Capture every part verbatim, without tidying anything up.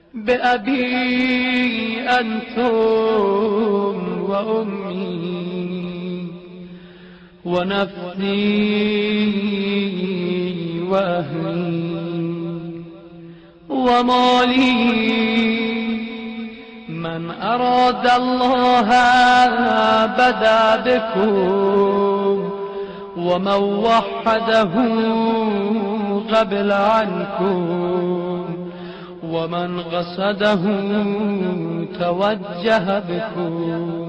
بأبي أنتم وأمي ونفسي وأهلي ومالي. من أراد الله بدا بكم، ومن وحده قبل عنكم، ومن قصده توجه بكم.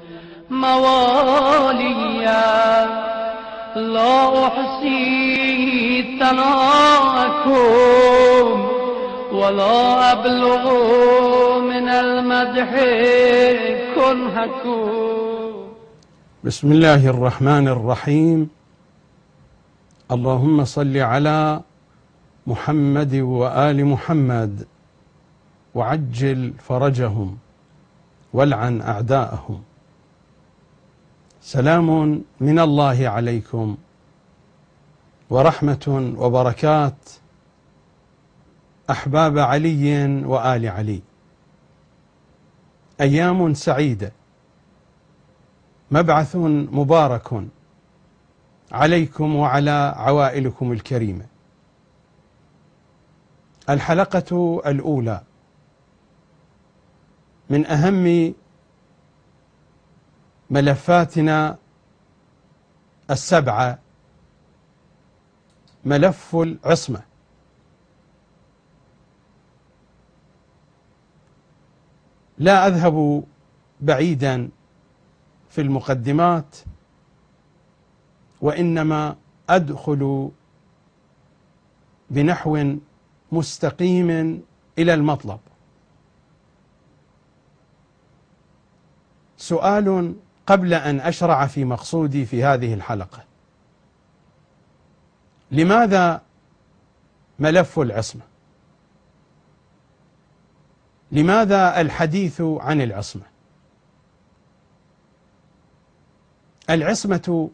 مواليا لا أحصي ثناءكم ولا أبلغ من المدح كنهكم. بسم الله الرحمن الرحيم. اللهم صل على محمد وآل محمد وعجل فرجهم والعن أعداءهم. سلام من الله عليكم ورحمة وبركات أحباب علي وآل علي. أيام سعيدة، مبعث مبارك عليكم وعلى عوائلكم الكريمة. الحلقة الأولى من أهم ملفاتنا السبعة، ملف العصمة. لا أذهب بعيدا في المقدمات، وإنما أدخل بنحو مستقيم إلى المطلب. سؤال قبل أن أشرع في مقصودي في هذه الحلقة: لماذا ملف العصمة؟ لماذا الحديث عن العصمة؟ العصمة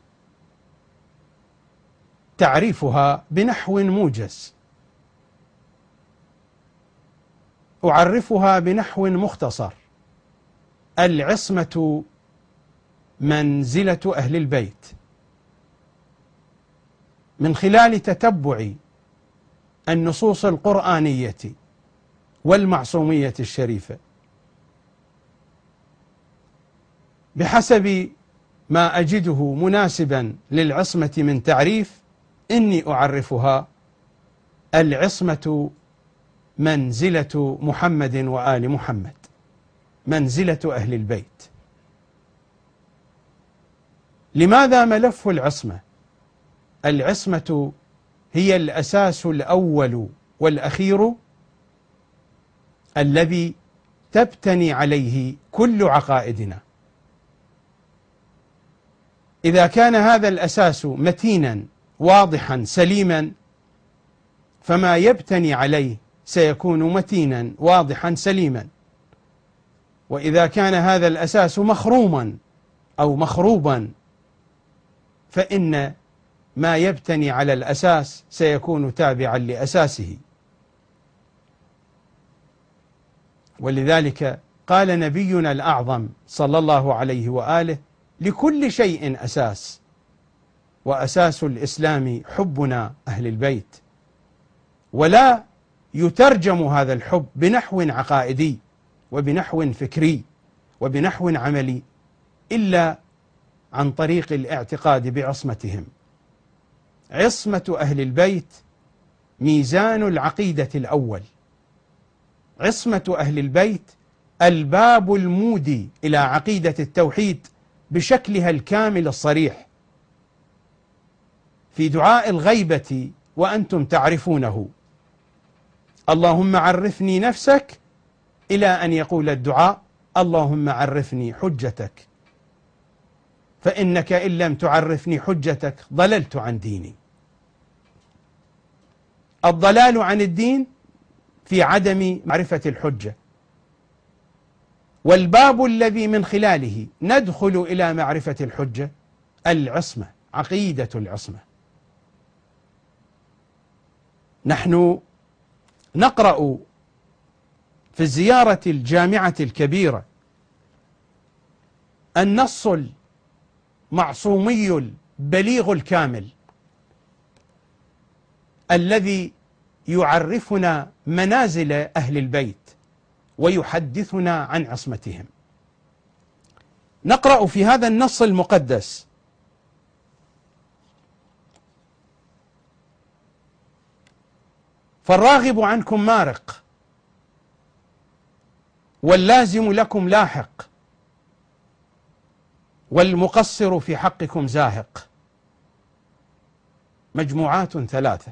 تعريفها بنحو موجز، أعرفها بنحو مختصر. العصمة منزلة أهل البيت. من خلال تتبع النصوص القرآنية والمعصومية الشريفة، بحسب ما أجده مناسبا للعصمة من تعريف، إني أعرفها: العصمة منزلة محمد وآل محمد، منزلة أهل البيت. لماذا ملف العصمة؟ العصمة هي الأساس الأول والأخير الذي تبتني عليه كل عقائدنا. إذا كان هذا الأساس متينا واضحا سليما، فما يبتني عليه سيكون متينا واضحا سليما. وإذا كان هذا الأساس مخروما أو مخروبا، فإن ما يبتني على الأساس سيكون تابعا لأساسه. ولذلك قال نبينا الأعظم صلى الله عليه وآله: لكل شيء أساس، وأساس الإسلام حبنا أهل البيت. ولا يترجم هذا الحب بنحو عقائدي وبنحو فكري وبنحو عملي إلا عن طريق الاعتقاد بعصمتهم. عصمة أهل البيت ميزان العقيدة الأول. عصمة أهل البيت الباب المودي إلى عقيدة التوحيد بشكلها الكامل الصريح. في دعاء الغيبة وأنتم تعرفونه: اللهم عرفني نفسك، إلى أن يقول الدعاء: اللهم عرفني حجتك، فإنك إن لم تعرفني حجتك ضللت عن ديني. الضلال عن الدين في عدم معرفة الحجة، والباب الذي من خلاله ندخل إلى معرفة الحجة العصمة، عقيدة العصمة. نحن نقرأ في الزيارة الجامعة الكبيرة النص المعصومي البليغ الكامل الذي يعرفنا منازل أهل البيت ويحدثنا عن عصمتهم. نقرأ في هذا النص المقدس: فالراغب عنكم مارق واللازم لكم لاحق والمقصر في حقكم زاهق. مجموعات ثلاثة.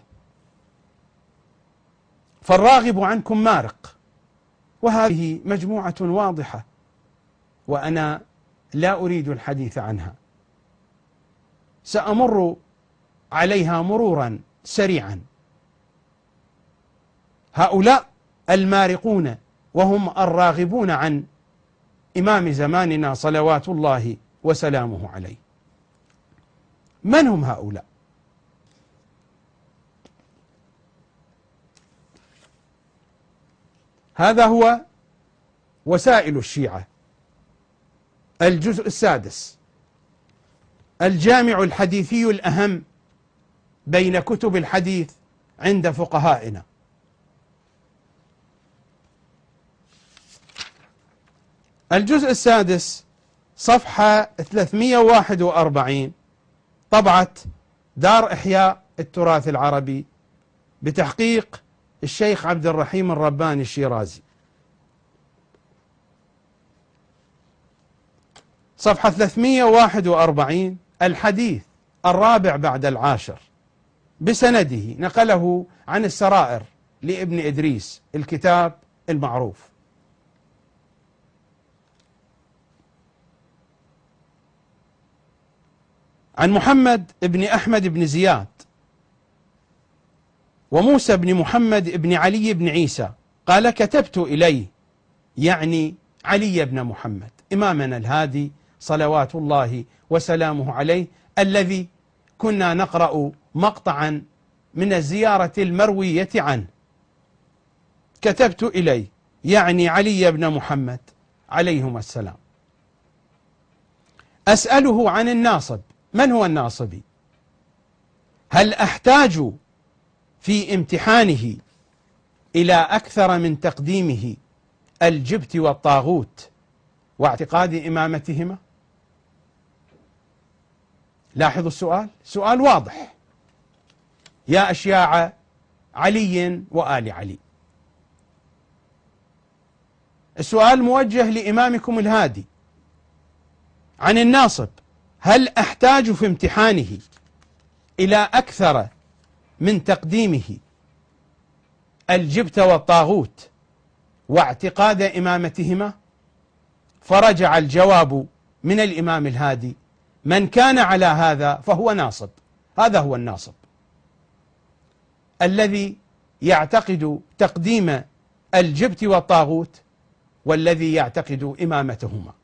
فالراغب عنكم مارق، وهذه مجموعة واضحة وأنا لا أريد الحديث عنها، سأمر عليها مرورا سريعا. هؤلاء المارقون وهم الراغبون عن إمام زماننا صلوات الله وسلامه عليه. من هم هؤلاء؟ هذا هو وسائل الشيعة، الجزء السادس، الجامع الحديثي الأهم بين كتب الحديث عند فقهائنا. الجزء السادس صفحة ثلاثمئة وواحد وأربعين، طبعة دار إحياء التراث العربي بتحقيق الشيخ عبد الرحيم الرباني الشيرازي. صفحة ثلاثمئة وواحد وأربعين، الحديث الرابع بعد العاشر بسنده، نقله عن السرائر لابن إدريس، الكتاب المعروف. عن محمد بن أحمد بن زياد وموسى بن محمد بن علي بن عيسى قال: كتبت إليه، يعني علي بن محمد إمامنا الهادي صلوات الله وسلامه عليه، الذي كنا نقرأ مقطعا من الزيارة المروية عنه. كتبت إليه يعني علي بن محمد عليهما السلام، أسأله عن الناصب. من هو الناصبي؟ هل أحتاج في امتحانه إلى أكثر من تقديمه الجبت والطاغوت واعتقاد إمامتهما؟ لاحظوا السؤال، سؤال واضح: يا أشياع علي وآل علي. السؤال موجه لإمامكم الهادي عن الناصب: هل أحتاج في امتحانه إلى أكثر من تقديمه الجبت والطاغوت واعتقاد إمامتهما؟ فرجع الجواب من الإمام الهادي: من كان على هذا فهو ناصب. هذا هو الناصب الذي يعتقد تقديم الجبت والطاغوت والذي يعتقد إمامتهما.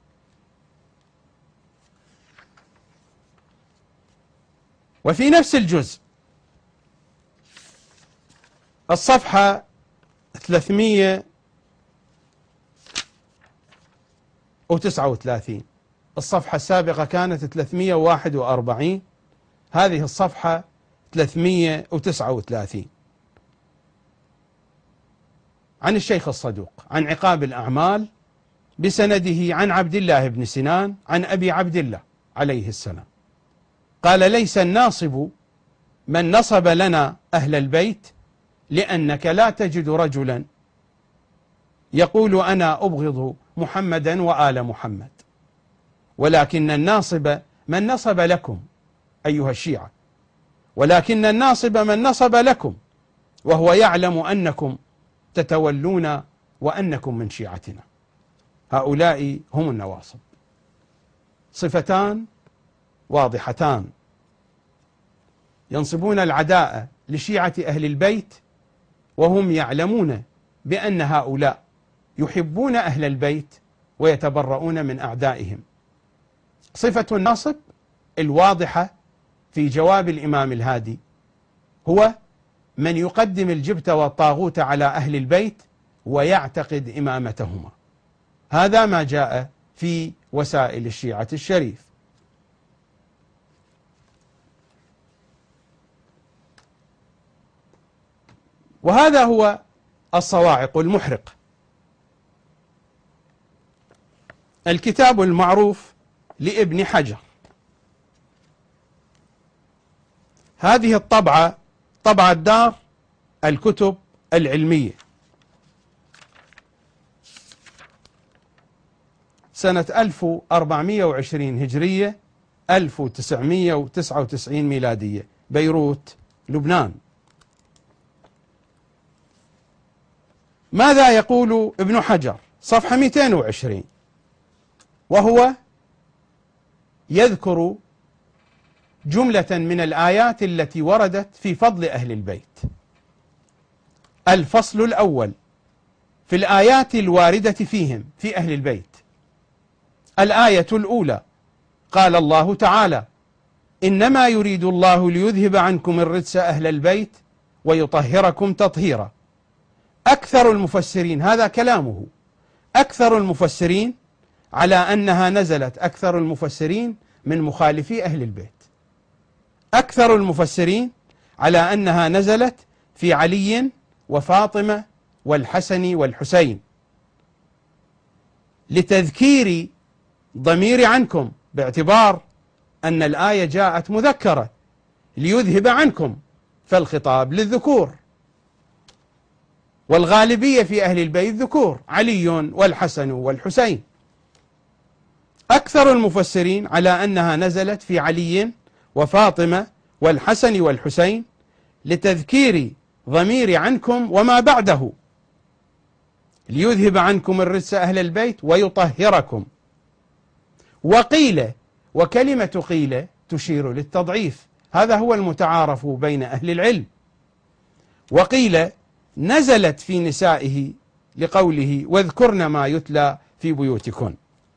وفي نفس الجزء الصفحة ثلاثمئة وتسعة وثلاثين، الصفحة السابقة كانت ثلاثمئة وواحد وأربعين، هذه الصفحة ثلاثمئة وتسعة وثلاثين، عن الشيخ الصدوق عن عقاب الأعمال بسنده عن عبد الله بن سنان عن أبي عبد الله عليه السلام قال: ليس الناصب من نصب لنا أهل البيت، لأنك لا تجد رجلا يقول أنا أبغض محمدا وآل محمد، ولكن الناصب من نصب لكم أيها الشيعة، ولكن الناصب من نصب لكم وهو يعلم أنكم تتولون وأنكم من شيعتنا. هؤلاء هم النواصب. صفتان واضحتان: ينصبون العداء لشيعة أهل البيت وهم يعلمون بأن هؤلاء يحبون أهل البيت ويتبرؤون من أعدائهم. صفة الناصب الواضحة في جواب الإمام الهادي هو من يقدم الجبت والطاغوت على أهل البيت ويعتقد إمامتهما. هذا ما جاء في وسائل الشيعة الشريف. وهذا هو الصواعق المحرقة، الكتاب المعروف لابن حجر. هذه الطبعة طبعة دار الكتب العلمية سنة ألف وأربعمئة وعشرين هجرية ألف وتسعمئة وتسعة وتسعين ميلادية، بيروت لبنان. ماذا يقول ابن حجر؟ صفحة مئتين وعشرين، وهو يذكر جملة من الآيات التي وردت في فضل أهل البيت. الفصل الأول في الآيات الواردة فيهم في أهل البيت. الآية الأولى: قال الله تعالى: إنما يريد الله ليذهب عنكم الرجس أهل البيت ويطهركم تطهيرا. أكثر المفسرين، هذا كلامه، أكثر المفسرين على أنها نزلت، أكثر المفسرين من مخالفي أهل البيت، أكثر المفسرين على أنها نزلت في علي وفاطمة والحسن والحسين، لتذكير ضمير عنكم، باعتبار أن الآية جاءت مذكرة ليذهب عنكم، فالخطاب للذكور، والغالبية في أهل البيت ذكور، علي والحسن والحسين. أكثر المفسرين على أنها نزلت في علي وفاطمة والحسن والحسين لتذكير ضمير عنكم وما بعده، ليذهب عنكم الرجس أهل البيت ويطهركم. وقيل، وكلمة قيل تشير للتضعيف، هذا هو المتعارف بين أهل العلم. وقيل نزلت في نسائه لقوله: واذكرن ما يتلى في بيوتكن.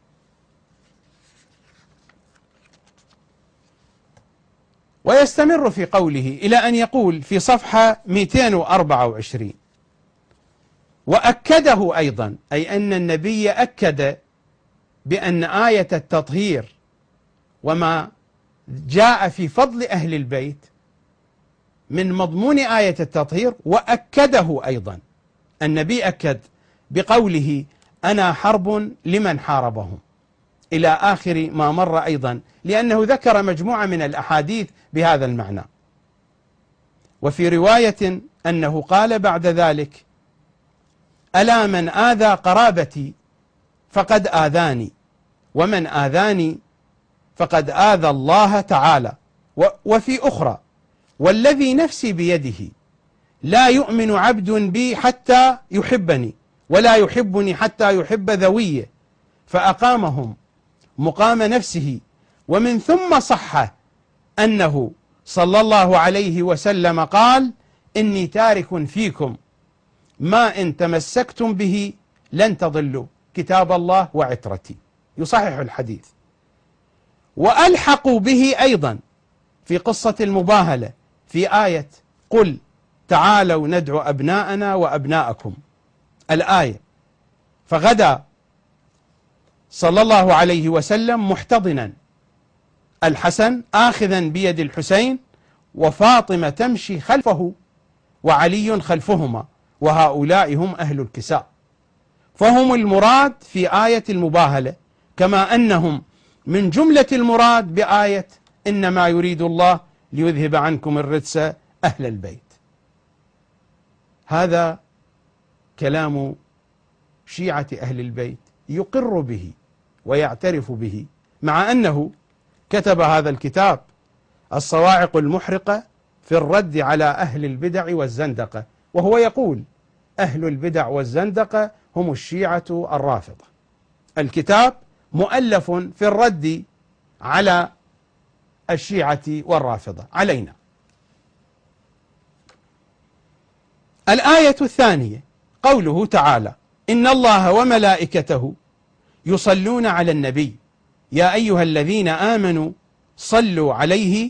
ويستمر في قوله إلى أن يقول في صفحة مئتين وأربعة وعشرين: وأكده أيضا، أي أن النبي أكد بأن آية التطهير وما جاء في فضل أهل البيت من مضمون آية التطهير. وأكده أيضا النبي، أكد بقوله: أنا حرب لمن حاربهم، إلى آخر ما مر أيضا، لأنه ذكر مجموعة من الأحاديث بهذا المعنى. وفي رواية أنه قال بعد ذلك: ألا من آذى قرابتي فقد آذاني، ومن آذاني فقد آذى الله تعالى. وفي أخرى: والذي نفسي بيده لا يؤمن عبد بي حتى يحبني، ولا يحبني حتى يحب ذويه، فأقامهم مقام نفسه. ومن ثم صح أنه صلى الله عليه وسلم قال: إني تارك فيكم ما إن تمسكتم به لن تضلوا، كتاب الله وعترتي. يصحح الحديث. وألحقوا به أيضا في قصة المباهلة في آية: قل تعالوا ندعو أبناءنا وأبناءكم، الآية. فغدا صلى الله عليه وسلم محتضنا الحسن آخذا بيد الحسين، وفاطمة تمشي خلفه وعلي خلفهما، وهؤلاء هم أهل الكساء، فهم المراد في آية المباهلة، كما أنهم من جملة المراد بآية إنما يريد الله ليذهب عنكم الرجس أهل البيت. هذا كلام شيعة أهل البيت يقر به ويعترف به، مع أنه كتب هذا الكتاب الصواعق المحرقة في الرد على أهل البدع والزندقة، وهو يقول: أهل البدع والزندقة هم الشيعة الرافضة. الكتاب مؤلف في الرد على الشيعة والرافضة علينا. الآية الثانية قوله تعالى: إن الله وملائكته يصلون على النبي يا أيها الذين آمنوا صلوا عليه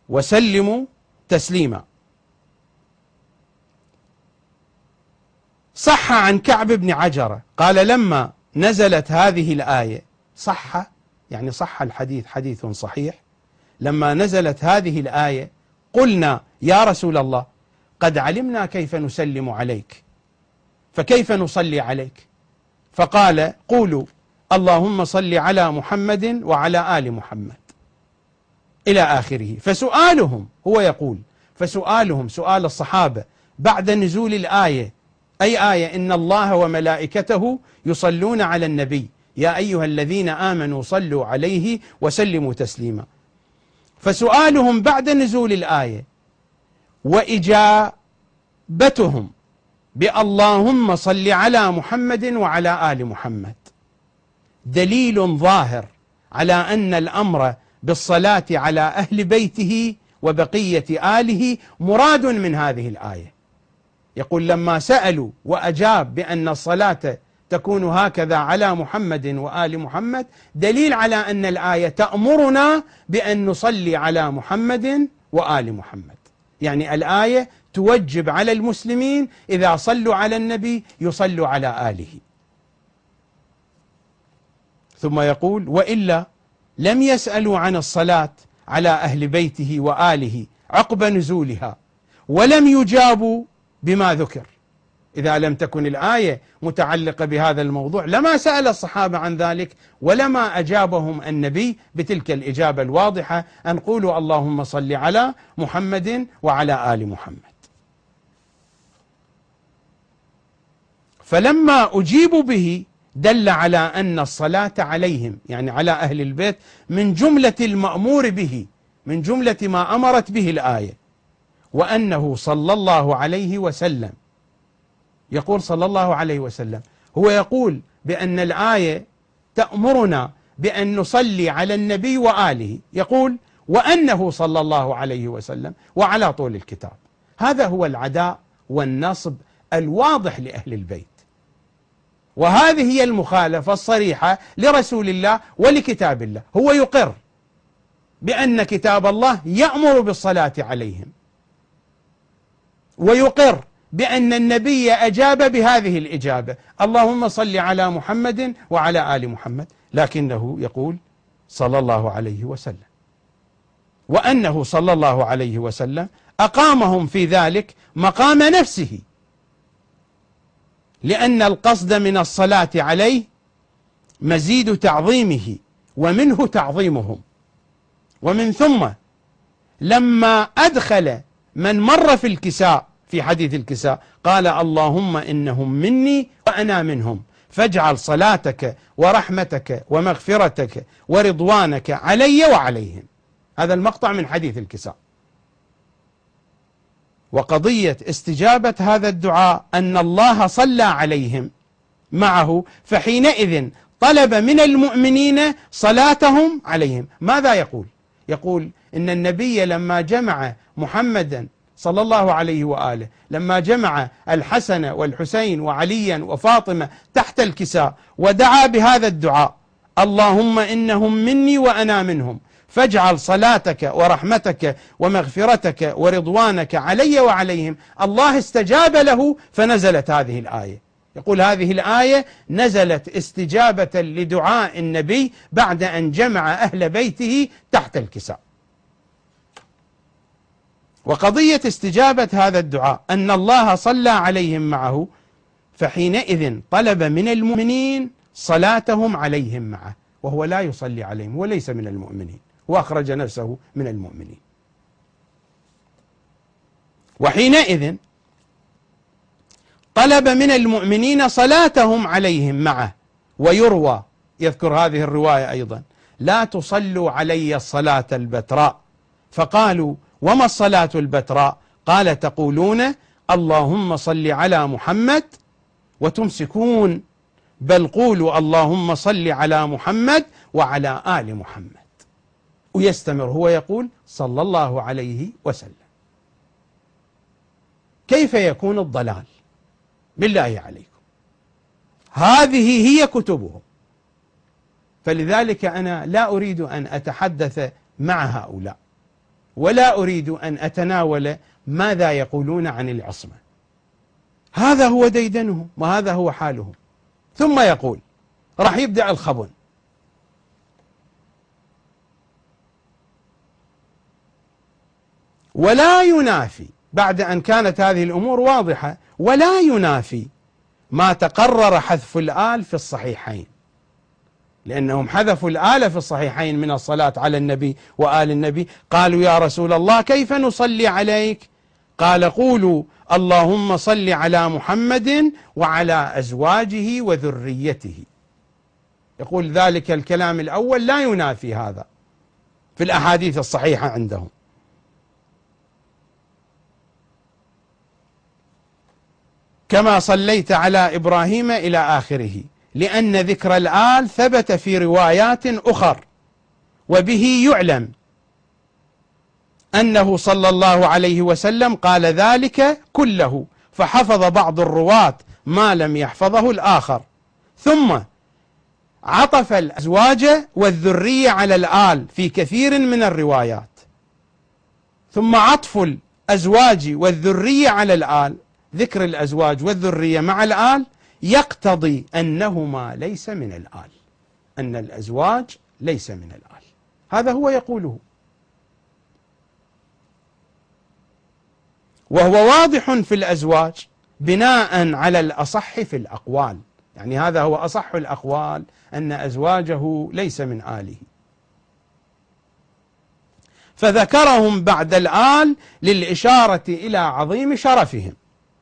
وسلموا تسليما. صح عن كعب بن عجرة قال لما نزلت هذه الآية، صح يعني صح الحديث حديث صحيح، لما نزلت هذه الآية قلنا يا رسول الله قد علمنا كيف نسلم عليك فكيف نصلي عليك؟ فقال قولوا اللهم صل على محمد وعلى آل محمد إلى آخره. فسؤالهم، هو يقول فسؤالهم سؤال الصحابة بعد نزول الآية، أي آية؟ إن الله وملائكته يصلون على النبي يا أيها الذين آمنوا صلوا عليه وسلموا تسليما. فسؤالهم بعد نزول الآية وإجابتهم باللهم صل على محمد وعلى آل محمد دليل ظاهر على أن الأمر بالصلاة على أهل بيته وبقية آله مراد من هذه الآية. يقول لما سألوا وأجاب بأن الصلاة تكون هكذا على محمد وآل محمد دليل على أن الآية تأمرنا بأن نصلي على محمد وآل محمد، يعني الآية توجب على المسلمين إذا صلوا على النبي يصلوا على آله. ثم يقول وإلا لم يسألوا عن الصلاة على أهل بيته وآله عقب نزولها ولم يجابوا بما ذكر. إذا لم تكن الآية متعلقة بهذا الموضوع لما سأل الصحابة عن ذلك ولما أجابهم النبي بتلك الإجابة الواضحة أن قولوا اللهم صل على محمد وعلى آل محمد. فلما أجيبوا به دل على أن الصلاة عليهم يعني على أهل البيت من جملة المأمور به، من جملة ما أمرت به الآية، وأنه صلى الله عليه وسلم يقول صلى الله عليه وسلم، هو يقول بأن الآية تأمرنا بأن نصلي على النبي وآله، يقول وأنه صلى الله عليه وسلم وعلى طول الكتاب. هذا هو العداء والنصب الواضح لأهل البيت، وهذه هي المخالفة الصريحة لرسول الله ولكتاب الله. هو يقر بأن كتاب الله يأمر بالصلاة عليهم، ويقر بأن النبي أجاب بهذه الإجابة اللهم صل على محمد وعلى آل محمد، لكنه يقول صلى الله عليه وسلم، وأنه صلى الله عليه وسلم أقامهم في ذلك مقام نفسه، لأن القصد من الصلاة عليه مزيد تعظيمه ومنه تعظيمهم. ومن ثم لما أدخل من مر في الكساء في حديث الكساء قال اللهم إنهم مني وأنا منهم فاجعل صلاتك ورحمتك ومغفرتك ورضوانك علي وعليهم. هذا المقطع من حديث الكساء. وقضية استجابة هذا الدعاء أن الله صلى عليهم معه، فحينئذ طلب من المؤمنين صلاتهم عليهم. ماذا يقول؟ يقول إن النبي لما جمع محمدا صلى الله عليه وآله، لما جمع الحسن والحسين وعليا وفاطمة تحت الكساء ودعا بهذا الدعاء اللهم إنهم مني وأنا منهم فاجعل صلاتك ورحمتك ومغفرتك ورضوانك علي وعليهم، الله استجاب له فنزلت هذه الآية. يقول هذه الآية نزلت استجابة لدعاء النبي بعد أن جمع أهل بيته تحت الكساء. وقضية استجابة هذا الدعاء أن الله صلى عليهم معه، فحينئذ طلب من المؤمنين صلاتهم عليهم معه، وهو لا يصلي عليهم وليس من المؤمنين، وأخرج نفسه من المؤمنين. وحينئذ طلب من المؤمنين صلاتهم عليهم معه. ويروى يذكر هذه الرواية أيضا لا تصلوا علي الصلاة البتراء، فقالوا وما الصلاة البتراء؟ قال تقولون اللهم صل على محمد وتمسكون، بل قولوا اللهم صل على محمد وعلى آل محمد. ويستمر هو يقول صلى الله عليه وسلم. كيف يكون الضلال؟ بالله عليكم، هذه هي كتبهم. فلذلك أنا لا أريد أن أتحدث مع هؤلاء، ولا أريد أن أتناول ماذا يقولون عن العصمة. هذا هو ديدنهم وهذا هو حالهم. ثم يقول راح يبدأ الخبن: ولا ينافي، بعد أن كانت هذه الأمور واضحة، ولا ينافي ما تقرر حذف الآل في الصحيحين، لأنهم حذفوا الآل في الصحيحين من الصلاة على النبي وآل النبي. قالوا: يا رسول الله كيف نصلي عليك؟ قال: قولوا اللهم صل على محمد وعلى أزواجه وذريته. يقول ذلك الكلام الأول لا ينافي هذا في الأحاديث الصحيحة عندهم. كما صليت على إبراهيم إلى آخره، لأن ذكر الآل ثبت في روايات أخر، وبه يعلم أنه صلى الله عليه وسلم قال ذلك كله، فحفظ بعض الرواة ما لم يحفظه الآخر. ثم عطف الأزواج والذرية على الآل في كثير من الروايات. ثم عطف الأزواج والذرية على الآل، ذكر الأزواج والذرية مع الآل، يقتضي أنهما ليس من الآل، أن الأزواج ليس من الآل. هذا هو يقوله، وهو واضح في الأزواج بناء على الأصح في الأقوال، يعني هذا هو أصح الأقوال، أن أزواجه ليس من آله. فذكرهم بعد الآل للإشارة إلى عظيم شرفهم.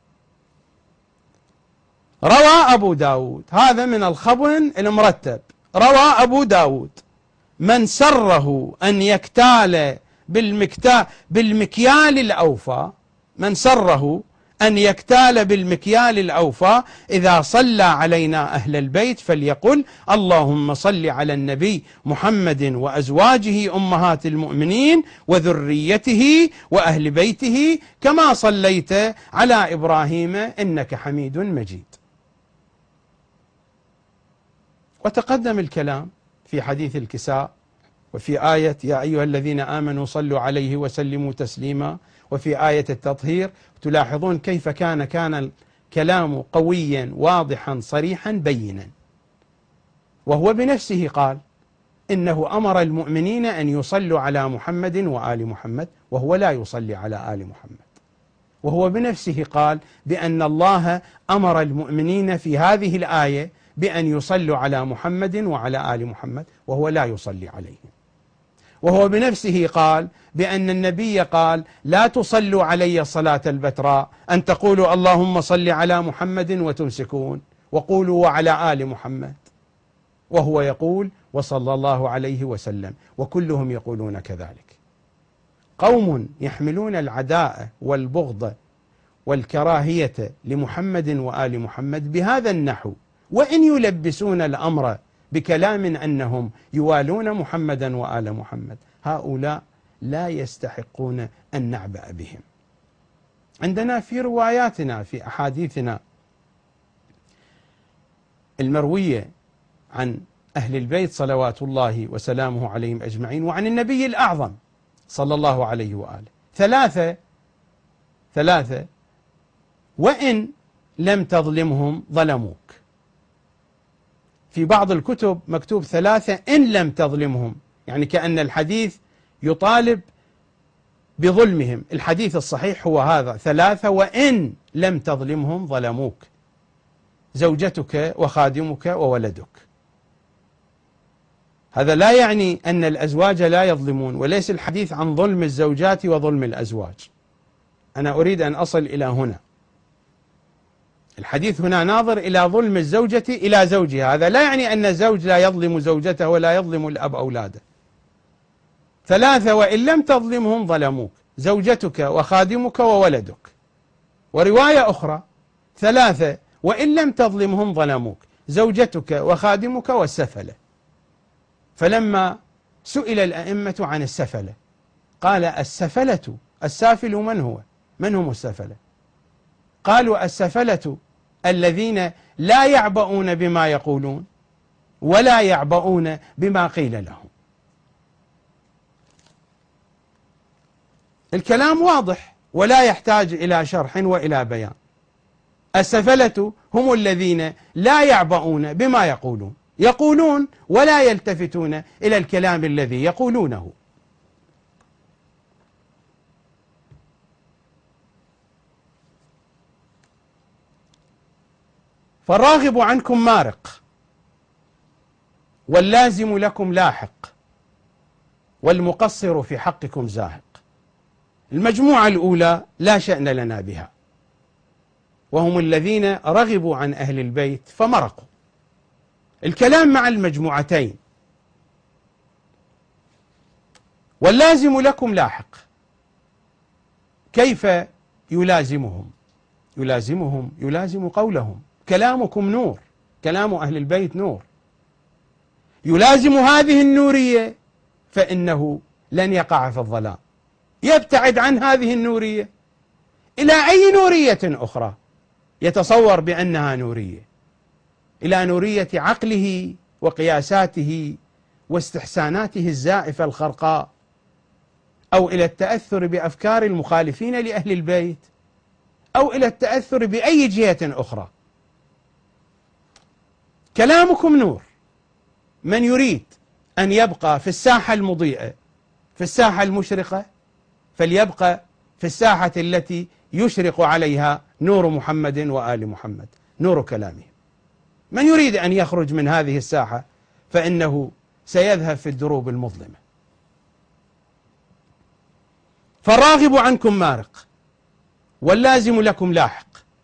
روى أبو داود، هذا من الخبن المرتب، روى أبو داود: من سره أن يكتال بالمكتا بالمكيال الأوفى، من سره أن يكتال بالمكيال الأوفى إذا صلى علينا أهل البيت فليقل اللهم صل على النبي محمد وأزواجه أمهات المؤمنين وذريته وأهل بيته كما صليت على إبراهيم إنك حميد مجيد. وتقدم الكلام في حديث الكساء، وفي آية يا أيها الذين آمنوا صلوا عليه وسلموا تسليما، وفي آية التطهير. تلاحظون كيف كان كان الكلام قويا واضحا صريحا بينا. وهو بنفسه قال إنه أمر المؤمنين أن يصلوا على محمد وآل محمد، وهو لا يصلي على آل محمد. وهو بنفسه قال بأن الله أمر المؤمنين في هذه الآية بأن يصلوا على محمد وعلى آل محمد، وهو لا يصلي عليهم. وهو بنفسه قال بأن النبي قال لا تصلوا علي الصلاة البتراء، أن تقولوا اللهم صل على محمد وتمسكون، وقولوا وعلى آل محمد، وهو يقول وصلى الله عليه وسلم، وكلهم يقولون كذلك. قوم يحملون العداء والبغض والكراهية لمحمد وآل محمد بهذا النحو، وإن يلبسون الأمر بكلام أنهم يوالون محمدا وآل محمد، هؤلاء لا يستحقون أن نعبأ بهم. عندنا في رواياتنا في أحاديثنا المروية عن أهل البيت صلوات الله وسلامه عليهم أجمعين، وعن النبي الأعظم صلى الله عليه وآله، ثلاثة ثلاثة وإن لم تظلمهم ظلموك. في بعض الكتب مكتوب ثلاثة إن لم تظلمهم، يعني كأن الحديث يطالب بظلمهم. الحديث الصحيح هو هذا: ثلاثة وإن لم تظلمهم ظلموك، زوجتك وخادمك وولدك. هذا لا يعني أن الأزواج لا يظلمون، وليس الحديث عن ظلم الزوجات وظلم الأزواج. أنا أريد أن أصل إلى هنا. الحديث هنا ناظر إلى ظلم الزوجة إلى زوجها، هذا لا يعني أن الزوج لا يظلم زوجته ولا يظلم الأب أولاده. ثلاثة وإن لم تظلمهم ظلموك، زوجتك وخادمك وولدك. ورواية أخرى: ثلاثة وإن لم تظلمهم ظلموك، زوجتك وخادمك والسفلة. فلما سئل الأئمة عن السفلة قال السفلة، السافل من هو؟ من هم السفلة؟ قالوا السفلة الذين لا يعبؤون بما يقولون ولا يعبؤون بما قيل لهم. الكلام واضح ولا يحتاج إلى شرح وإلى بيان. السفلة هم الذين لا يعبؤون بما يقولون، يقولون ولا يلتفتون إلى الكلام الذي يقولونه. فالراغب عنكم مارق، واللازم لكم لاحق، والمقصر في حقكم زاهق. المجموعة الأولى لا شأن لنا بها، وهم الذين رغبوا عن أهل البيت فمرقوا. الكلام مع المجموعتين. واللازم لكم لاحق، كيف يلازمهم؟ يلازمهم يلازم قولهم. كلامكم نور، كلام أهل البيت نور، يلازم هذه النورية فإنه لن يقع في الظلام، يبتعد عن هذه النورية إلى أي نورية أخرى يتصور بأنها نورية، إلى نورية عقله وقياساته واستحساناته الزائفة الخرقاء، أو إلى التأثر بأفكار المخالفين لأهل البيت، أو إلى التأثر بأي جهة أخرى. كلامكم نور. من يريد أن يبقى في الساحة المضيئة، في الساحة المشرقة، فليبقى في الساحة التي يشرق عليها نور محمد وآل محمد، نور كلامه. من يريد أن يخرج من هذه الساحة فإنه سيذهب في الدروب المظلمة. فالراغب عنكم مارق، واللازم لكم لاحق.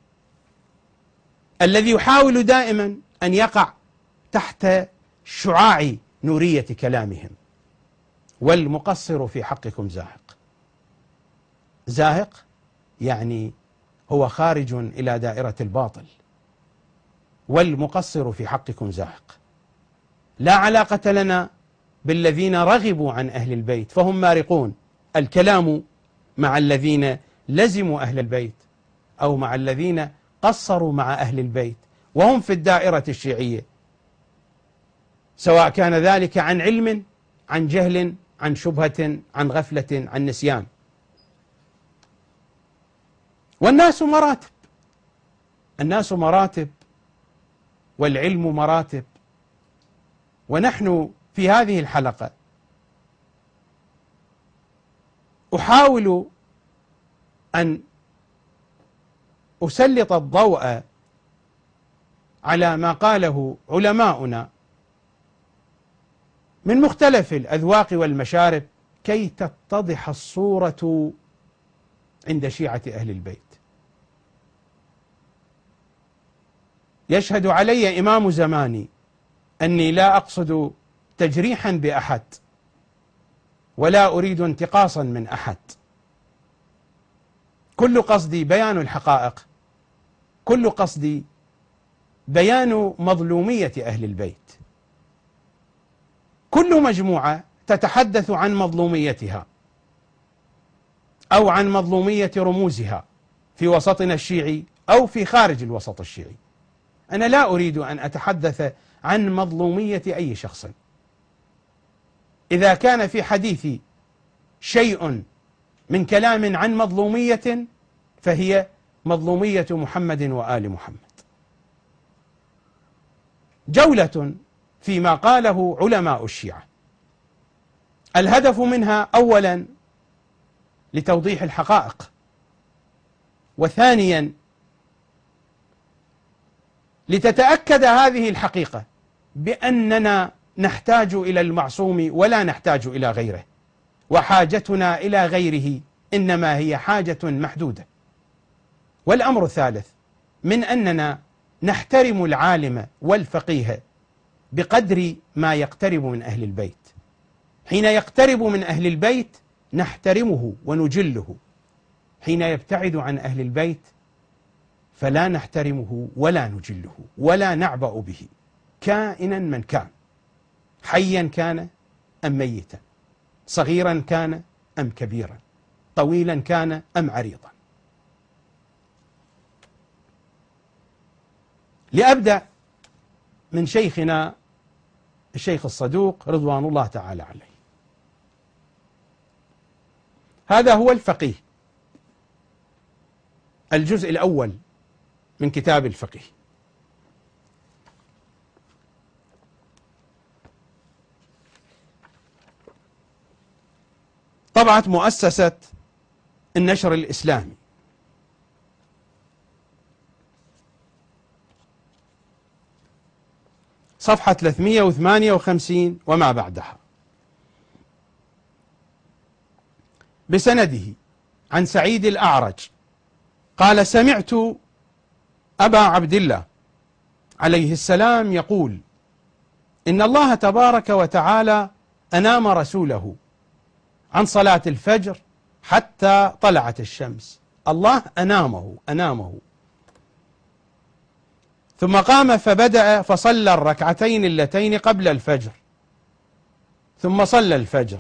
الذي يحاول دائما أن يقع تحت شعاع نورية كلامهم. والمقصر في حقكم زاهق. زاهق يعني هو خارج إلى دائرة الباطل. والمقصر في حقكم زاهق. لا علاقة لنا بالذين رغبوا عن أهل البيت فهم مارقون. الكلام مع الذين لزموا أهل البيت أو مع الذين قصروا مع أهل البيت وهم في الدائرة الشيعية، سواء كان ذلك عن علم، عن جهل، عن شبهة، عن غفلة، عن نسيان. والناس مراتب، الناس مراتب، والعلم مراتب. ونحن في هذه الحلقة أحاول أن أسلط الضوء على ما قاله علماؤنا من مختلف الأذواق والمشارب كي تتضح الصورة عند شيعة أهل البيت. يشهد علي إمام زماني أني لا أقصد تجريحا بأحد ولا أريد انتقاصا من أحد، كل قصدي بيان الحقائق، كل قصدي بيان مظلومية أهل البيت. كل مجموعة تتحدث عن مظلوميتها أو عن مظلومية رموزها في وسطنا الشيعي أو في خارج الوسط الشيعي. أنا لا أريد أن أتحدث عن مظلومية أي شخص. إذا كان في حديثي شيء من كلام عن مظلومية فهي مظلومية محمد وآل محمد. جولة فيما قاله علماء الشيعة، الهدف منها أولا لتوضيح الحقائق، وثانيا لتتأكد هذه الحقيقة بأننا نحتاج إلى المعصوم ولا نحتاج إلى غيره، وحاجتنا إلى غيره إنما هي حاجة محدودة. والأمر الثالث من أننا نحترم العالم والفقيه بقدر ما يقترب من أهل البيت. حين يقترب من أهل البيت نحترمه ونجله، حين يبتعد عن أهل البيت فلا نحترمه ولا نجله ولا نعبأ به، كائنا من كان، حيا كان أم ميتا، صغيرا كان أم كبيرا، طويلا كان أم عريضا. لأبدأ من شيخنا الشيخ الصدوق رضوان الله تعالى عليه. هذا هو الفقيه، الجزء الأول من كتاب الفقه. طبعة مؤسسة النشر الإسلامي، صفحة ثلاثمئة وثمانية وخمسين وما بعدها، بسنده عن سعيد الأعرج قال: سمعت أبا عبد الله عليه السلام يقول: إن الله تبارك وتعالى أنام رسوله عن صلاة الفجر حتى طلعت الشمس. الله أنامه أنامه ثم قام فبدأ فصلى الركعتين اللتين قبل الفجر، ثم صلى الفجر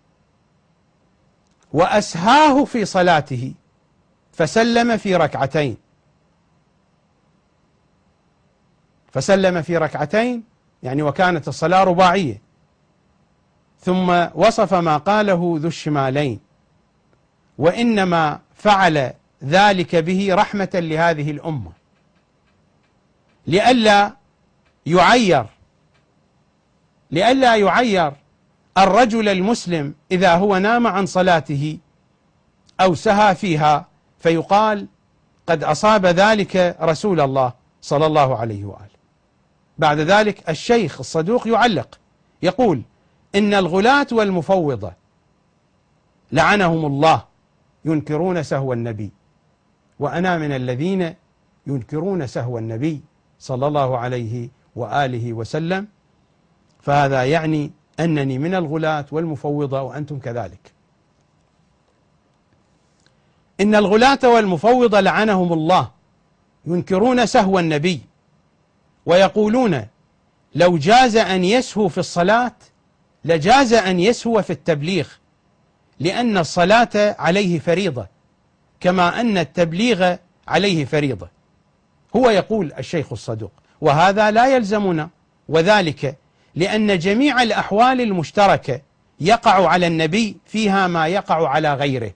وأسهاه في صلاته فسلم في ركعتين فسلم في ركعتين يعني وكانت الصلاة رباعية، ثم وصف ما قاله ذو الشمالين: وإنما فعل ذلك به رحمة لهذه الأمة، لئلا يعير لئلا يعير الرجل المسلم إذا هو نام عن صلاته أو سهى فيها فيقال قد أصاب ذلك رسول الله صلى الله عليه وآله. بعد ذلك الشيخ الصدوق يعلق يقول: إن الغلاة والمفوضة لعنهم الله ينكرون سهو النبي، وأنا من الذين ينكرون سهو النبي صلى الله عليه وآله وسلم، فهذا يعني أنني من الغلاة والمفوضة وأنتم كذلك. إن الغلاة والمفوضة لعنهم الله ينكرون سهو النبي، ويقولون لو جاز أن يسهو في الصلاة لجاز أن يسهو في التبليغ، لأن الصلاة عليه فريضة كما أن التبليغ عليه فريضة. هو يقول الشيخ الصدوق: وهذا لا يلزمنا، وذلك لأن جميع الأحوال المشتركة يقع على النبي فيها ما يقع على غيره،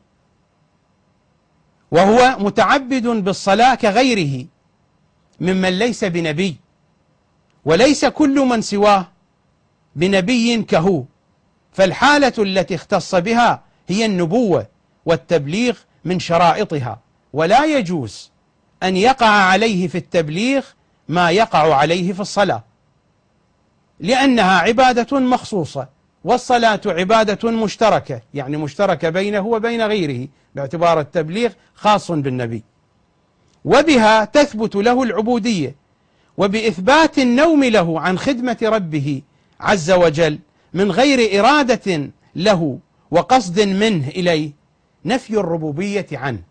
وهو متعبد بالصلاة كغيره ممن ليس بنبي، وليس كل من سواه بنبي كهو، فالحالة التي اختص بها هي النبوة والتبليغ من شرائطها، ولا يجوز أن يقع عليه في التبليغ ما يقع عليه في الصلاة، لأنها عبادة مخصوصة، والصلاة عبادة مشتركة يعني مشتركة بينه وبين غيره، باعتبار التبليغ خاص بالنبي، وبها تثبت له العبودية، وبإثبات النوم له عن خدمة ربه عز وجل من غير إرادة له وقصد منه إليه نفي الربوبية عنه،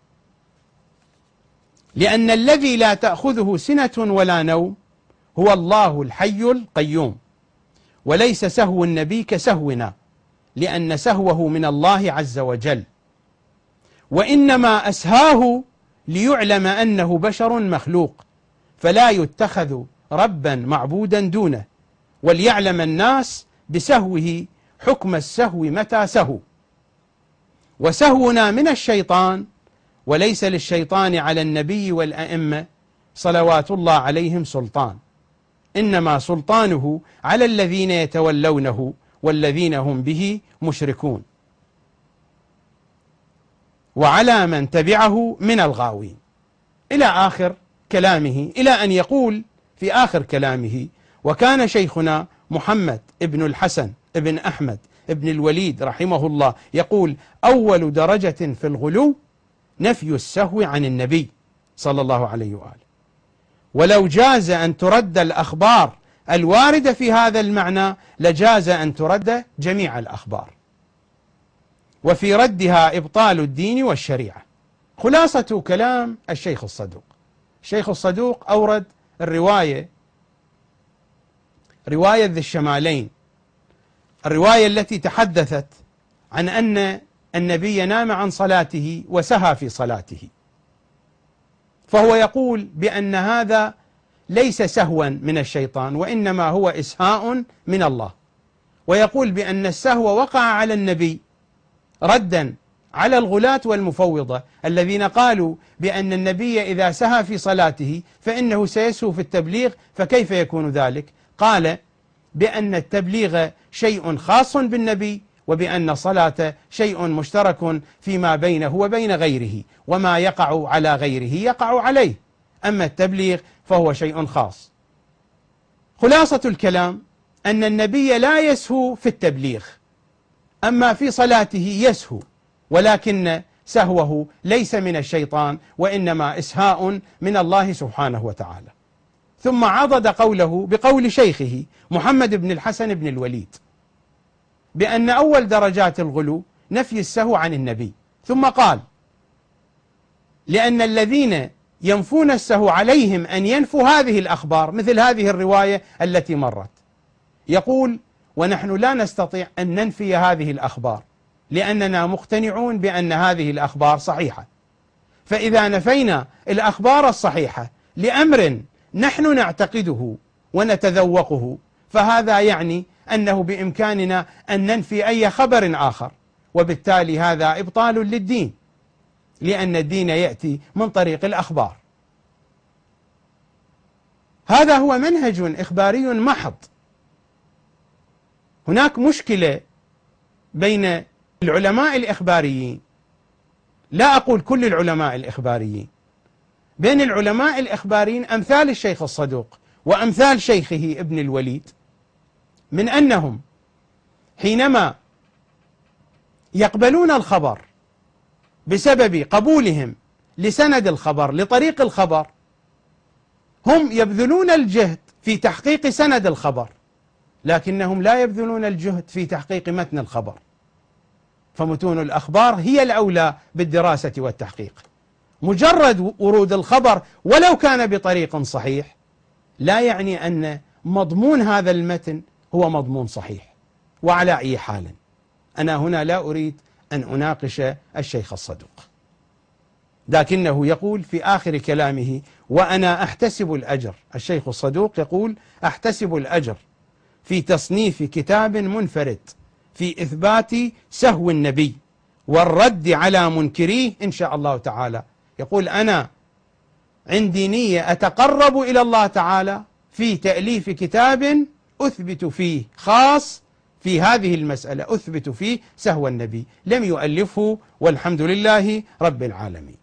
لأن الذي لا تأخذه سنة ولا نوم هو الله الحي القيوم، وليس سهو النبي كسهونا، لأن سهوه من الله عز وجل، وإنما أسهاه ليعلم أنه بشر مخلوق، فلا يتخذ ربا معبودا دونه، وليعلم الناس بسهوه حكم السهو متى سهو. وسهونا من الشيطان، وليس للشيطان على النبي والأئمة صلوات الله عليهم سلطان، إنما سلطانه على الذين يتولونه والذين هم به مشركون، وعلى من تبعه من الغاوين، إلى آخر كلامه، إلى أن يقول في آخر كلامه: وكان شيخنا محمد ابن الحسن ابن أحمد ابن الوليد رحمه الله يقول: أول درجة في الغلو نفي السهو عن النبي صلى الله عليه وآله، ولو جاز أن ترد الأخبار الواردة في هذا المعنى لجاز أن ترد جميع الأخبار، وفي ردها إبطال الدين والشريعة. خلاصة كلام الشيخ الصدوق: الشيخ الصدوق أورد الرواية رواية ذي الشمالين، الرواية التي تحدثت عن أن النبي نام عن صلاته وسهى في صلاته، فهو يقول بأن هذا ليس سهوا من الشيطان، وإنما هو إسهاء من الله، ويقول بأن السهو وقع على النبي ردا على الغلاة والمفوضة الذين قالوا بأن النبي إذا سهى في صلاته فإنه سيسهو في التبليغ، فكيف يكون ذلك؟ قال بأن التبليغ شيء خاص بالنبي، وبأن الصلاة شيء مشترك فيما بينه وبين غيره، وما يقع على غيره يقع عليه، أما التبليغ فهو شيء خاص. خلاصة الكلام أن النبي لا يسهو في التبليغ، أما في صلاته يسهو، ولكن سهوه ليس من الشيطان، وإنما إسهاء من الله سبحانه وتعالى. ثم عضد قوله بقول شيخه محمد بن الحسن بن الوليد بأن أول درجات الغلو نفي السهو عن النبي، ثم قال لأن الذين ينفون السهو عليهم أن ينفوا هذه الأخبار مثل هذه الرواية التي مرت. يقول ونحن لا نستطيع أن ننفي هذه الأخبار لأننا مقتنعون بأن هذه الأخبار صحيحة، فإذا نفينا الأخبار الصحيحة لأمر نحن نعتقده ونتذوقه فهذا يعني أنه بإمكاننا أن ننفي أي خبر آخر، وبالتالي هذا إبطال للدين، لأن الدين يأتي من طريق الأخبار. هذا هو منهج إخباري محض. هناك مشكلة بين العلماء الإخباريين، لا أقول كل العلماء الإخباريين، بين العلماء الإخباريين أمثال الشيخ الصدوق وأمثال شيخه ابن الوليد، من أنهم حينما يقبلون الخبر بسبب قبولهم لسند الخبر لطريق الخبر هم يبذلون الجهد في تحقيق سند الخبر، لكنهم لا يبذلون الجهد في تحقيق متن الخبر، فمتون الأخبار هي الأولى بالدراسة والتحقيق. مجرد ورود الخبر ولو كان بطريق صحيح لا يعني أن مضمون هذا المتن هو مضمون صحيح. وعلى أي حال أنا هنا لا أريد أن أناقش الشيخ الصدوق، لكنه يقول في آخر كلامه وأنا أحتسب الأجر. الشيخ الصدوق يقول أحتسب الأجر في تصنيف كتاب منفرد في إثبات سهو النبي والرد على منكريه إن شاء الله تعالى. يقول أنا عندي نية أتقرب إلى الله تعالى في تأليف كتاب أثبت فيه خاص في هذه المسألة، أثبت فيه سهو النبي، لم يؤلفه والحمد لله رب العالمين.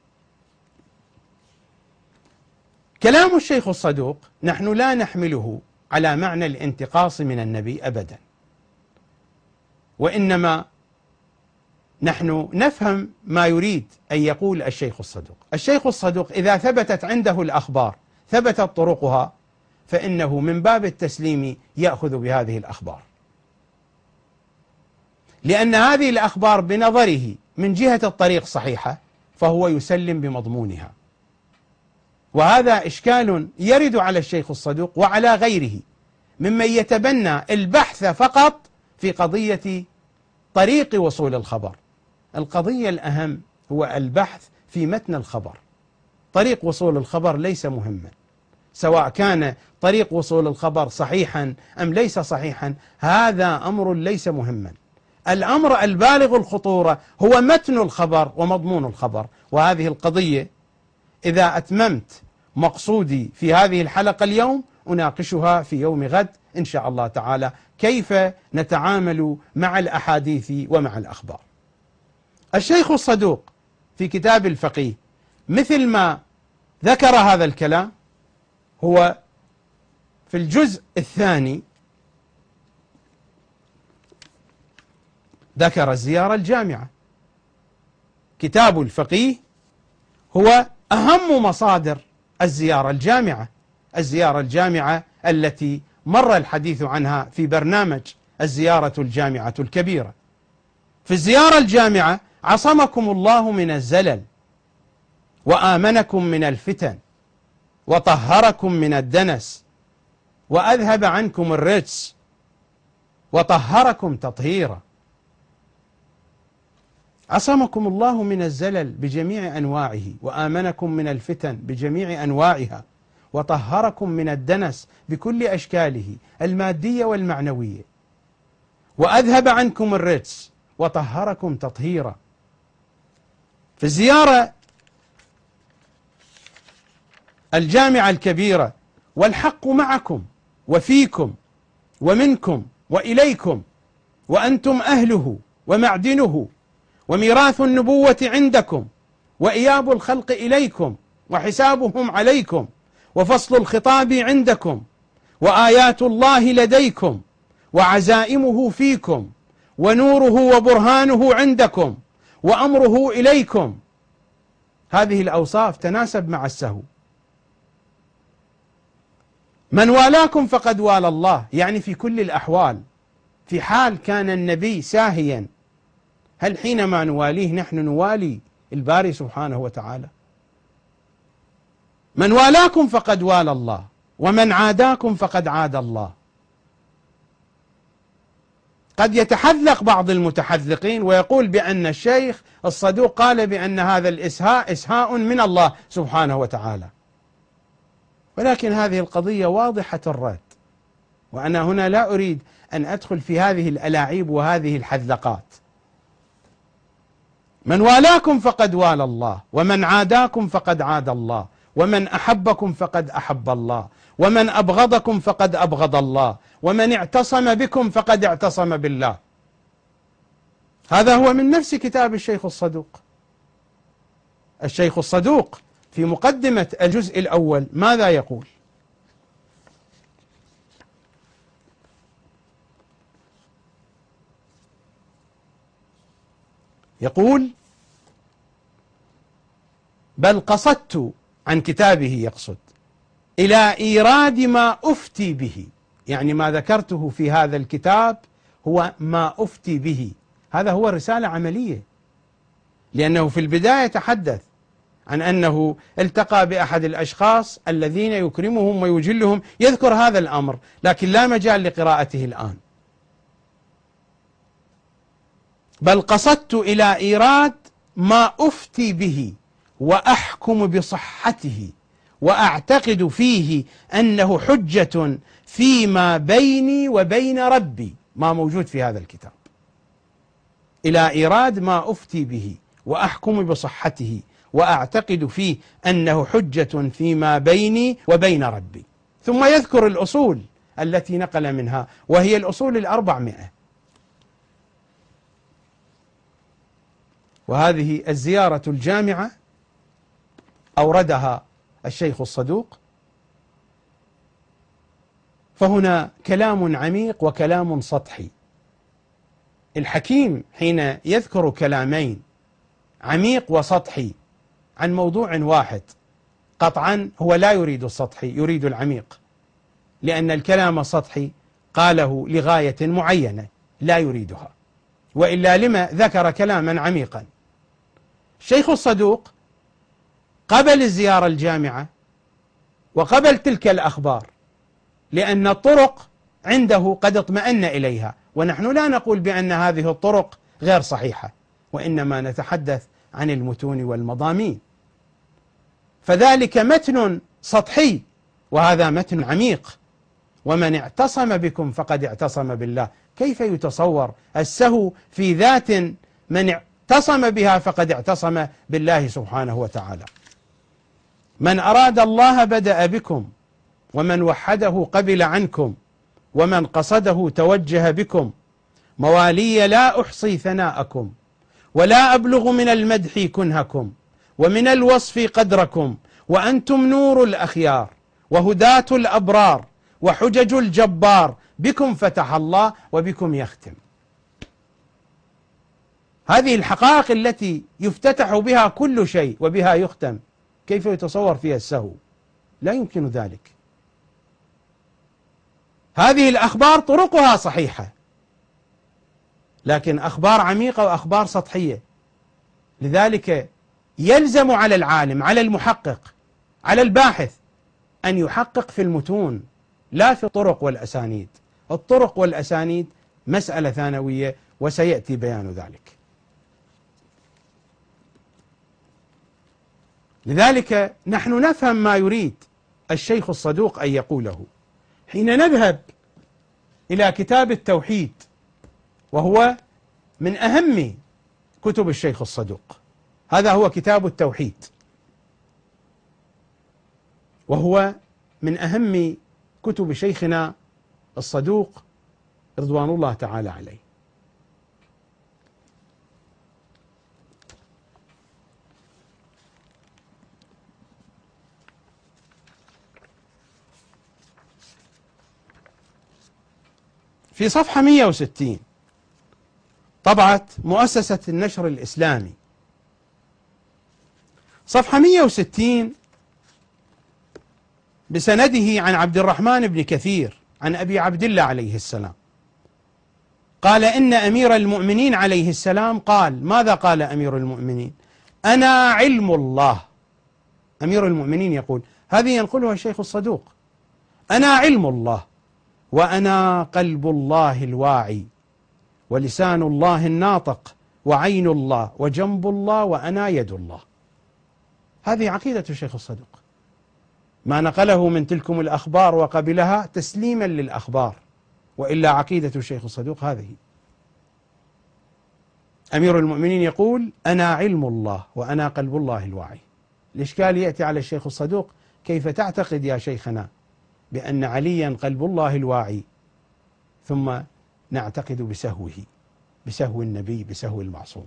كلام الشيخ الصدوق نحن لا نحمله على معنى الانتقاص من النبي أبدا، وإنما نحن نفهم ما يريد أن يقول الشيخ الصدوق. الشيخ الصدوق إذا ثبتت عنده الأخبار ثبتت طرقها فإنه من باب التسليم يأخذ بهذه الأخبار، لأن هذه الأخبار بنظره من جهة الطريق صحيحة فهو يسلم بمضمونها. وهذا إشكال يرد على الشيخ الصدوق وعلى غيره ممن يتبنى البحث فقط في قضية طريق وصول الخبر. القضية الأهم هو البحث في متن الخبر. طريق وصول الخبر ليس مهما، سواء كان طريق وصول الخبر صحيحا أم ليس صحيحا، هذا أمر ليس مهما. الأمر البالغ الخطورة هو متن الخبر ومضمون الخبر، وهذه القضية إذا أتممت مقصودي في هذه الحلقة اليوم أناقشها في يوم غد إن شاء الله تعالى، كيف نتعامل مع الأحاديث ومع الأخبار. الشيخ الصدوق في كتاب الفقيه مثل ما ذكر هذا الكلام هو في الجزء الثاني ذكر الزيارة الجامعة. كتاب الفقيه هو أهم مصادر الزيارة الجامعة، الزيارة الجامعة التي مر الحديث عنها في برنامج الزيارة الجامعة الكبيرة. في الزيارة الجامعة عصمكم الله من الزلل وآمنكم من الفتن وطهركم من الدنس وأذهب عنكم الرجس وطهركم تطهيرا. عصمكم الله من الزلل بجميع أنواعه وآمنكم من الفتن بجميع أنواعها وطهركم من الدنس بكل أشكاله المادية والمعنوية وأذهب عنكم الرجس وطهركم تطهيرا. في الزيارة الجامعة الكبيرة: والحق معكم وفيكم ومنكم وإليكم، وأنتم أهله ومعدنه، وميراث النبوة عندكم، وإياب الخلق إليكم، وحسابهم عليكم، وفصل الخطاب عندكم، وآيات الله لديكم، وعزائمه فيكم، ونوره وبرهانه عندكم، وأمره إليكم. هذه الأوصاف تناسب مع السهو. من والاكم فقد والى الله، يعني في كل الأحوال. في حال كان النبي ساهيا، هل حينما نواليه نحن نوالي الباري سبحانه وتعالى؟ من والاكم فقد والى الله، ومن عاداكم فقد عاد الله. قد يتحذلق بعض المتحذلقين ويقول بأن الشيخ الصدوق قال بأن هذا الإسهاء إسهاء من الله سبحانه وتعالى، ولكن هذه القضية واضحة الرد، وأنا هنا لا أريد أن أدخل في هذه الألاعيب وهذه الحذلقات. من والاكم فقد والى الله، ومن عاداكم فقد عاد الله، ومن أحبكم فقد أحب الله، ومن أبغضكم فقد أبغض الله، ومن اعتصم بكم فقد اعتصم بالله. هذا هو من نفس كتاب الشيخ الصدوق. الشيخ الصدوق في مقدمة الجزء الأول ماذا يقول؟ يقول: بل قصدت، عن كتابه يقصد، إلى إيراد ما أفتي به، يعني ما ذكرته في هذا الكتاب هو ما أفتي به. هذا هو رسالة عملية، لأنه في البداية تحدث عن أنه التقى بأحد الأشخاص الذين يكرمهم ويجلهم، يذكر هذا الأمر لكن لا مجال لقراءته الآن. بل قصدت إلى إيراد ما أفتي به وأحكم بصحته وأعتقد فيه أنه حجة فيما بيني وبين ربي، ما موجود في هذا الكتاب. إلى إيراد ما أفتي به وأحكم بصحته وأعتقد فيه أنه حجة فيما بيني وبين ربي. ثم يذكر الأصول التي نقل منها، وهي الأصول الأربعمائة. وهذه الزيارة الجامعة أوردها الشيخ الصدوق، فهنا كلام عميق وكلام سطحي. الحكيم حين يذكر كلامين عميق وسطحي عن موضوع واحد، قطعا هو لا يريد السطحي، يريد العميق، لأن الكلام السطحي قاله لغاية معينة لا يريدها، وإلا لما ذكر كلاما عميقا. الشيخ الصدوق قبل الزيارة الجامعة وقبل تلك الأخبار، لأن الطرق عنده قد اطمأن إليها، ونحن لا نقول بأن هذه الطرق غير صحيحة، وإنما نتحدث عن المتون والمضامين. فذلك متن سطحي وهذا متن عميق. ومن اعتصم بكم فقد اعتصم بالله. كيف يتصور السهو في ذات من اعتصم بها فقد اعتصم بالله سبحانه وتعالى؟ من أراد الله بدأ بكم، ومن وحده قبل عنكم، ومن قصده توجه بكم. موالي لا أحصي ثناءكم، ولا أبلغ من المدح كنهكم، ومن الوصف قدركم، وأنتم نور الأخيار، وهداة الأبرار، وحجج الجبار. بكم فتح الله وبكم يختم. هذه الحقائق التي يفتتح بها كل شيء وبها يختم، كيف يتصور فيها السهو؟ لا يمكن ذلك. هذه الأخبار طرقها صحيحة، لكن أخبار عميقة وأخبار سطحية. لذلك يلزم على العالم، على المحقق، على الباحث أن يحقق في المتون لا في الطرق والأسانيد. الطرق والأسانيد مسألة ثانوية وسيأتي بيان ذلك. لذلك نحن نفهم ما يريد الشيخ الصدوق أن يقوله حين نذهب إلى كتاب التوحيد، وهو من أهم كتب الشيخ الصدوق. هذا هو كتاب التوحيد، وهو من أهم كتب شيخنا الصدوق رضوان الله تعالى عليه. في صفحة مئة وستين طبعت مؤسسة النشر الإسلامي، صفحة مئة وستين بسنده عن عبد الرحمن بن كثير عن أبي عبد الله عليه السلام قال: إن أمير المؤمنين عليه السلام قال. ماذا قال أمير المؤمنين؟ أنا علم الله. أمير المؤمنين يقول، هذه ينقلها الشيخ الصدوق: أنا علم الله، وأنا قلب الله الواعي، ولسان الله الناطق، وعين الله، وجنب الله، وأنا يد الله. هذه عقيدة الشيخ الصدوق، ما نقله من تلكم الأخبار وقبلها تسليما للأخبار، وإلا عقيدة الشيخ الصدوق هذه. أمير المؤمنين يقول: أنا علم الله، وأنا قلب الله الواعي. الإشكال يأتي على الشيخ الصدوق: كيف تعتقد يا شيخنا بأن عليا قلب الله الواعي، ثم نعتقد بسهوه، بسهو النبي، بسهو المعصوم؟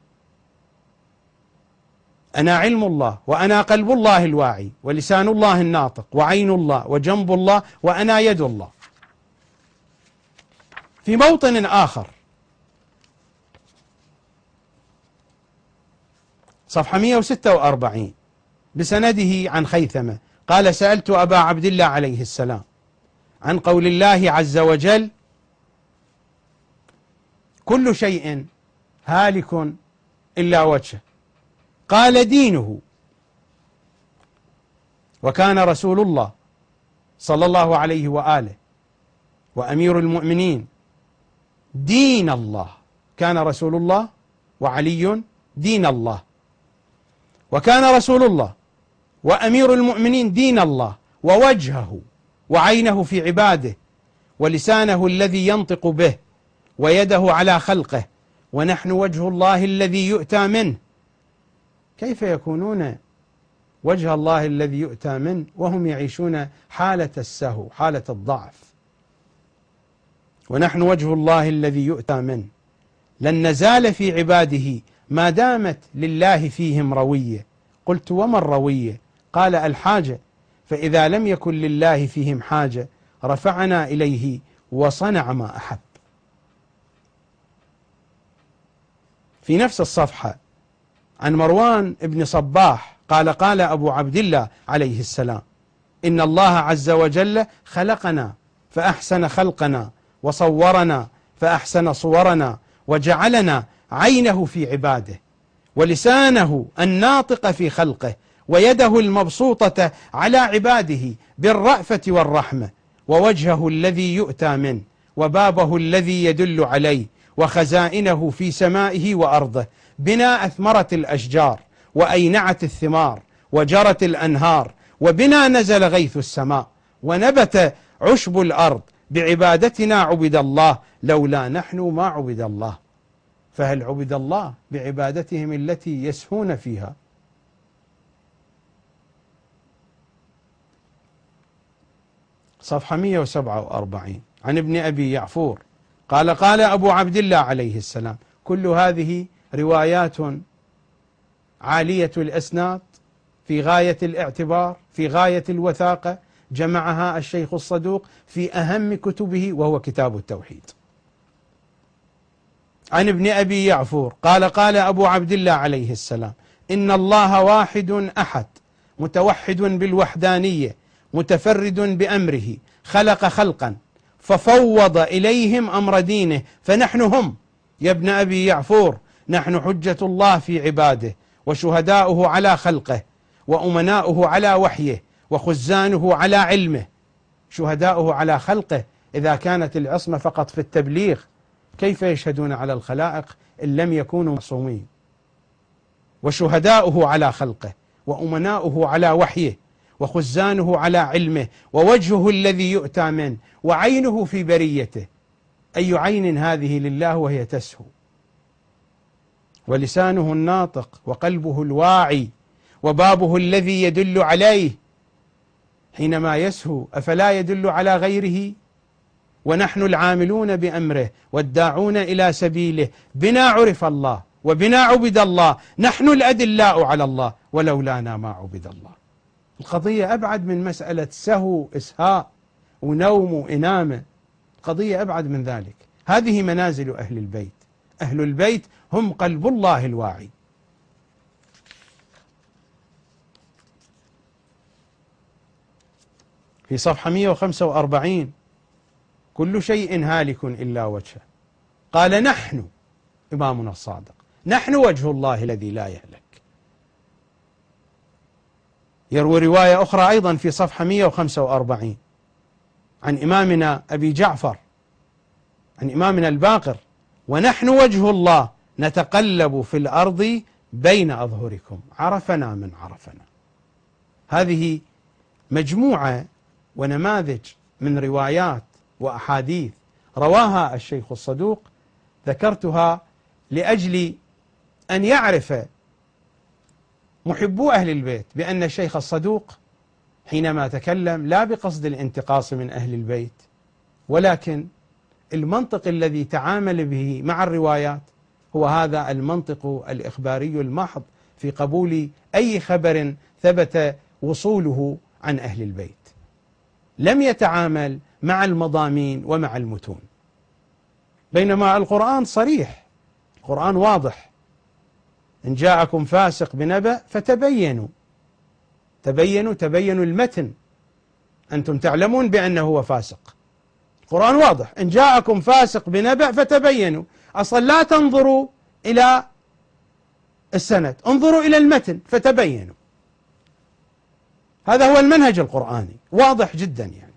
أنا علم الله، وأنا قلب الله الواعي، ولسان الله الناطق، وعين الله، وجنب الله، وأنا يد الله. في موطن آخر صفحة مئة وستة وأربعين بسنده عن خيثمة قال: سألت أبا عبد الله عليه السلام عن قول الله عز وجل: كل شيء هالك إلا وجهه، قال: دينه. وكان رسول الله صلى الله عليه وآله وأمير المؤمنين دين الله. كان رسول الله وعلي دين الله، وكان رسول الله وأمير المؤمنين دين الله، ووجهه وعينه في عباده، ولسانه الذي ينطق به، ويده على خلقه، ونحن وجه الله الذي يؤتى منه. كيف يكونون وجه الله الذي يؤتى منه وهم يعيشون حالة السهو، حالة الضعف؟ ونحن وجه الله الذي يؤتى منه، لن نزال في عباده ما دامت لله فيهم روية. قلت: وما الروية؟ قال: الحاجة، فإذا لم يكن لله فيهم حاجة رفعنا إليه وصنع ما أحب. في نفس الصفحة عن مروان بن صباح قال: قال أبو عبد الله عليه السلام: إن الله عز وجل خلقنا فأحسن خلقنا، وصورنا فأحسن صورنا، وجعلنا عينه في عباده، ولسانه الناطق في خلقه، ويده المبسوطة على عباده بالرأفة والرحمة، ووجهه الذي يؤتى منه، وبابه الذي يدل عليه، وخزائنه في سمائه وأرضه، بنا أثمرت الأشجار، وأينعت الثمار، وجرت الأنهار، وبنا نزل غيث السماء، ونبت عشب الأرض. بعبادتنا عبد الله، لولا نحن ما عبد الله. فهل عبد الله بعبادتهم التي يسهون فيها؟ صفحة مئة وسبعة وأربعين عن ابن أبي يعفور قال: قال أبو عبد الله عليه السلام. كل هذه روايات عالية الأسناد، في غاية الاعتبار، في غاية الوثاقة، جمعها الشيخ الصدوق في أهم كتبه، وهو كتاب التوحيد. عن ابن أبي يعفور قال: قال أبو عبد الله عليه السلام: إن الله واحد أحد، متوحد بالوحدانية، متفرد بأمره، خلق خلقا ففوض إليهم أمر دينه، فنحن هم يا ابن أبي يعفور، نحن حجة الله في عباده، وشهداؤه على خلقه، وأمناؤه على وحيه، وخزانه على علمه. شهداؤه على خلقه إذا كانت العصمة فقط في التبليغ، كيف يشهدون على الخلائق إن لم يكونوا معصومين؟ وشهداؤه على خلقه، وأمناؤه على وحيه، وخزانه على علمه، ووجهه الذي يؤتى منه، وعينه في بريته. أي عين هذه لله وهي تسهو؟ ولسانه الناطق وقلبه الواعي وبابه الذي يدل عليه حينما يسهو أفلا يدل على غيره؟ ونحن العاملون بأمره والداعون إلى سبيله بنا عرف الله وبنا عبد الله، نحن الأدلاء على الله ولولانا ما عبد الله. القضية أبعد من مسألة سهو إسهاء ونوم وإنامة، القضية أبعد من ذلك. هذه منازل أهل البيت، أهل البيت هم قلب الله الواعي. في صفحة مئة وخمسة وأربعين: كل شيء هالك إلا وجهه. قال نحن، إمامنا الصادق، نحن وجه الله الذي لا يهلك. يروي رواية أخرى أيضا في صفحة مئة وخمسة وأربعين عن إمامنا أبي جعفر، عن إمامنا الباقر: ونحن وجه الله نتقلب في الأرض بين أظهركم، عرفنا من عرفنا. هذه مجموعة ونماذج من روايات وأحاديث رواها الشيخ الصدوق، ذكرتها لأجل أن يعرف محبو أهل البيت بأن الشيخ الصدوق حينما تكلم لا بقصد الانتقاص من أهل البيت، ولكن المنطق الذي تعامل به مع الروايات هو هذا المنطق الإخباري المحض في قبول أي خبر ثبت وصوله عن أهل البيت. لم يتعامل مع المضامين ومع المتون، بينما القرآن صريح، القرآن واضح: إن جاءكم فاسق بنبأ فتبينوا. تبينوا تبينوا المتن، أنتم تعلمون بأنه هو فاسق. القرآن واضح: إن جاءكم فاسق بنبأ فتبينوا. أصلا لا تنظروا إلى السند، انظروا إلى المتن فتبينوا. هذا هو المنهج القرآني، واضح جدا. يعني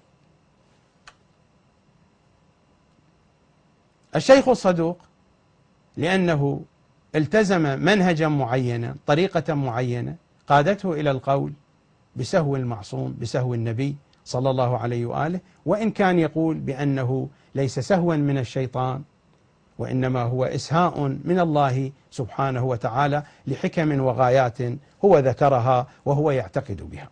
الشيخ الصدوق لأنه التزم منهجا معينا، طريقة معينة قادته إلى القول بسهو المعصوم، بسهو النبي صلى الله عليه وآله، وإن كان يقول بأنه ليس سهوا من الشيطان وإنما هو إسهاء من الله سبحانه وتعالى لحكم وغايات هو ذكرها وهو يعتقد بها.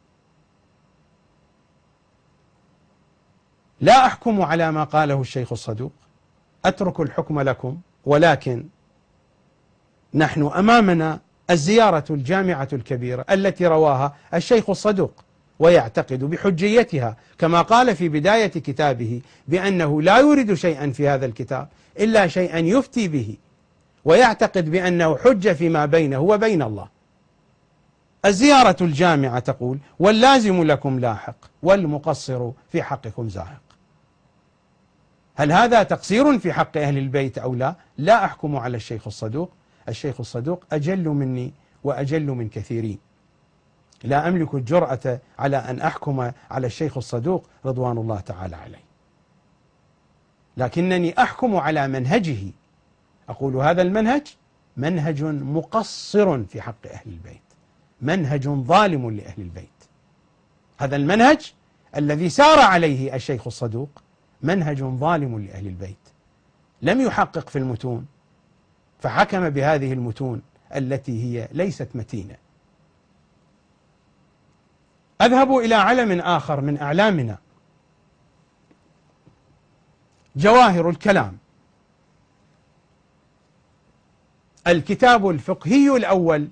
لا أحكم على ما قاله الشيخ الصدوق، أترك الحكم لكم، ولكن نحن أمامنا الزيارة الجامعة الكبيرة التي رواها الشيخ الصدوق ويعتقد بحجيتها، كما قال في بداية كتابه بأنه لا يريد شيئا في هذا الكتاب إلا شيئا يفتي به، ويعتقد بأنه حجة فيما بينه وبين الله. الزيارة الجامعة تقول: واللازم لكم لاحق والمقصر في حقكم زاهق. هل هذا تقصير في حق أهل البيت أو لا؟ لا أحكم على الشيخ الصدوق، الشيخ الصدوق أجل مني وأجل من كثيرين، لا أملك الجرأة على أن أحكم على الشيخ الصدوق رضوان الله تعالى عليه، لكنني أحكم على منهجه. أقول هذا المنهج منهج مقصر في حق أهل البيت، منهج ظالم لأهل البيت. هذا المنهج الذي سار عليه الشيخ الصدوق منهج ظالم لأهل البيت، لم يحقق في المتون فحكم بهذه المتون التي هي ليست متينة. أذهب إلى علم آخر من أعلامنا، جواهر الكلام، الكتاب الفقهي الأول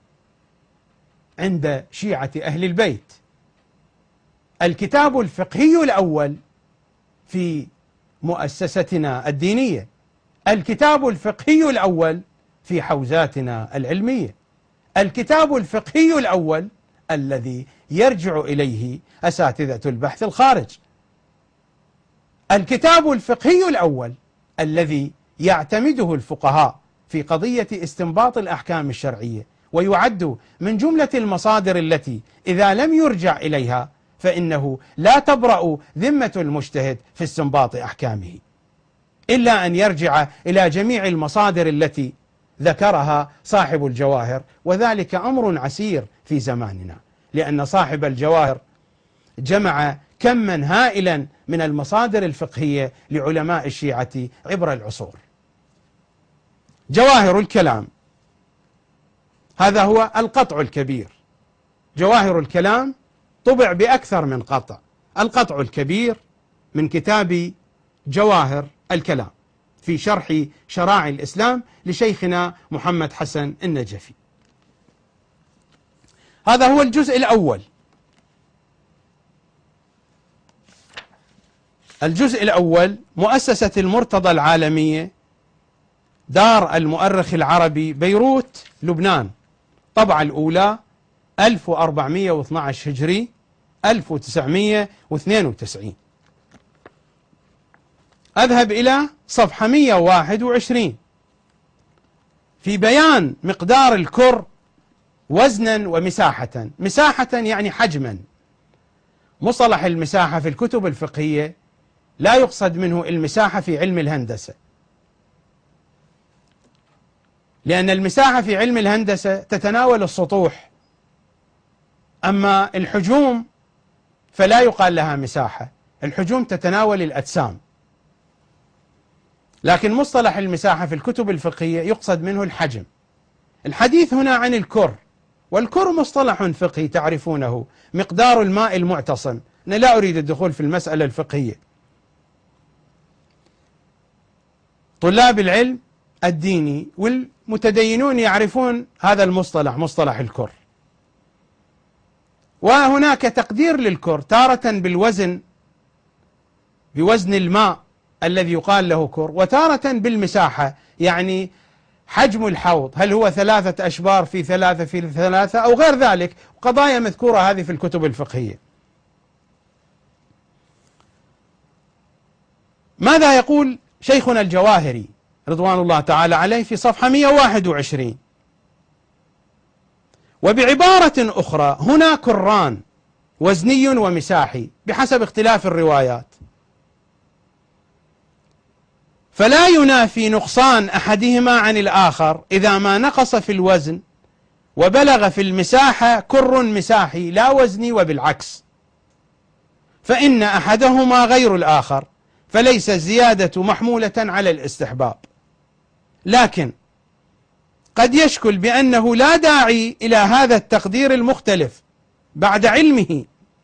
عند شيعة أهل البيت، الكتاب الفقهي الأول في مؤسستنا الدينية، الكتاب الفقهي الأول في حوزاتنا العلمية، الكتاب الفقهي الأول الذي يرجع إليه أساتذة البحث الخارج، الكتاب الفقهي الأول الذي يعتمده الفقهاء في قضية استنباط الأحكام الشرعية، ويعد من جملة المصادر التي إذا لم يرجع إليها فإنه لا تبرأ ذمة المجتهد في استنباط أحكامه إلا أن يرجع إلى جميع المصادر التي ذكرها صاحب الجواهر، وذلك أمر عسير في زماننا، لأن صاحب الجواهر جمع كما هائلا من المصادر الفقهية لعلماء الشيعة عبر العصور. جواهر الكلام، هذا هو القطع الكبير. جواهر الكلام طبع بأكثر من قطع. القطع الكبير من كتاب جواهر الكلام في شرح شرائع الإسلام لشيخنا محمد حسن النجفي. هذا هو الجزء الأول. الجزء الأول مؤسسة المرتضى العالمية، دار المؤرخ العربي، بيروت، لبنان، طبعة الأولى ألف وأربعمئة واثني عشر هجري ألف وتسعمئة واثنين وتسعين. أذهب إلى صفحة مئة وواحد وعشرين في بيان مقدار الكر وزنا ومساحة. مساحة يعني حجما. مصطلح المساحة في الكتب الفقهية لا يقصد منه المساحة في علم الهندسة، لأن المساحة في علم الهندسة تتناول السطوح، أما الحجوم فلا يقال لها مساحة، الحجوم تتناول الأجسام. لكن مصطلح المساحة في الكتب الفقهية يقصد منه الحجم. الحديث هنا عن الكر، والكر مصطلح فقهي تعرفونه، مقدار الماء المعتصم. أنا لا أريد الدخول في المسألة الفقهية. طلاب العلم الديني والمتدينون يعرفون هذا المصطلح، مصطلح الكر. وهناك تقدير للكر، تارة بالوزن، بوزن الماء الذي يقال له كر، وتارة بالمساحة، يعني حجم الحوض، هل هو ثلاثة أشبار في ثلاثة في ثلاثة أو غير ذلك، قضايا مذكورة هذه في الكتب الفقهية. ماذا يقول شيخنا الجواهري رضوان الله تعالى عليه في صفحة مئة وواحد وعشرين؟ وبعبارة أخرى هنا كران وزني ومساحي بحسب اختلاف الروايات، فلا ينافي نقصان أحدهما عن الآخر إذا ما نقص في الوزن وبلغ في المساحة كر مساحي لا وزني، وبالعكس، فإن أحدهما غير الآخر، فليس الزيادة محمولة على الاستحباب. لكن قد يشكل بأنه لا داعي إلى هذا التقدير المختلف بعد علمه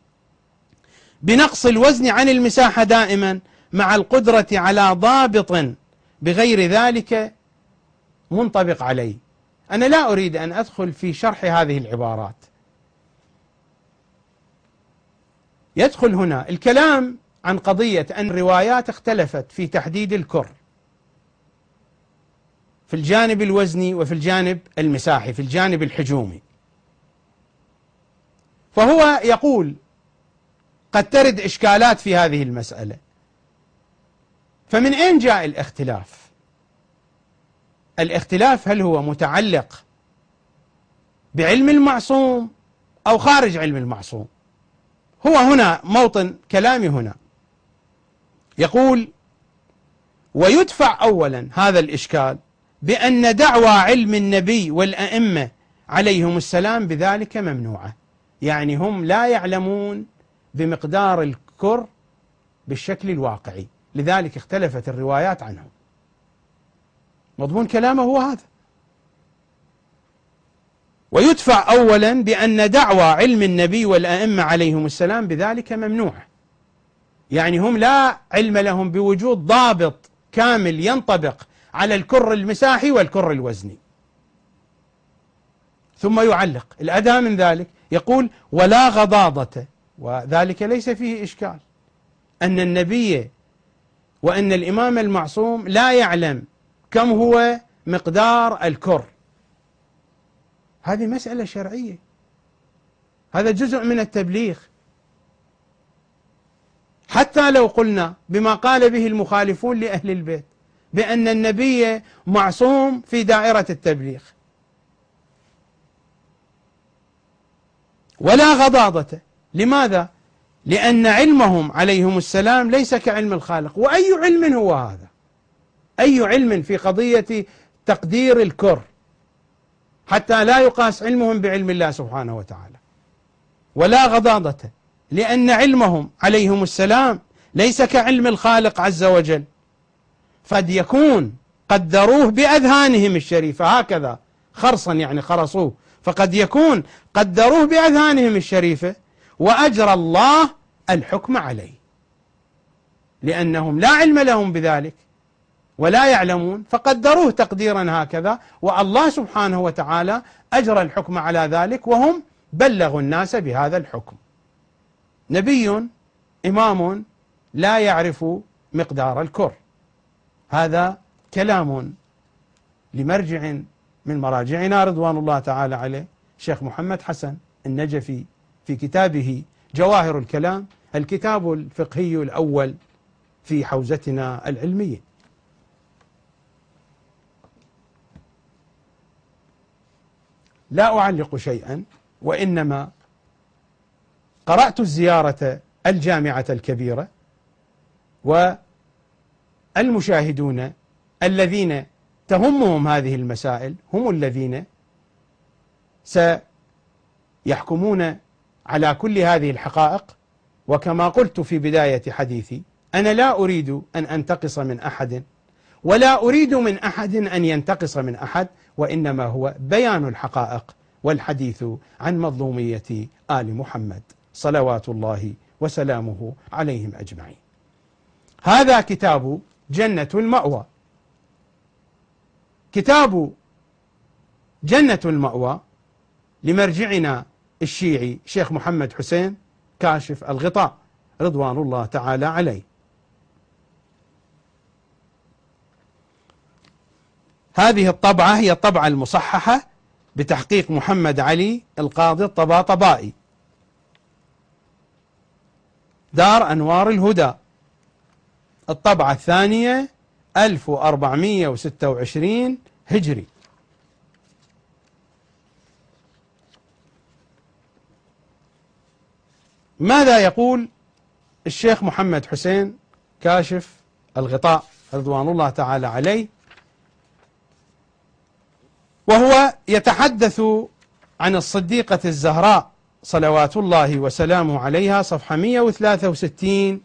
بنقص الوزن عن المساحة دائما، مع القدرة على ضابط بغير ذلك منطبق عليه. أنا لا أريد أن أدخل في شرح هذه العبارات. يدخل هنا الكلام عن قضية أن الروايات اختلفت في تحديد الكر في الجانب الوزني وفي الجانب المساحي، في الجانب الحجومي. فهو يقول قد ترد إشكالات في هذه المسألة. فمن أين جاء الاختلاف؟ الاختلاف هل هو متعلق بعلم المعصوم أو خارج علم المعصوم؟ هو هنا موطن كلامي. هنا يقول: ويدفع أولا هذا الإشكال بأن دعوى علم النبي والأئمة عليهم السلام بذلك ممنوعة، يعني هم لا يعلمون بمقدار الكر بالشكل الواقعي، لذلك اختلفت الروايات عنهم. مضمون كلامه هو هذا. ويدفع أولا بأن دعوى علم النبي والأئمة عليهم السلام بذلك ممنوعة، يعني هم لا علم لهم بوجود ضابط كامل ينطبق على الكر المساحي والكر الوزني. ثم يعلق الأدهى من ذلك، يقول: ولا غضاضة، وذلك ليس فيه إشكال، أن النبي وأن الإمام المعصوم لا يعلم كم هو مقدار الكر. هذه مسألة شرعية، هذا جزء من التبليغ. حتى لو قلنا بما قال به المخالفون لأهل البيت بأن النبي معصوم في دائرة التبليغ. ولا غضاضة، لماذا؟ لأن علمهم عليهم السلام ليس كعلم الخالق. وأي علم هو هذا؟ أي علم في قضية تقدير الكر، حتى لا يقاس علمهم بعلم الله سبحانه وتعالى. ولا غضاضة، لأن علمهم عليهم السلام ليس كعلم الخالق عز وجل. قد يكون قدروه بأذهانهم الشريفة، هكذا خرصا يعني خرصوه، فقد يكون قدروه بأذهانهم الشريفة وأجرى الله الحكم عليه، لأنهم لا علم لهم بذلك ولا يعلمون، فقدروه تقديرا هكذا، والله سبحانه وتعالى أجرى الحكم على ذلك، وهم بلغوا الناس بهذا الحكم. نبي إمام لا يعرف مقدار الكر. هذا كلام لمرجع من مراجعنا رضوان الله تعالى عليه، شيخ محمد حسن النجفي، في كتابه جواهر الكلام، الكتاب الفقهي الأول في حوزتنا العلمية. لا أعلق شيئا، وإنما قرأت الزيارة الجامعة الكبيرة، والمشاهدون الذين تهمهم هذه المسائل هم الذين سيحكمون على كل هذه الحقائق. وكما قلت في بداية حديثي، أنا لا أريد أن أنتقص من أحد، ولا أريد من أحد أن ينتقص من أحد، وإنما هو بيان الحقائق والحديث عن مظلومية آل محمد صلوات الله وسلامه عليهم أجمعين. هذا كتاب جنة المأوى. كتاب جنة المأوى لمرجعنا الشيعي شيخ محمد حسين كاشف الغطاء رضوان الله تعالى عليه. هذه الطبعة هي الطبعة المصححة بتحقيق محمد علي القاضي الطباطبائي، دار أنوار الهدى، الطبعة الثانية ألف وأربعمئة وستة وعشرين هجري. ماذا يقول الشيخ محمد حسين كاشف الغطاء رضوان الله تعالى عليه وهو يتحدث عن الصديقة الزهراء صلوات الله وسلامه عليها، صفحة مئة وثلاثة وستين،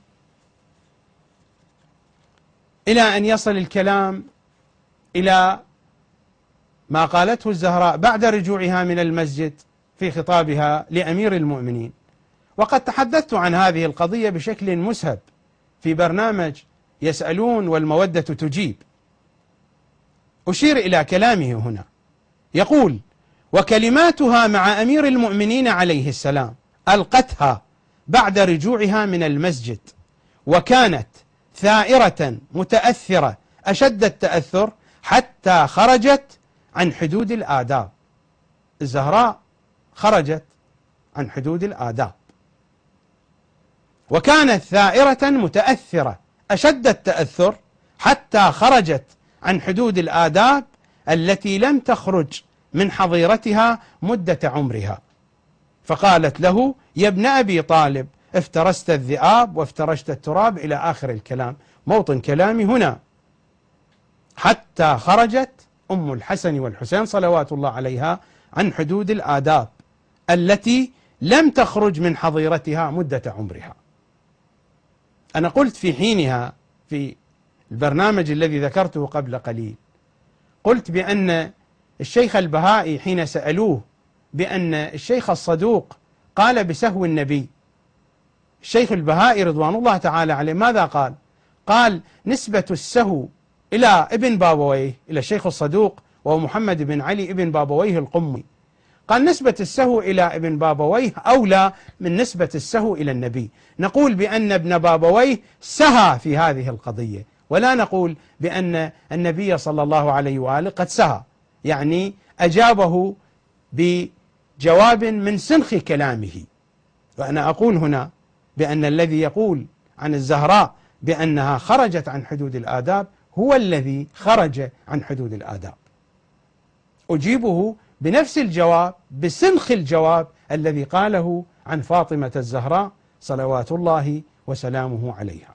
إلى أن يصل الكلام إلى ما قالته الزهراء بعد رجوعها من المسجد في خطابها لأمير المؤمنين. وقد تحدثت عن هذه القضية بشكل مسهب في برنامج يسألون والمودة تجيب. أشير إلى كلامه هنا، يقول: وكلماتها مع أمير المؤمنين عليه السلام ألقتها بعد رجوعها من المسجد، وكانت ثائرة متأثرة أشد التأثر حتى خرجت عن حدود الآداب. الزهراء خرجت عن حدود الآداب، وكانت ثائرة متأثرة أشد التأثر حتى خرجت عن حدود الآداب التي لم تخرج من حظيرتها مدة عمرها، فقالت له: يا ابن أبي طالب، افترست الذئاب وافترشت التراب، إلى آخر الكلام. موطن كلامي هنا: حتى خرجت أم الحسن والحسين صلوات الله عليها عن حدود الآداب التي لم تخرج من حظيرتها مدة عمرها. أنا قلت في حينها في البرنامج الذي ذكرته قبل قليل، قلت بأن الشيخ البهائي حين سألوه بأن الشيخ الصدوق قال بسهو النبي، الشيخ البهائي رضوان الله تعالى عليه ماذا قال؟ قال: نسبة السهو إلى ابن بابويه، إلى الشيخ الصدوق وهو محمد بن علي ابن بابويه القمي، قال: نسبة السهو إلى ابن بابويه أولى من نسبة السهو إلى النبي. نقول بأن ابن بابويه سهى في هذه القضية، ولا نقول بأن النبي صلى الله عليه وآله قد سهى، يعني أجابه بجواب من سنخ كلامه. وأنا أقول هنا بأن الذي يقول عن الزهراء بأنها خرجت عن حدود الآداب هو الذي خرج عن حدود الآداب. أجيبه بنفس الجواب، بسنخ الجواب الذي قاله عن فاطمة الزهراء صلوات الله وسلامه عليها،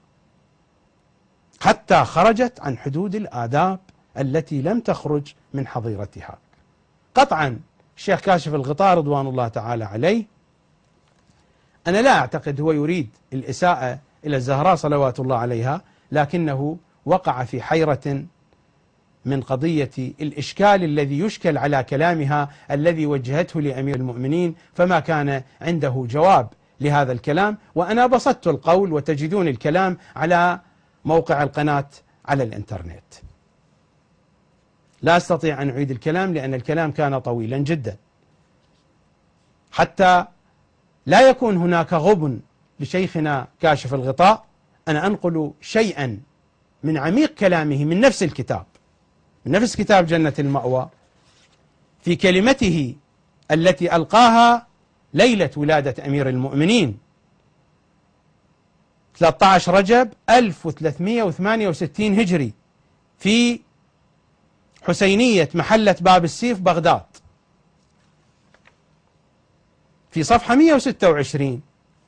حتى خرجت عن حدود الآداب التي لم تخرج من حظيرتها. قطعا الشيخ كاشف الغطاء رضوان الله تعالى عليه، أنا لا أعتقد هو يريد الإساءة إلى الزهراء صلوات الله عليها، لكنه وقع في حيرة من قضية الإشكال الذي يشكل على كلامها الذي وجهته لأمير المؤمنين، فما كان عنده جواب لهذا الكلام. وأنا بسطت القول وتجدون الكلام على موقع القناة على الإنترنت. لا أستطيع أن أعيد الكلام لأن الكلام كان طويلا جدا، حتى لا يكون هناك غبن لشيخنا كاشف الغطاء. أنا أنقل شيئا من عميق كلامه من نفس الكتاب، من نفس كتاب جنة المأوى، في كلمته التي ألقاها ليلة ولادة أمير المؤمنين ثلاثة عشر رجب ألف وثلاثمئة وثمانية وستين هجري في حسينية محلة باب السيف بغداد، في صفحة مئة وستة وعشرين.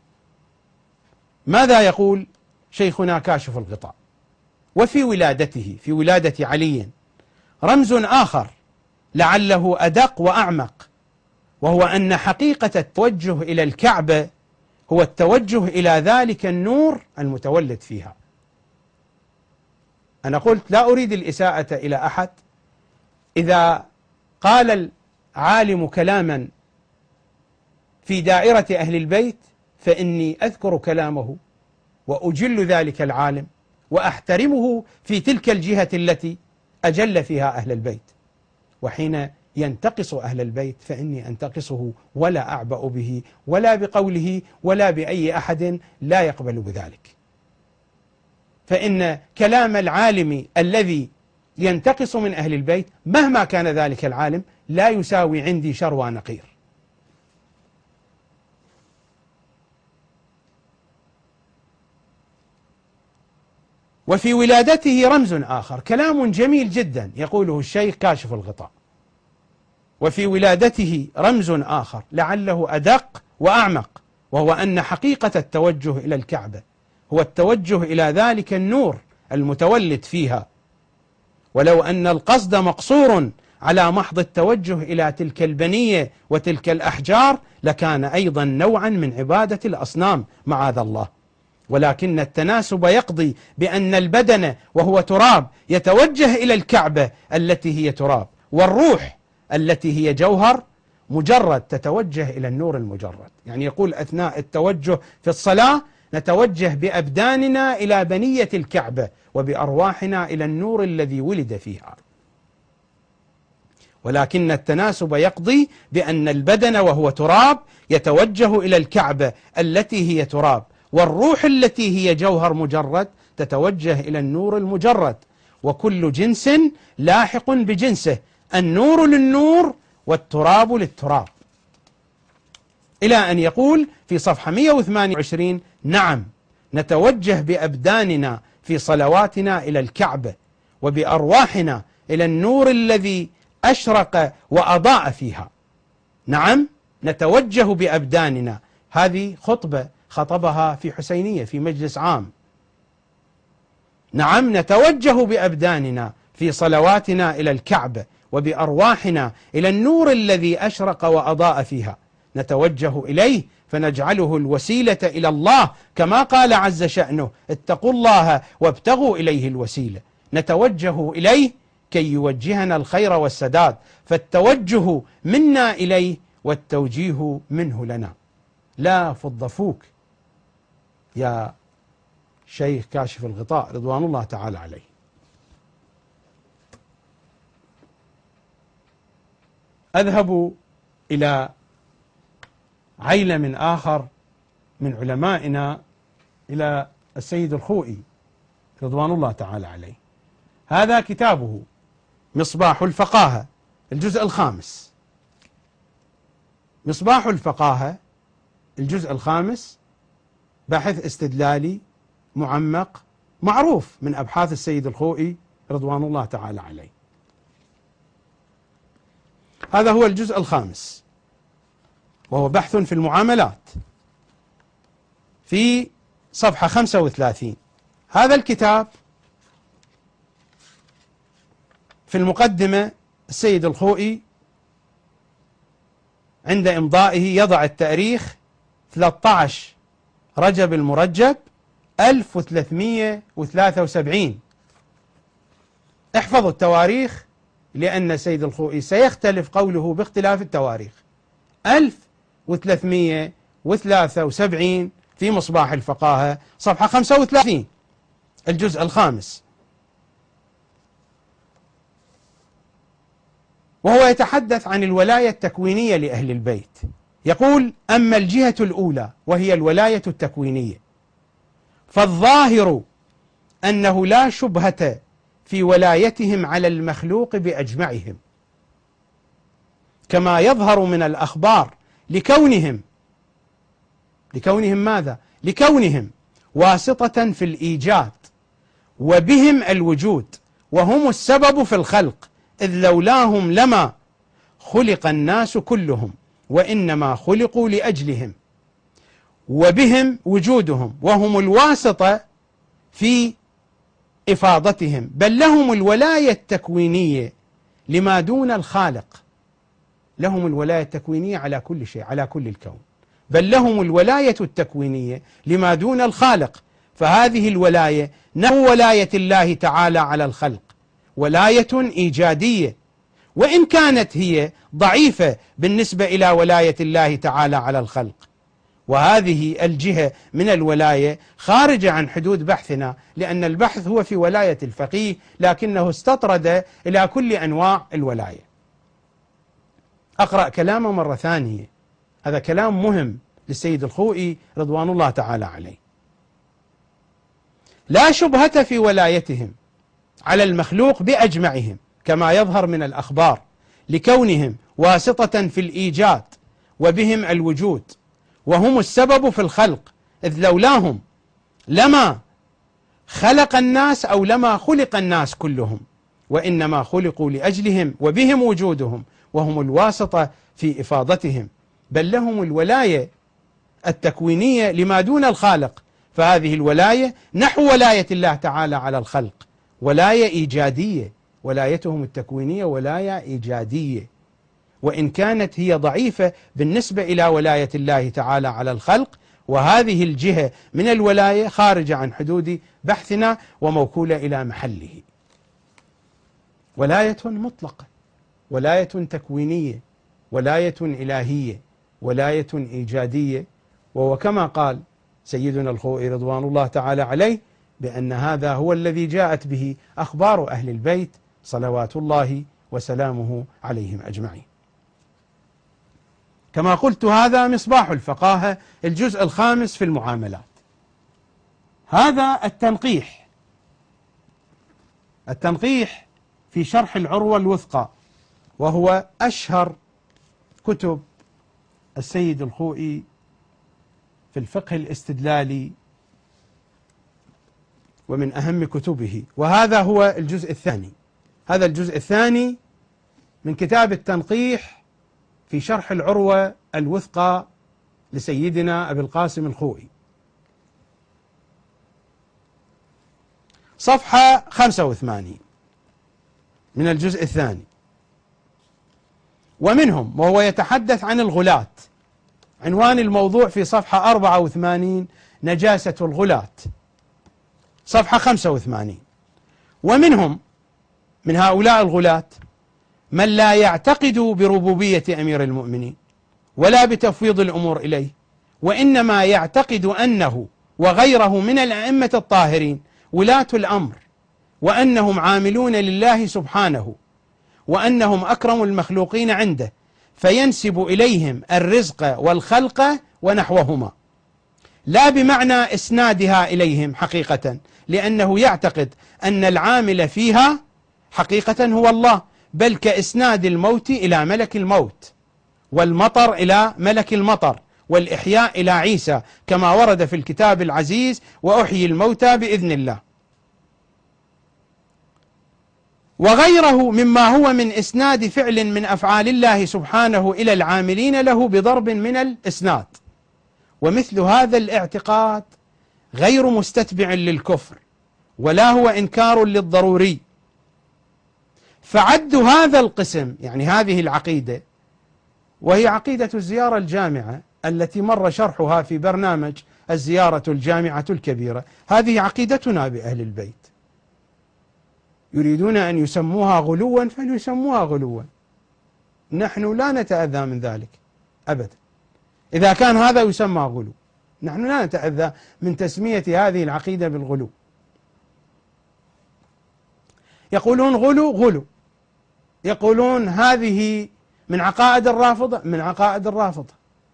ماذا يقول شيخنا كاشف الغطاء؟ وفي ولادته، في ولادة علي، رمز آخر لعله أدق وأعمق، وهو أن حقيقة التوجه إلى الكعبة هو التوجه إلى ذلك النور المتولد فيها. أنا قلت لا أريد الإساءة إلى أحد. إذا قال العالم كلاما في دائرة أهل البيت فإني أذكر كلامه وأجل ذلك العالم وأحترمه في تلك الجهة التي أجل فيها أهل البيت، وحين ينتقص أهل البيت فإني أنتقصه ولا أعبأ به ولا بقوله ولا بأي أحد لا يقبل بذلك. فإن كلام العالم الذي ينتقص من أهل البيت مهما كان ذلك العالم لا يساوي عندي شروى نقير. وفي ولادته رمز آخر، كلام جميل جدا يقوله الشيخ كاشف الغطاء. وفي ولادته رمز آخر لعله أدق وأعمق، وهو أن حقيقة التوجه إلى الكعبة هو التوجه إلى ذلك النور المتولد فيها، ولو أن القصد مقصور على محض التوجه إلى تلك البنية وتلك الأحجار لكان أيضا نوعا من عبادة الأصنام معاذ الله. ولكن التناسب يقضي بأن البدن وهو تراب يتوجه إلى الكعبة التي هي تراب، والروح التي هي جوهر مجرد تتوجه إلى النور المجرد. يعني يقول أثناء التوجه في الصلاة نتوجه بأبداننا إلى بنية الكعبة وبأرواحنا إلى النور الذي ولد فيها. ولكن التناسب يقضي بأن البدن وهو تراب يتوجه إلى الكعبة التي هي تراب، والروح التي هي جوهر مجرد تتوجه إلى النور المجرد، وكل جنس لاحق بجنسه، النور للنور والتراب للتراب، إلى أن يقول في صفحة مئة وثمانية وعشرين: نعم نتوجه بأبداننا في صلواتنا إلى الكعبة وبأرواحنا إلى النور الذي أشرق وأضاء فيها. نعم نتوجه بأبداننا، هذه خطبة خطبها في حسينية في مجلس عام. نعم نتوجه بأبداننا في صلواتنا إلى الكعبة وبأرواحنا إلى النور الذي أشرق وأضاء فيها، نتوجه إليه فنجعله الوسيلة إلى الله، كما قال عز شأنه: اتقوا الله وابتغوا إليه الوسيلة. نتوجه إليه كي يوجهنا الخير والسداد، فالتوجه منا إليه والتوجيه منه لنا. لا فض فوك يا شيخ كاشف الغطاء رضوان الله تعالى عليه. أذهب إلى عيلم آخر من علمائنا، إلى السيد الخوئي رضوان الله تعالى عليه. هذا كتابه مصباح الفقاهة الجزء الخامس. مصباح الفقاهة الجزء الخامس بحث استدلالي معمق معروف من أبحاث السيد الخوئي رضوان الله تعالى عليه. هذا هو الجزء الخامس، وهو بحث في المعاملات، في صفحة خمسة وثلاثين. هذا الكتاب في المقدمة السيد الخوئي عند إمضائه يضع التاريخ ثلاثة عشر رجب المرجب ألف وثلاثمئة وثلاثة وسبعين. احفظوا التواريخ، لأن سيد الخوئي سيختلف قوله باختلاف التواريخ. ألف وثلاثمئة وثلاثة وسبعين في مصباح الفقاهة صفحة خمسة وثلاثين الجزء الخامس، وهو يتحدث عن الولاية التكوينية لأهل البيت. يقول: أما الجهة الأولى وهي الولاية التكوينية، فالظاهر أنه لا شبهة في ولايتهم على المخلوق بأجمعهم، كما يظهر من الأخبار، لكونهم لكونهم ماذا؟ لكونهم واسطة في الإيجاد، وبهم الوجود، وهم السبب في الخلق، إذ لولاهم لما خلق الناس كلهم، وإنما خلقوا لأجلهم، وبهم وجودهم، وهم الواسطة في إفاضتهم، بل لهم الولاية التكوينية لما دون الخالق. لهم الولاية التكوينية على كل شيء، على كل الكون، بل لهم الولاية التكوينية لما دون الخالق. فهذه الولاية نحو ولاية الله تعالى على الخلق، ولاية إيجادية، وإن كانت هي ضعيفة بالنسبة إلى ولاية الله تعالى على الخلق. وهذه الجهة من الولاية خارجة عن حدود بحثنا، لأن البحث هو في ولاية الفقيه، لكنه استطرد إلى كل أنواع الولاية. أقرأ كلامه مرة ثانية، هذا كلام مهم للسيد الخوئي رضوان الله تعالى عليه. لا شبهة في ولايتهم على المخلوق بأجمعهم، كما يظهر من الأخبار، لكونهم واسطة في الإيجاد، وبهم الوجود، وهم السبب في الخلق، إذ لولاهم لما خلق الناس أو لما خلق الناس كلهم، وإنما خلقوا لأجلهم، وبهم وجودهم، وهم الواسطة في إفاضتهم، بل لهم الولاية التكوينية لما دون الخالق. فهذه الولاية نحو ولاية الله تعالى على الخلق، ولاية إيجادية، ولايتهم التكوينية ولاية إيجادية، وإن كانت هي ضعيفة بالنسبة إلى ولاية الله تعالى على الخلق. وهذه الجهة من الولاية خارجة عن حدود بحثنا وموكولة إلى محله. ولاية مطلقة، ولاية تكوينية، ولاية إلهية، ولاية إيجادية، وهو كما قال سيدنا الخوئي رضوان الله تعالى عليه، بأن هذا هو الذي جاءت به أخبار أهل البيت صلوات الله وسلامه عليهم أجمعين. كما قلت، هذا مصباح الفقاهة الجزء الخامس في المعاملات. هذا التنقيح التنقيح في شرح العروة الوثقى، وهو أشهر كتب السيد الخوئي في الفقه الاستدلالي، ومن أهم كتبه. وهذا هو الجزء الثاني هذا الجزء الثاني من كتاب التنقيح في شرح العروة الوثقى لسيدنا أبي القاسم الخوئي، صفحة خمسة وثمانين من الجزء الثاني. ومنهم، وهو يتحدث عن الغلاة، عنوان الموضوع في صفحة أربعة وثمانين: نجاسة الغلاة، صفحة خمسة وثمانين. ومنهم، من هؤلاء الغلاة، من لا يعتقد بربوبية أمير المؤمنين ولا بتفويض الأمور إليه، وإنما يعتقد أنه وغيره من الأئمة الطاهرين ولاة الأمر، وأنهم عاملون لله سبحانه، وأنهم أكرم المخلوقين عنده، فينسب إليهم الرزق والخلق ونحوهما، لا بمعنى إسنادها إليهم حقيقة، لأنه يعتقد أن العامل فيها حقيقة هو الله، بل كإسناد الموت إلى ملك الموت، والمطر إلى ملك المطر، والإحياء إلى عيسى، كما ورد في الكتاب العزيز: وأحيي الموتى بإذن الله. وغيره مما هو من إسناد فعل من أفعال الله سبحانه إلى العاملين له بضرب من الإسناد. ومثل هذا الاعتقاد غير مستتبع للكفر، ولا هو إنكار للضروري. فعد هذا القسم، يعني هذه العقيدة، وهي عقيدة الزيارة الجامعة التي مر شرحها في برنامج الزيارة الجامعة الكبيرة، هذه عقيدتنا بأهل البيت. يريدون أن يسموها غلوا فليسموها غلوا، نحن لا نتأذى من ذلك أبدا. إذا كان هذا يسمى غلو، نحن لا نتأذى من تسمية هذه العقيدة بالغلو. يقولون غلو غلو، يقولون هذه من عقائد الرافضة، من عقائد الرافضة.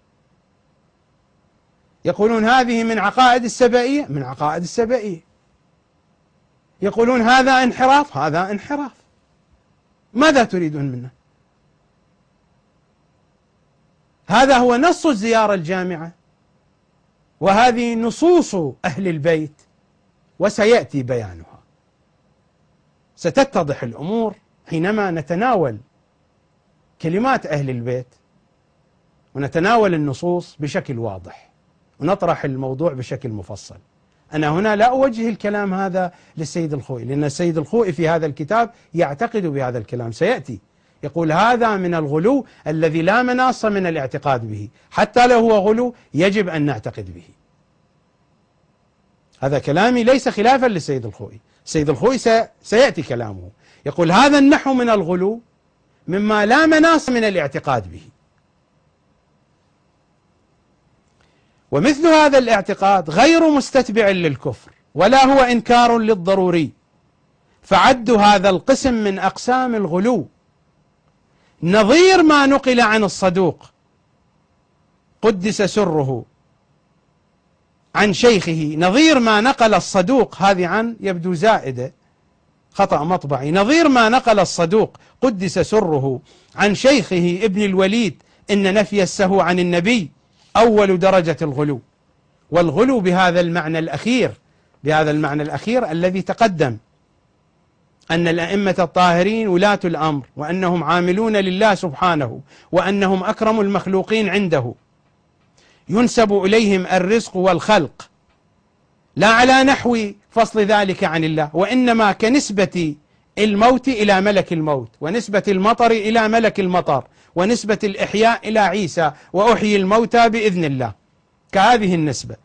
يقولون هذه من عقائد السبائية، من عقائد السبائية. يقولون هذا انحراف، هذا انحراف. ماذا تريدون منا؟ هذا هو نص الزيارة الجامعة، وهذه نصوص أهل البيت، وسيأتي بيانها. ستتضح الأمور حينما نتناول كلمات أهل البيت ونتناول النصوص بشكل واضح ونطرح الموضوع بشكل مفصل. أنا هنا لا أوجه الكلام هذا للسيد الخوئي، لأن السيد الخوئي في هذا الكتاب يعتقد بهذا الكلام، سيأتي يقول هذا من الغلو الذي لا مناص من الاعتقاد به، حتى لو هو غلو يجب أن نعتقد به. هذا كلامي ليس خلافا للسيد الخوئي. السيد الخوئي سيأتي كلامه يقول هذا النحو من الغلو مما لا مناص من الاعتقاد به. ومثل هذا الاعتقاد غير مستتبع للكفر ولا هو إنكار للضروري، فعد هذا القسم من أقسام الغلو نظير ما نقل عن الصدوق قدس سره عن شيخه، نظير ما نقل الصدوق، هذه عن يبدو زائدة خطأ مطبعي، نظير ما نقل الصدوق قدس سره عن شيخه ابن الوليد إن نفي السهو عن النبي أول درجة الغلو. والغلو بهذا المعنى الأخير، بهذا المعنى الأخير الذي تقدم، أن الأئمة الطاهرين ولاة الأمر، وأنهم عاملون لله سبحانه، وأنهم أكرم المخلوقين عنده، ينسب إليهم الرزق والخلق لا على نحو فصل ذلك عن الله، وإنما كنسبة الموت إلى ملك الموت، ونسبة المطر إلى ملك المطر، ونسبة الإحياء إلى عيسى، وأحيي الموتى بإذن الله، كهذه النسبة.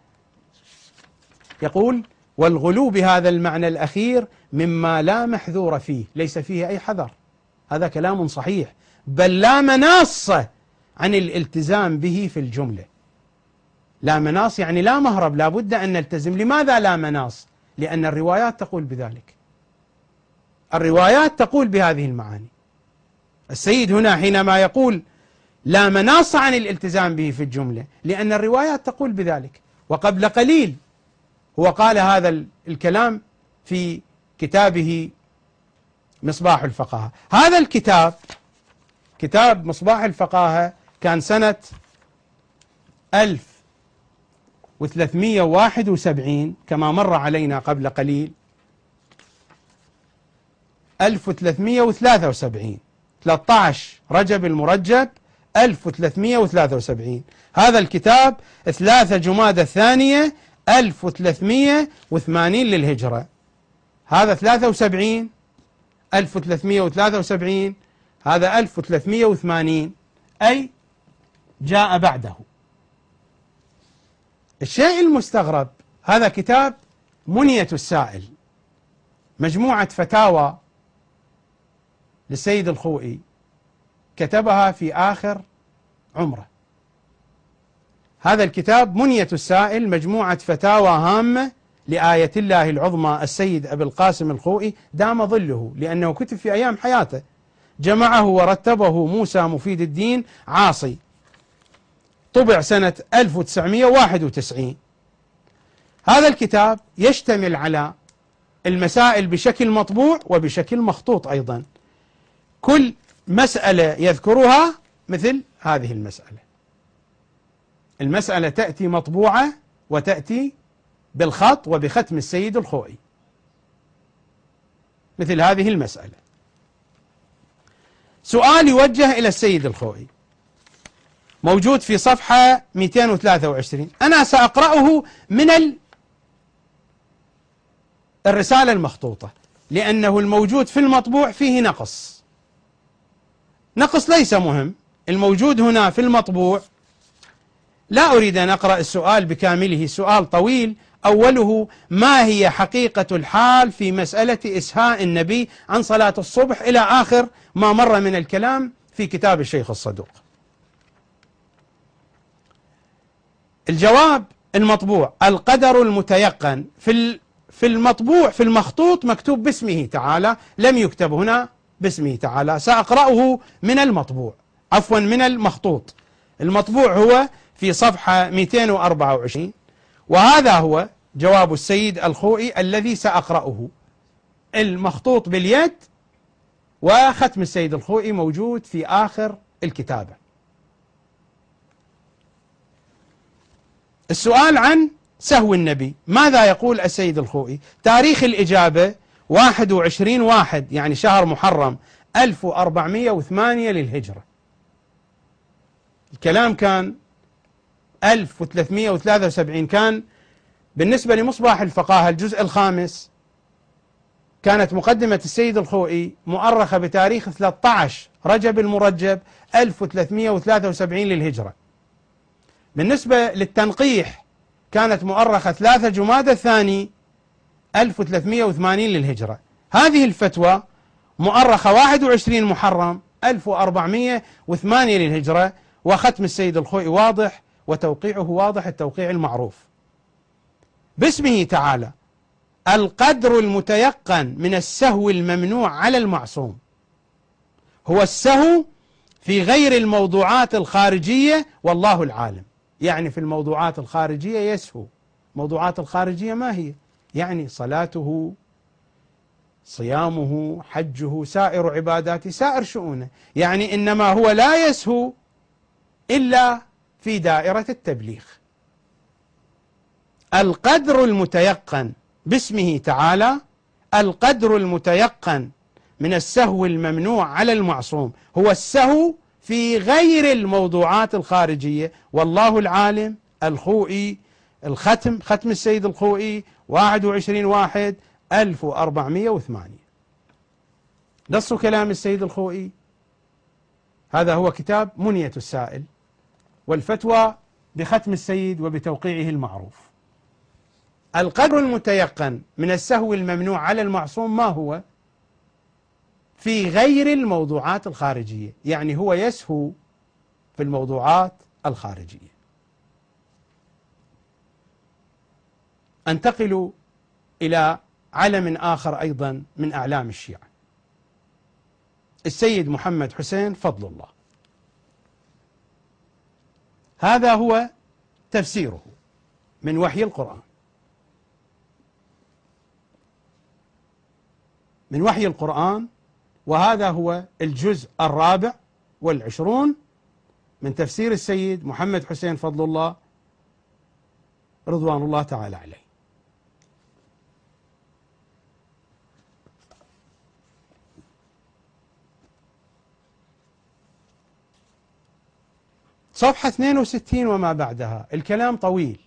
يقول والغلو بهذا المعنى الأخير مما لا محذور فيه، ليس فيه أي حذر، هذا كلام صحيح، بل لا مناص عن الالتزام به في الجملة. لا مناص يعني لا مهرب، لا بد أن نلتزم. لماذا لا مناص؟ لأن الروايات تقول بذلك، الروايات تقول بهذه المعاني. السيد هنا حينما يقول لا مناص عن الالتزام به في الجملة لأن الروايات تقول بذلك. وقبل قليل هو قال هذا الكلام في كتابه مصباح الفقاهة. هذا الكتاب، كتاب مصباح الفقاهة، كان سنة ألف وثلاثمئة وواحد وسبعين كما مر علينا قبل قليل، ألف وثلاثمئة وثلاثة وسبعين، ثلاثة عشر رجب المرجب ألف وثلاثمئة وثلاثة وسبعين. هذا الكتاب ثلاثة جمادى الثانية ألف وثلاثمئة وثمانين للهجرة. هذا ثلاثة وسبعين، ألف وثلاثمئة وثلاثة وسبعين، هذا ألف وثلاثمئة وثمانين، أي جاء بعده. الشيء المستغرب هذا كتاب منية السائل، مجموعة فتاوى للسيد الخوئي كتبها في آخر عمره. هذا الكتاب منية السائل مجموعة فتاوى هامة لآية الله العظمى السيد أبي القاسم الخوئي دام ظله، لأنه كتب في أيام حياته، جمعه ورتبه موسى مفيد الدين عاصي، طبع سنة ألف وتسعمئة وواحد وتسعين. هذا الكتاب يشتمل على المسائل بشكل مطبوع وبشكل مخطوط أيضا، كل مسألة يذكرها مثل هذه المسألة، المسألة تأتي مطبوعة وتأتي بالخط وبختم السيد الخوئي، مثل هذه المسألة. سؤال يوجه إلى السيد الخوئي موجود في صفحة مئتين وثلاثة وعشرين، أنا سأقرأه من الرسالة المخطوطة لأنه الموجود في المطبوع فيه نقص، نقص ليس مهم، الموجود هنا في المطبوع لا أريد أن أقرأ السؤال بكامله، سؤال طويل أوله ما هي حقيقة الحال في مسألة إسهاء النبي عن صلاة الصبح إلى آخر ما مر من الكلام في كتاب الشيخ الصدوق. الجواب المطبوع: القدر المتيقن في في المطبوع في المخطوط مكتوب باسمه تعالى، لم يكتب هنا باسمه تعالى. سأقرأه من المطبوع، عفوا من المخطوط. المطبوع هو في صفحة مئتين وأربعة وعشرين، وهذا هو جواب السيد الخوئي الذي سأقرأه. المخطوط باليد وختم السيد الخوئي موجود في آخر الكتابة. السؤال عن سهو النبي، ماذا يقول السيد الخوئي؟ تاريخ الإجابة واحد وعشرين واحد يعني شهر محرم ألف وأربعمئة وثمانية للهجرة. الكلام كان ألف وثلاثمئة وثلاثة وسبعين. كان بالنسبة لمصباح الفقاهة الجزء الخامس كانت مقدمة السيد الخوئي مؤرخة بتاريخ ثلاثة عشر رجب المرجب ألف وثلاثمئة وثلاثة وسبعين للهجرة. بالنسبة للتنقيح كانت مؤرخة ثلاثة جمادى الثاني ألف وثلاثمئة وثمانين للهجرة. هذه الفتوى مؤرخة واحد وعشرين محرم ألف وأربعمئة وثمانية للهجرة، وختم السيد الخوئي واضح وتوقيعه واضح التوقيع المعروف. باسمه تعالى: القدر المتيقن من السهو الممنوع على المعصوم هو السهو في غير الموضوعات الخارجية والله العالم. يعني في الموضوعات الخارجية يسهو. موضوعات الخارجية ما هي؟ يعني صلاته، صيامه، حجه، سائر عباداته، سائر شؤونه. يعني إنما هو لا يسهو إلا في دائرة التبليغ. القدر المتيقن باسمه تعالى: القدر المتيقن من السهو الممنوع على المعصوم هو السهو في غير الموضوعات الخارجية والله العالم. الخوئي، الختم، ختم السيد الخوئي واحد وعشرين واحد ألف وأربعمئة وثمانية. نص كلام السيد الخوئي. هذا هو كتاب منية السائل، والفتوى بختم السيد وبتوقيعه المعروف. القدر المتيقن من السهو الممنوع على المعصوم ما هو؟ في غير الموضوعات الخارجية، يعني هو يسهو في الموضوعات الخارجية. أنتقل إلى علم آخر أيضا من أعلام الشيعة، السيد محمد حسين فضل الله. هذا هو تفسيره من وحي القرآن. من وحي القرآن، وهذا هو الجزء الرابع والعشرون من تفسير السيد محمد حسين فضل الله رضوان الله تعالى عليه. صفحة اثنين وستين وما بعدها. الكلام طويل.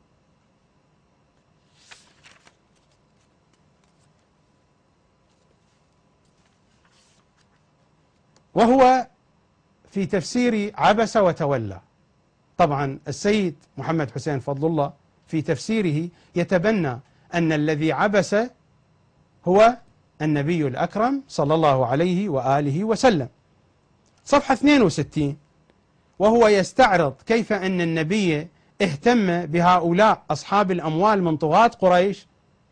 وهو في تفسير عبس وتولى. طبعا السيد محمد حسين فضل الله في تفسيره يتبنى أن الذي عبس هو النبي الأكرم صلى الله عليه وآله وسلم. صفحة اثنين وستين، وهو يستعرض كيف أن النبي اهتم بهؤلاء أصحاب الأموال من طغاة قريش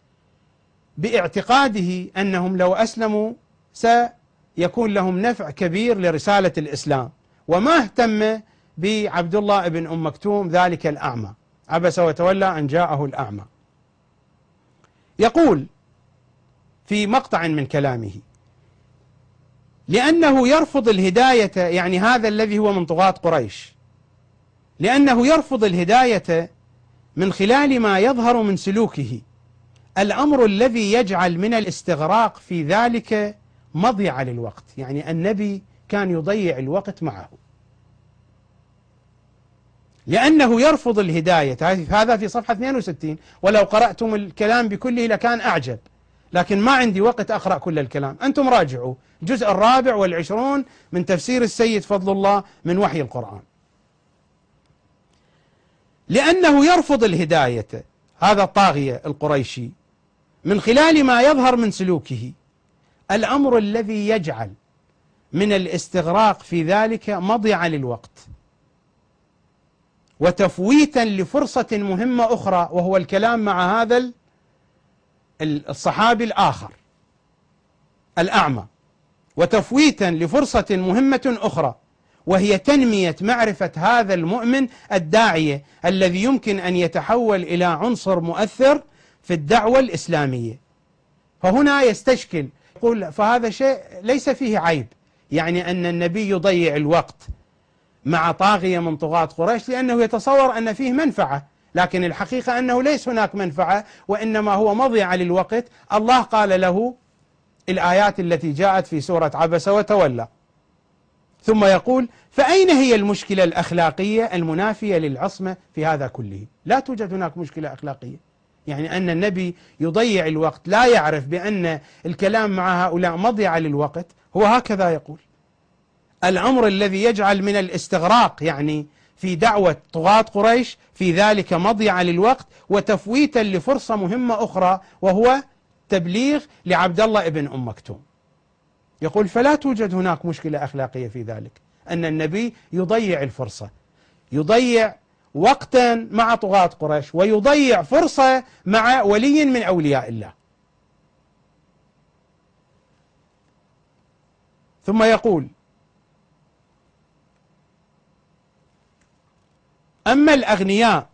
باعتقاده أنهم لو أسلموا سيكون لهم نفع كبير لرسالة الإسلام، وما اهتم بعبد الله بن أم مكتوم ذلك الأعمى. عبس وتولى أن جاءه الأعمى. يقول في مقطع من كلامه: لأنه يرفض الهداية، يعني هذا الذي هو من طغاة قريش، لأنه يرفض الهداية من خلال ما يظهر من سلوكه، الأمر الذي يجعل من الاستغراق في ذلك مضيعة للوقت. يعني النبي كان يضيع الوقت معه، لأنه يرفض الهداية. هذا في صفحة اثنين وستين، ولو قرأتم الكلام بكله لكان أعجب، لكن ما عندي وقت أقرأ كل الكلام. أنتم راجعوا الجزء الرابع والعشرون من تفسير السيد فضل الله من وحي القرآن. لأنه يرفض الهداية، هذا الطاغية القريشي من خلال ما يظهر من سلوكه الأمر الذي يجعل من الاستغراق في ذلك مضيعة للوقت وتفويتا لفرصة مهمة أخرى، وهو الكلام مع هذا الصحابي الآخر الأعمى، وتفويتا لفرصة مهمة أخرى وهي تنمية معرفة هذا المؤمن الداعية الذي يمكن أن يتحول إلى عنصر مؤثر في الدعوة الإسلامية. فهنا يستشكل يقول فهذا شيء ليس فيه عيب، يعني أن النبي يضيع الوقت مع طاغية من طغاة قريش لأنه يتصور أن فيه منفعة، لكن الحقيقة أنه ليس هناك منفعة وإنما هو مضيعة للوقت. الله قال له الآيات التي جاءت في سورة عبس وتولى، ثم يقول فأين هي المشكلة الأخلاقية المنافية للعصمة في هذا كله؟ لا توجد هناك مشكلة أخلاقية، يعني أن النبي يضيع الوقت لا يعرف بأن الكلام مع هؤلاء مضيعة للوقت، هو هكذا يقول. الأمر الذي يجعل من الاستغراق يعني في دعوة طغاة قريش في ذلك مضيعة للوقت وتفويتا لفرصة مهمة أخرى وهو تبليغ لعبد الله ابن أم مكتوم. يقول فلا توجد هناك مشكلة أخلاقية في ذلك، أن النبي يضيع الفرصة، يضيع وقتا مع طغاة قريش ويضيع فرصة مع ولي من أولياء الله. ثم يقول أما الأغنياء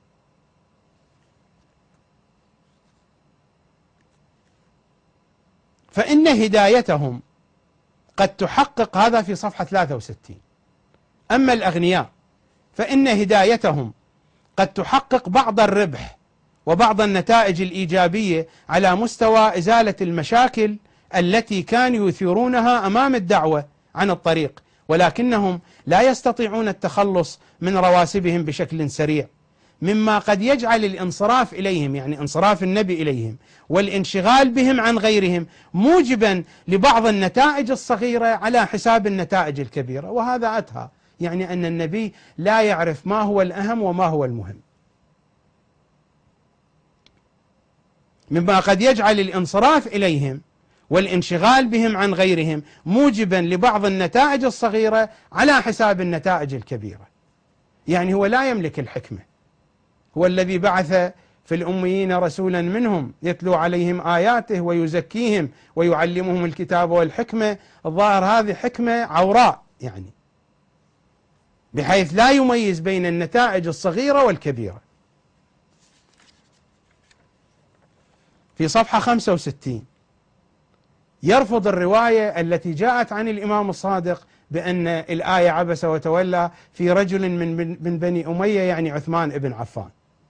فإن هدايتهم قد تحقق، هذا في صفحة ثلاثة وستين، أما الأغنياء فإن هدايتهم قد تحقق بعض الربح وبعض النتائج الإيجابية على مستوى إزالة المشاكل التي كانوا يثيرونها أمام الدعوة عن الطريق، ولكنهم لا يستطيعون التخلص من رواسبهم بشكل سريع، مما قد يجعل الانصراف إليهم يعني انصراف النبي إليهم والانشغال بهم عن غيرهم موجبا لبعض النتائج الصغيرة على حساب النتائج الكبيرة. وهذا أتهى، يعني أن النبي لا يعرف ما هو الأهم وما هو المهم، مما قد يجعل الانصراف إليهم والانشغال بهم عن غيرهم موجبا لبعض النتائج الصغيرة على حساب النتائج الكبيرة. يعني هو لا يملك الحكمة، هو الذي بعث في الأميين رسولا منهم يتلو عليهم آياته ويزكيهم ويعلمهم الكتاب والحكمة. الظاهر هذه حكمة عوراء، يعني بحيث لا يميز بين النتائج الصغيرة والكبيرة. في صفحة خمسة وستين يرفض الرواية التي جاءت عن الإمام الصادق بأن الآية عبس وتولى في رجل من من بني أمية يعني عثمان بن عفان.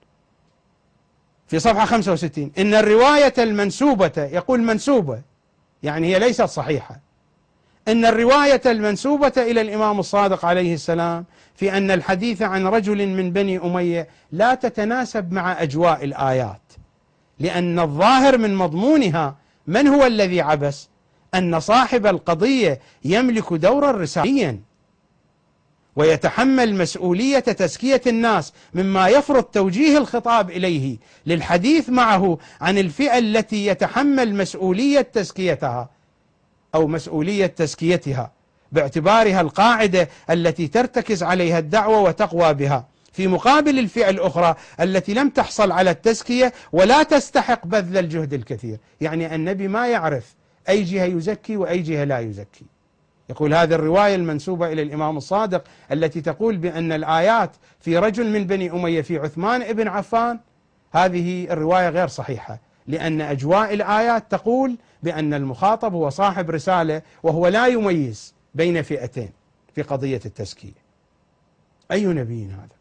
في صفحة خمسة وستين إن الرواية المنسوبة، يقول منسوبة يعني هي ليست صحيحة، إن الرواية المنسوبة إلى الإمام الصادق عليه السلام في أن الحديث عن رجل من بني أمية لا تتناسب مع أجواء الآيات، لأن الظاهر من مضمونها من هو الذي عبس؟ أن صاحب القضية يملك دورا رساليا ويتحمل مسؤولية تزكية الناس، مما يفرض توجيه الخطاب إليه للحديث معه عن الفئة التي يتحمل مسؤولية تزكيتها أو مسؤولية تزكيتها باعتبارها القاعدة التي ترتكز عليها الدعوة وتقوى بها، في مقابل الفئة الأخرى التي لم تحصل على التزكية ولا تستحق بذل الجهد الكثير. يعني النبي ما يعرف أي جهة يزكي وأي جهة لا يزكي. يقول هذه الرواية المنسوبة إلى الإمام الصادق التي تقول بأن الآيات في رجل من بني أمية في عثمان بن عفان، هذه الرواية غير صحيحة، لأن أجواء الآيات تقول بأن المخاطب هو صاحب رسالة وهو لا يميز بين فئتين في قضية التزكية. أي نبي هذا؟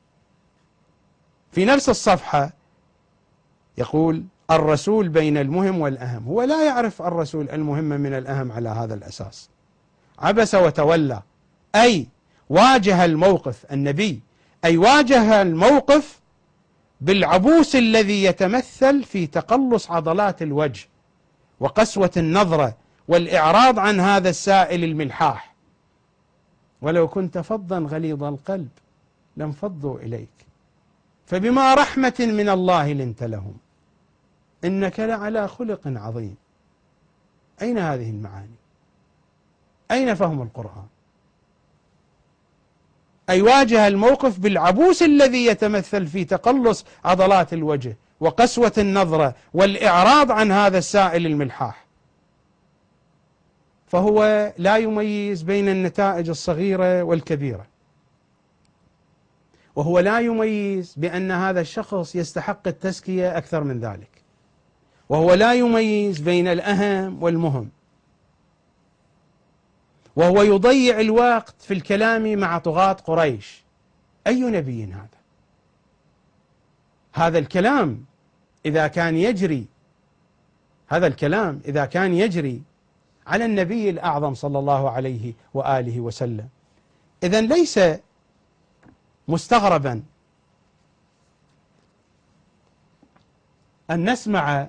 في نفس الصفحة يقول الرسول بين المهم والأهم، هو لا يعرف الرسول المهم من الأهم على هذا الأساس. عبس وتولى أي واجه الموقف، النبي أي واجه الموقف بالعبوس الذي يتمثل في تقلص عضلات الوجه وقسوة النظرة والإعراض عن هذا السائل الملحاح. ولو كنت فظا غليظ القلب لانفضوا إليك. فبما رحمة من الله لنت لهم إنك لعلى خلق عظيم. أين هذه المعاني؟ أين فهم القرآن؟ أي واجه الموقف بالعبوس الذي يتمثل في تقلص عضلات الوجه وقسوة النظرة والإعراض عن هذا السائل الملحاح، فهو لا يميز بين النتائج الصغيرة والكبيرة، وهو لا يميز بأن هذا الشخص يستحق التزكية أكثر من ذلك، وهو لا يميز بين الأهم والمهم، وهو يضيع الوقت في الكلام مع طغاة قريش. أي نبي هذا؟ هذا الكلام إذا كان يجري هذا الكلام إذا كان يجري على النبي الأعظم صلى الله عليه وآله وسلم، إذن ليس مستغربا أن نسمع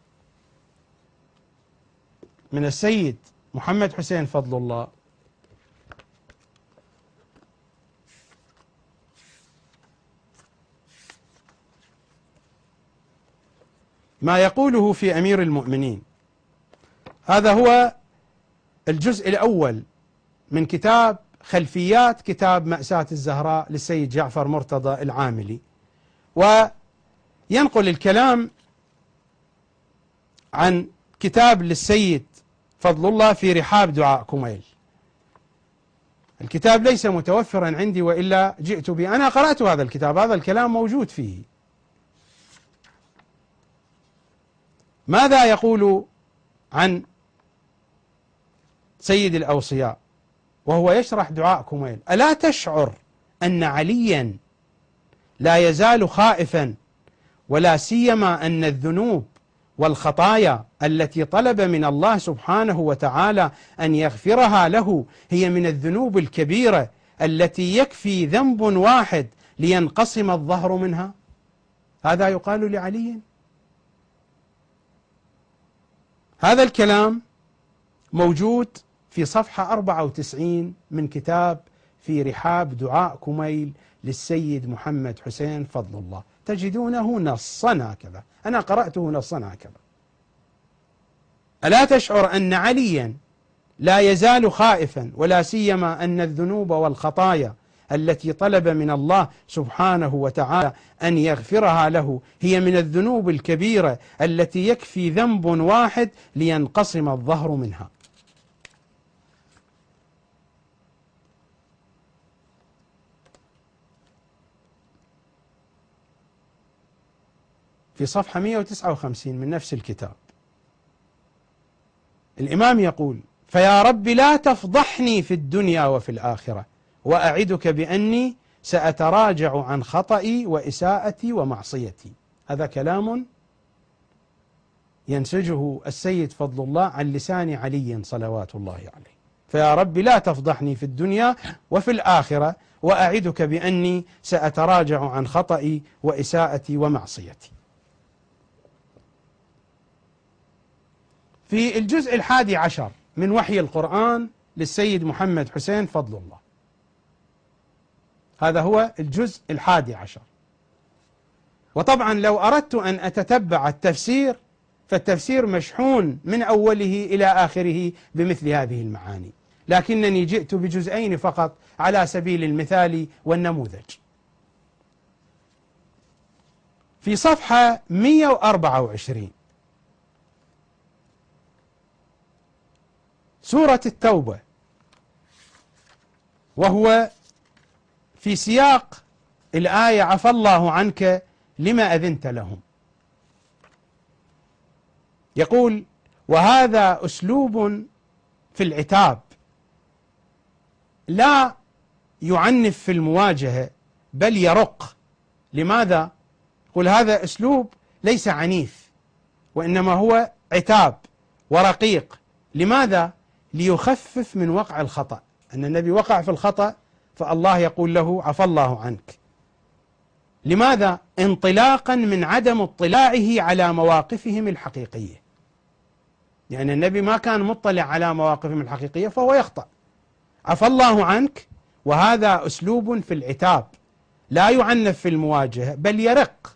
من السيد محمد حسين فضل الله ما يقوله في أمير المؤمنين. هذا هو الجزء الأول من كتاب خلفيات كتاب مأساة الزهراء للسيد جعفر مرتضى العاملي، وينقل الكلام عن كتاب للسيد فضل الله في رحاب دعاء كميل. الكتاب ليس متوفرا عندي وإلا جئت به، أنا قرأت هذا الكتاب، هذا الكلام موجود فيه. ماذا يقول عن سيد الأوصياء وهو يشرح دعاء كميل؟ ألا تشعر أن عليا لا يزال خائفا، ولا سيما أن الذنوب والخطايا التي طلب من الله سبحانه وتعالى أن يغفرها له هي من الذنوب الكبيرة التي يكفي ذنب واحد لينقسم الظهر منها؟ هذا يقال لعلي. هذا الكلام موجود في صفحة أربعة وتسعين من كتاب في رحاب دعاء كميل للسيد محمد حسين فضل الله، تجدونه نصا هكذا، أنا قرأته نصا هكذا. ألا تشعر أن عليا لا يزال خائفا، ولا سيما أن الذنوب والخطايا التي طلب من الله سبحانه وتعالى أن يغفرها له هي من الذنوب الكبيرة التي يكفي ذنب واحد لينقسم الظهر منها؟ في صفحة مئة وتسعة وخمسين من نفس الكتاب الإمام يقول: فيا رب لا تفضحني في الدنيا وفي الآخرة، وأعدك بأني سأتراجع عن خطئي وإساءتي ومعصيتي. هذا كلام ينسجه السيد فضل الله عن لسان علي صلوات الله عليه. فيا رب لا تفضحني في الدنيا وفي الآخرة، وأعدك بأني سأتراجع عن خطئي وإساءتي ومعصيتي. في الجزء الحادي عشر من وحي القرآن للسيد محمد حسين فضل الله، هذا هو الجزء الحادي عشر. وطبعا لو أردت أن أتتبع التفسير فالتفسير مشحون من أوله إلى آخره بمثل هذه المعاني، لكنني جئت بجزئين فقط على سبيل المثال والنموذج. في صفحة مئة وأربعة وعشرين سورة التوبة، وهو في سياق الآية: عفى الله عنك لما أذنت لهم. يقول: وهذا أسلوب في العتاب لا يعنف في المواجهة بل يرق. لماذا؟ يقول هذا أسلوب ليس عنيف، وإنما هو عتاب ورقيق. لماذا؟ ليخفف من وقع الخطأ، أن النبي وقع في الخطأ فالله يقول له عفى الله عنك. لماذا؟ انطلاقا من عدم اطلاعه على مواقفهم الحقيقية، يعني النبي ما كان مطلع على مواقفهم الحقيقية فهو يخطأ. عفى الله عنك، وهذا أسلوب في العتاب لا يعنف في المواجهة بل يرق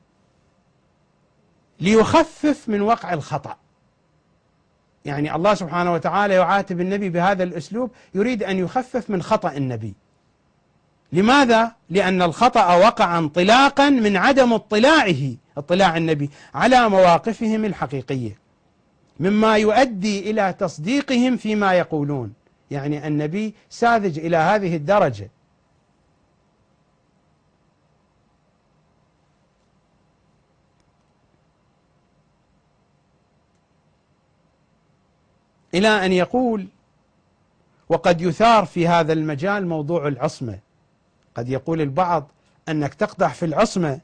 ليخفف من وقع الخطأ. يعني الله سبحانه وتعالى يعاتب النبي بهذا الأسلوب، يريد أن يخفف من خطأ النبي. لماذا؟ لأن الخطأ وقع انطلاقا من عدم اطلاعه اطلاع النبي على مواقفهم الحقيقية، مما يؤدي إلى تصديقهم فيما يقولون. يعني النبي ساذج إلى هذه الدرجة. إلى أن يقول: وقد يثار في هذا المجال موضوع العصمة. قد يقول البعض أنك تقدح في العصمة.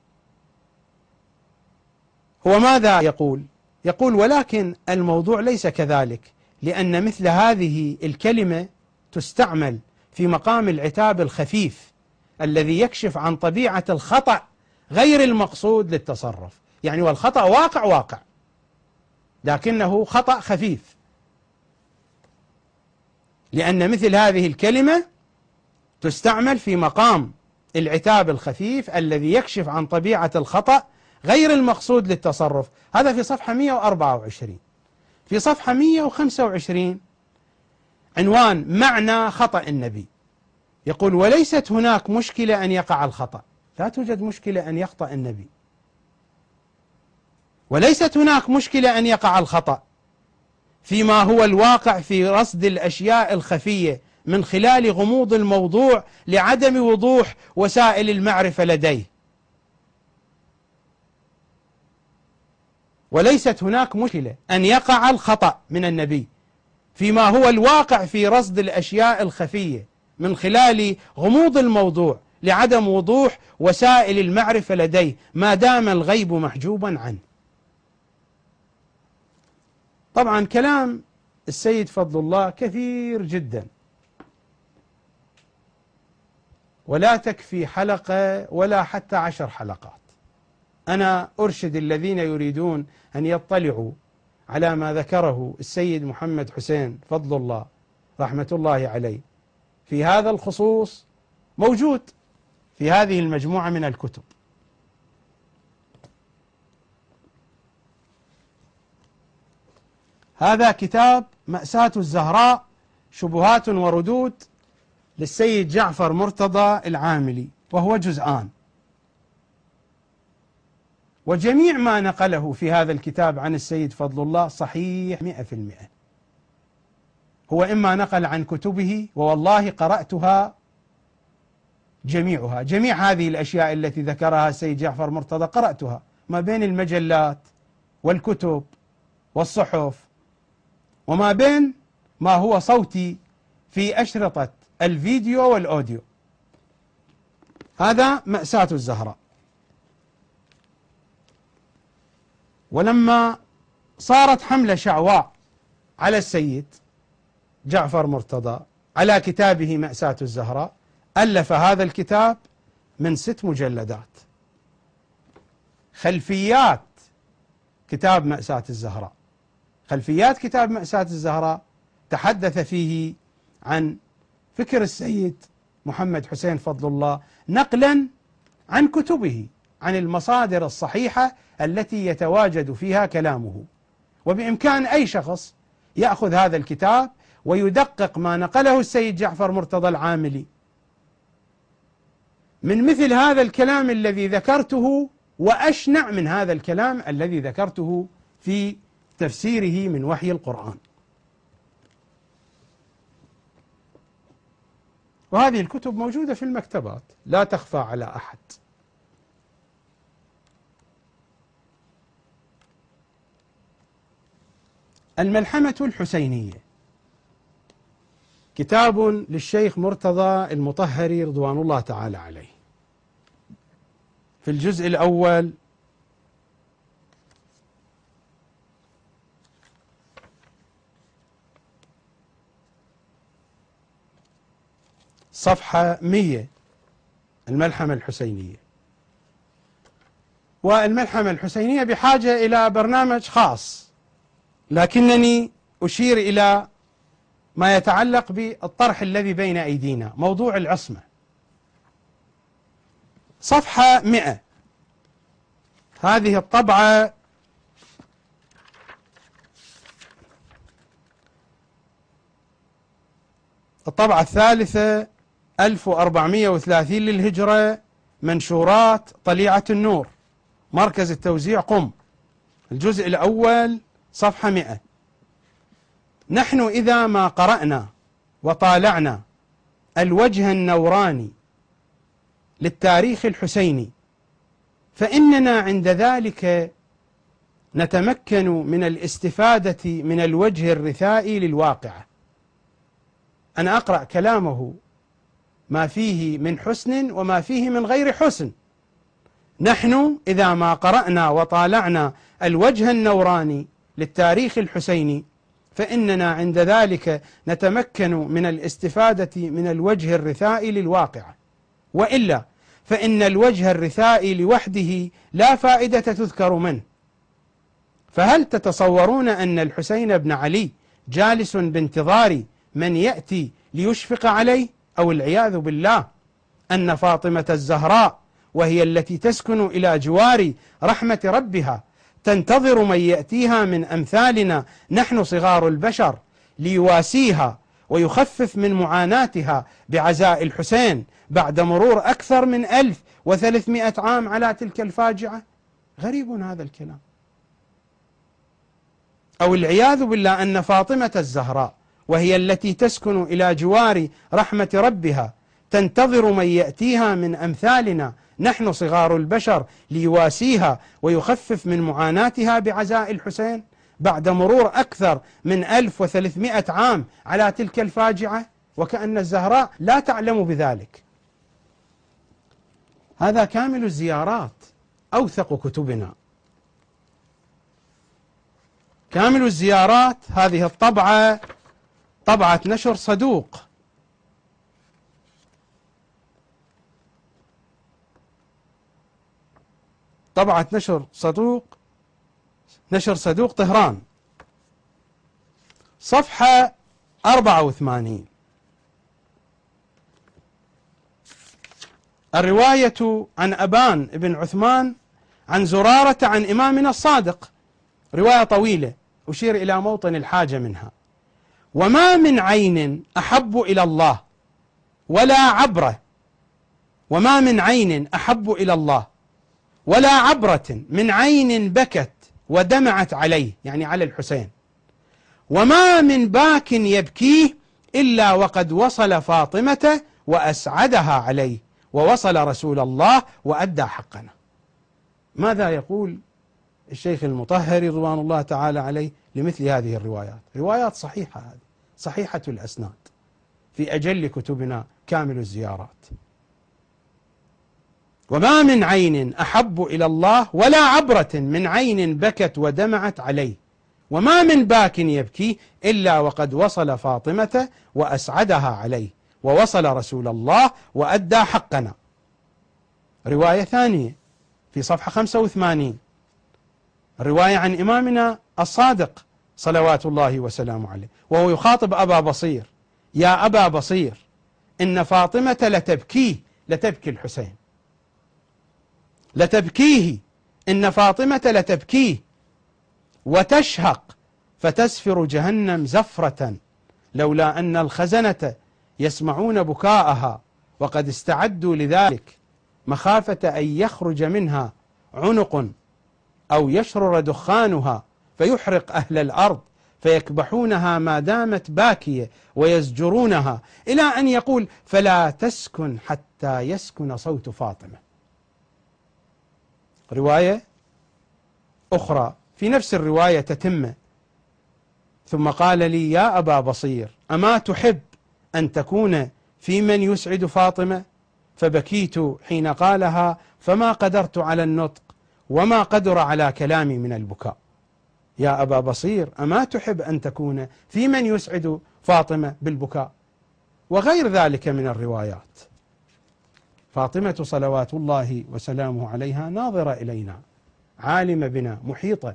هو ماذا يقول؟ يقول: ولكن الموضوع ليس كذلك، لأن مثل هذه الكلمة تستعمل في مقام العتاب الخفيف الذي يكشف عن طبيعة الخطأ غير المقصود للتصرف. يعني والخطأ واقع واقع لكنه خطأ خفيف، لأن مثل هذه الكلمة تستعمل في مقام العتاب الخفيف الذي يكشف عن طبيعة الخطأ غير المقصود للتصرف. هذا في صفحة مئة وأربعة وعشرين. في صفحة مئة وخمسة وعشرين عنوان معنى خطأ النبي، يقول: وليست هناك مشكلة أن يقع الخطأ. لا توجد مشكلة أن يخطأ النبي، وليست هناك مشكلة أن يقع الخطأ فيما هو الواقع في رصد الأشياء الخفية من خلال غموض الموضوع لعدم وضوح وسائل المعرفة لديه. وليست هناك مشكلة أن يقع الخطأ من النبي فيما هو الواقع في رصد الأشياء الخفية من خلال غموض الموضوع لعدم وضوح وسائل المعرفة لديه ما دام الغيب محجوبا عنه. طبعا كلام السيد فضل الله كثير جدا، ولا تكفي حلقة ولا حتى عشر حلقات. أنا أرشد الذين يريدون أن يطلعوا على ما ذكره السيد محمد حسين فضل الله رحمة الله عليه في هذا الخصوص، موجود في هذه المجموعة من الكتب. هذا كتاب مأساة الزهراء شبهات وردود للسيد جعفر مرتضى العاملي، وهو جزءان. وجميع ما نقله في هذا الكتاب عن السيد فضل الله صحيح مئة في المئة. هو إما نقل عن كتبه، ووالله قرأتها جميعها، جميع هذه الأشياء التي ذكرها السيد جعفر مرتضى قرأتها ما بين المجلات والكتب والصحف، وما بين ما هو صوتي في أشرطة الفيديو والأوديو. هذا مأساة الزهراء. ولما صارت حملة شعواء على السيد جعفر مرتضى على كتابه مأساة الزهراء، ألف هذا الكتاب من ست مجلدات. خلفيات كتاب مأساة الزهراء، خلفيات كتاب مأساة الزهراء تحدث فيه عن فكر السيد محمد حسين فضل الله نقلا عن كتبه، عن المصادر الصحيحة التي يتواجد فيها كلامه. وبإمكان أي شخص يأخذ هذا الكتاب ويدقق ما نقله السيد جعفر مرتضى العاملي من مثل هذا الكلام الذي ذكرته، وأشنع من هذا الكلام الذي ذكرته في تفسيره من وحي القرآن. وهذه الكتب موجودة في المكتبات لا تخفى على أحد. الملحمة الحسينية كتاب للشيخ مرتضى المطهري رضوان الله تعالى عليه. في الجزء الأول صفحة مئة، الملحمة الحسينية. والملحمة الحسينية بحاجة إلى برنامج خاص، لكنني أشير إلى ما يتعلق بالطرح الذي بين أيدينا، موضوع العصمة. صفحة مئة. هذه الطبعة الطبعة الثالثة ألف وأربعمئة وثلاثين للهجرة، منشورات طليعة النور، مركز التوزيع قم، الجزء الأول صفحة مئة. نحن إذا ما قرأنا وطالعنا الوجه النوراني للتاريخ الحسيني فإننا عند ذلك نتمكن من الاستفادة من الوجه الرثائي للواقعة. أنا أقرأ كلامه ما فيه من حسن وما فيه من غير حسن. نحن إذا ما قرأنا وطالعنا الوجه النوراني للتاريخ الحسيني فإننا عند ذلك نتمكن من الاستفادة من الوجه الرثائي للواقعة، وإلا فإن الوجه الرثائي لوحده لا فائدة تذكر منه. فهل تتصورون أن الحسين بن علي جالس بانتظار من يأتي ليشفق عليه؟ أو العياذ بالله أن فاطمة الزهراء وهي التي تسكن إلى جوار رحمة ربها تنتظر من يأتيها من أمثالنا نحن صغار البشر ليواسيها ويخفف من معاناتها بعزاء الحسين بعد مرور أكثر من ألف وثلاثمئة عام على تلك الفاجعة؟ غريب هذا الكلام. أو العياذ بالله أن فاطمة الزهراء وهي التي تسكن إلى جوار رحمة ربها تنتظر من يأتيها من أمثالنا نحن صغار البشر ليواسيها ويخفف من معاناتها بعزاء الحسين بعد مرور أكثر من ألف وثلاثمئة عام على تلك الفاجعة، وكأن الزهراء لا تعلم بذلك. هذا كامل الزيارات، أوثق كتبنا. كامل الزيارات هذه الطبعة طبعة نشر صدوق، طبعة نشر صدوق نشر صدوق طهران، صفحة أربعة وثمانين. الرواية عن أبان بن عثمان عن زرارة عن إمامنا الصادق، رواية طويلة أشير إلى موطن الحاجة منها. وما من عين أحب إلى الله ولا عبرة وما من عين أحب إلى الله ولا عبرة من عين بكت ودمعت عليه، يعني على الحسين. وما من باك يبكيه إلا وقد وصل فاطمة وأسعدها عليه ووصل رسول الله وأدى حقنا. ماذا يقول الشيخ المطهري رضوان الله تعالى عليه لمثل هذه الروايات؟ روايات صحيحة، هذه صحيحة الأسناد في أجل كتبنا كامل الزيارات. وما من عين أحب إلى الله ولا عبرة من عين بكت ودمعت عليه وما من باك يبكي إلا وقد وصل فاطمة وأسعدها عليه ووصل رسول الله وأدى حقنا. رواية ثانية في صفحة خمسة وثمانين، رواية عن إمامنا الصادق صلوات الله وسلامه عليه وهو يخاطب أبا بصير: يا أبا بصير إن فاطمة لتبكيه، لتبكي الحسين، لتبكيه، إن فاطمة لتبكيه وتشهق فتسفر جهنم زفرة لولا أن الخزنة يسمعون بكاءها وقد استعدوا لذلك مخافة أن يخرج منها عنق أو يشرر دخانها فيحرق أهل الأرض فيكبحونها ما دامت باكية ويزجرونها، إلى أن يقول: فلا تسكن حتى يسكن صوت فاطمة. رواية أخرى في نفس الرواية تتمة: ثم قال لي: يا أبا بصير أما تحب أن تكون في من يسعد فاطمة؟ فبكيت حين قالها فما قدرت على النطق وما قدر على كلامي من البكاء. يا أبا بصير أما تحب أن تكون في من يسعد فاطمة بالبكاء؟ وغير ذلك من الروايات. فاطمة صلوات الله وسلامه عليها ناظرة إلينا، عالمة بنا، محيطة.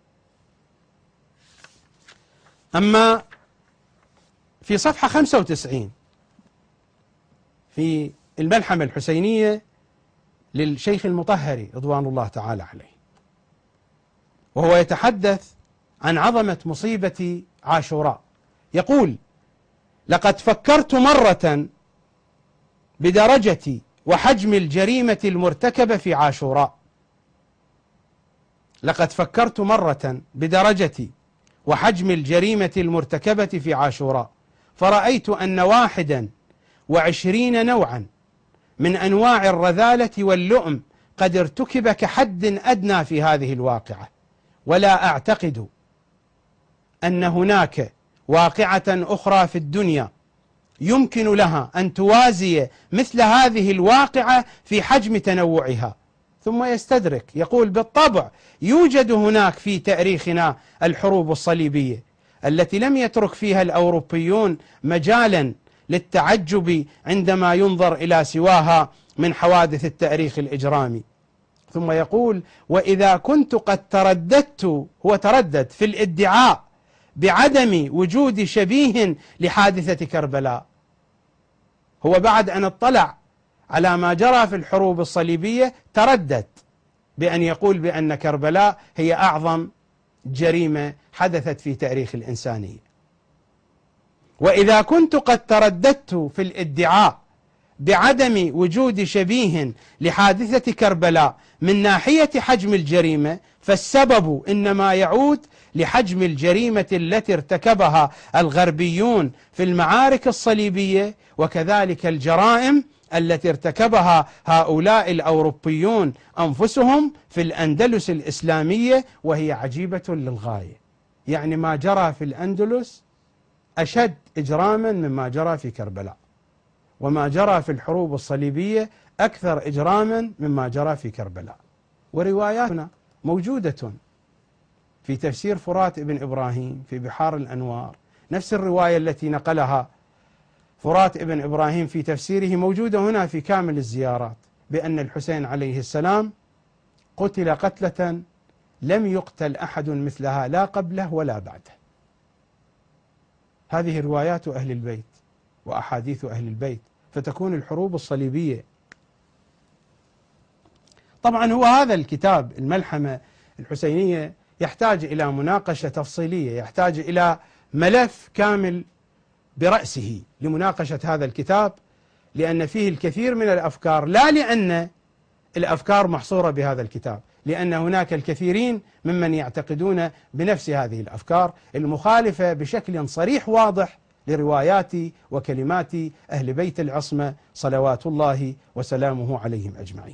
أما في صفحة خمسة وتسعين في الملحمة الحسينية للشيخ المطهري رضوان الله تعالى عليه، وهو يتحدث عن عظمة مصيبة عاشوراء. يقول: لقد فكرت مرة بدرجة وحجم الجريمة المرتكبة في عاشوراء. لقد فكرت مرة بدرجة وحجم الجريمة المرتكبة في عاشوراء، فرأيت أن واحدا وعشرين نوعا من أنواع الرذالة واللؤم قد ارتكب كحد أدنى في هذه الواقعة، ولا أعتقد أن هناك واقعة أخرى في الدنيا يمكن لها أن توازي مثل هذه الواقعة في حجم تنوعها. ثم يستدرك يقول: بالطبع يوجد هناك في تاريخنا الحروب الصليبية التي لم يترك فيها الأوروبيون مجالا للتعجب عندما ينظر إلى سواها من حوادث التاريخ الإجرامي. ثم يقول: وإذا كنت قد ترددت، هو تردد في الادعاء بعدم وجود شبيه لحادثة كربلاء. هو بعد أن اطلع على ما جرى في الحروب الصليبية تردد بأن يقول بأن كربلاء هي أعظم جريمة حدثت في تاريخ الإنسانية. وإذا كنت قد ترددت في الادعاء بعدم وجود شبيه لحادثة كربلاء من ناحية حجم الجريمة، فالسبب إنما يعود لحجم الجريمة التي ارتكبها الغربيون في المعارك الصليبية، وكذلك الجرائم التي ارتكبها هؤلاء الأوروبيون أنفسهم في الأندلس الإسلامية، وهي عجيبة للغاية. يعني ما جرى في الأندلس أشد إجراما مما جرى في كربلاء، وما جرى في الحروب الصليبية أكثر إجراما مما جرى في كربلاء. ورواياتنا موجودة في تفسير فرات ابن إبراهيم في بحار الأنوار، نفس الرواية التي نقلها فرات ابن إبراهيم في تفسيره موجودة هنا في كامل الزيارات، بأن الحسين عليه السلام قتل قتلة لم يقتل أحد مثلها لا قبله ولا بعده. هذه روايات أهل البيت وأحاديث أهل البيت، فتكون الحروب الصليبية. طبعا هو هذا الكتاب الملحمة الحسينية يحتاج إلى مناقشة تفصيلية، يحتاج إلى ملف كامل برأسه لمناقشة هذا الكتاب، لأن فيه الكثير من الأفكار، لا لأن الأفكار محصورة بهذا الكتاب، لأن هناك الكثيرين ممن يعتقدون بنفس هذه الأفكار المخالفة بشكل صريح واضح لروايات وكلمات أهل بيت العصمة صلوات الله وسلامه عليهم أجمعين.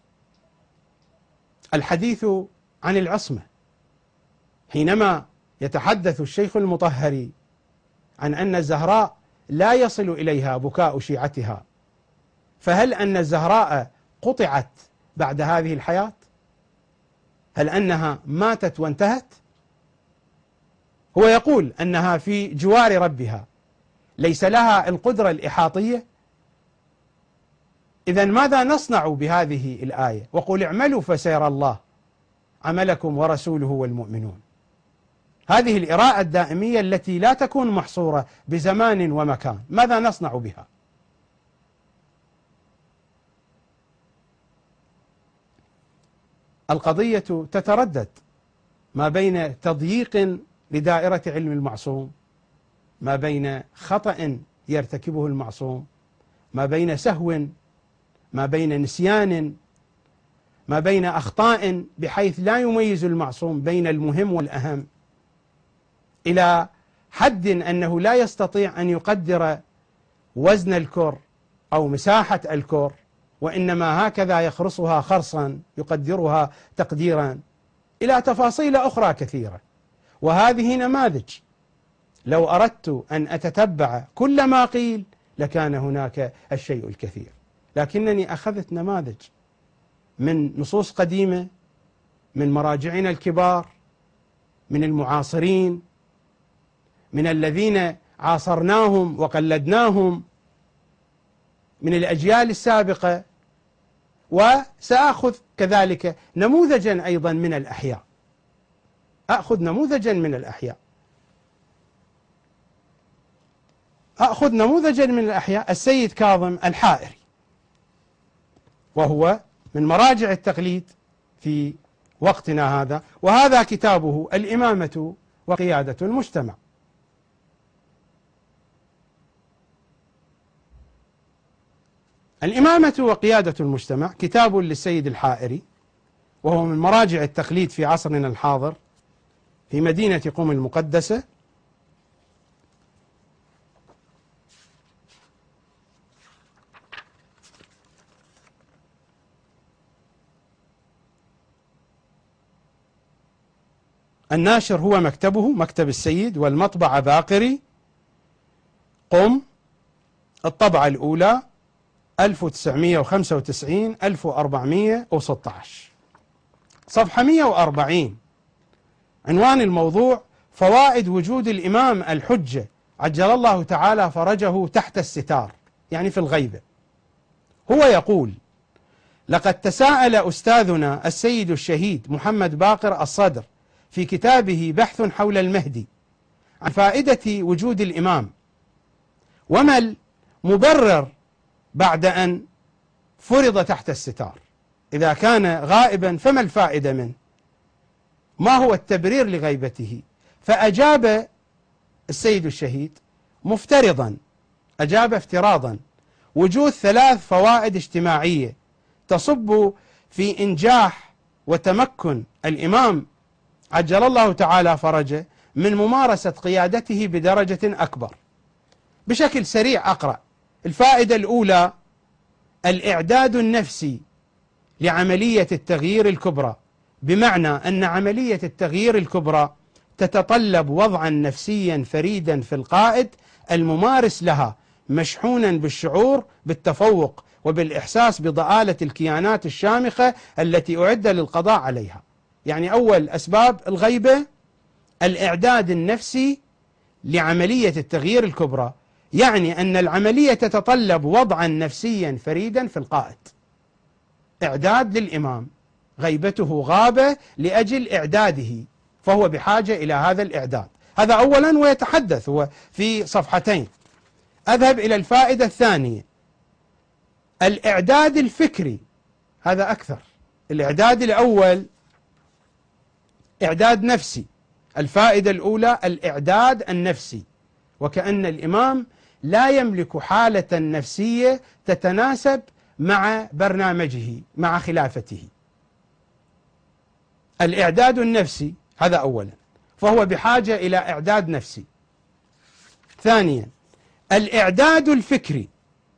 الحديث عن العصمة، حينما يتحدث الشيخ المطهري عن أن الزهراء لا يصل إليها بكاء شيعتها، فهل أن الزهراء قطعت بعد هذه الحياة؟ هل أنها ماتت وانتهت؟ هو يقول أنها في جوار ربها، ليس لها القدرة الإحاطية. إذن ماذا نصنع بهذه الآية؟ وقل اعملوا فسيرى الله عملكم ورسوله والمؤمنون. هذه الإراءة الدائمية التي لا تكون محصورة بزمان ومكان، ماذا نصنع بها؟ القضية تتردد ما بين تضييق لدائرة علم المعصوم، ما بين خطأ يرتكبه المعصوم، ما بين سهو، ما بين نسيان، ما بين أخطاء بحيث لا يميز المعصوم بين المهم والأهم، إلى حد أنه لا يستطيع أن يقدر وزن الكر أو مساحة الكر، وإنما هكذا يخرصها خرصا يقدرها تقديرا، إلى تفاصيل أخرى كثيرة. وهذه نماذج لو أردت أن أتتبع كل ما قيل لكان هناك الشيء الكثير، لكنني أخذت نماذج من نصوص قديمة، من مراجعنا الكبار، من المعاصرين، من الذين عاصرناهم وقلدناهم، من الأجيال السابقة، وسأخذ كذلك نموذجا أيضا من الأحياء، أخذ نموذجا من الأحياء أخذ نموذجا من الأحياء السيد كاظم الحائري، وهو من مراجع التقليد في وقتنا هذا، وهذا كتابه الإمامة وقيادة المجتمع. الإمامة وقيادة المجتمع كتاب للسيد الحائري، وهو من مراجع التقليد في عصرنا الحاضر في مدينة قم المقدسة. الناشر هو مكتبه، مكتب السيد، والمطبعة باقري، قم، الطبعة الأولى ألف وتسعمئة وخمسة وتسعين ألف وأربعمئة وستة عشر، صفحة مئة وأربعين. عنوان الموضوع: فوائد وجود الإمام الحجة عجل الله تعالى فرجه تحت الستار، يعني في الغيبة. هو يقول: لقد تساءل أستاذنا السيد الشهيد محمد باقر الصدر في كتابه بحث حول المهدي عن فائدة وجود الإمام، وما المبرر بعد أن فرض تحت الستار؟ إذا كان غائبا فما الفائدة منه؟ ما هو التبرير لغيبته؟ فأجاب السيد الشهيد مفترضا، أجاب افتراضا وجود ثلاث فوائد اجتماعية تصب في إنجاح وتمكن الإمام عجل الله تعالى فرجه من ممارسة قيادته بدرجة أكبر. بشكل سريع أقرأ. الفائدة الأولى: الإعداد النفسي لعملية التغيير الكبرى، بمعنى أن عملية التغيير الكبرى تتطلب وضعا نفسيا فريدا في القائد الممارس لها، مشحونا بالشعور بالتفوق وبالإحساس بضآلة الكيانات الشامخة التي أعد للقضاء عليها. يعني أول أسباب الغيبة الإعداد النفسي لعملية التغيير الكبرى، يعني أن العملية تتطلب وضعا نفسيا فريدا في القائد. إعداد للإمام، غيبته غاب لأجل إعداده، فهو بحاجة إلى هذا الإعداد. هذا أولا، ويتحدث هو في صفحتين. أذهب إلى الفائدة الثانية: الإعداد الفكري. هذا أكثر. الإعداد الأول إعداد نفسي، الفائدة الأولى الإعداد النفسي، وكأن الإمام لا يملك حالة نفسية تتناسب مع برنامجه مع خلافته. الإعداد النفسي هذا أولا، فهو بحاجة إلى إعداد نفسي. ثانيا الإعداد الفكري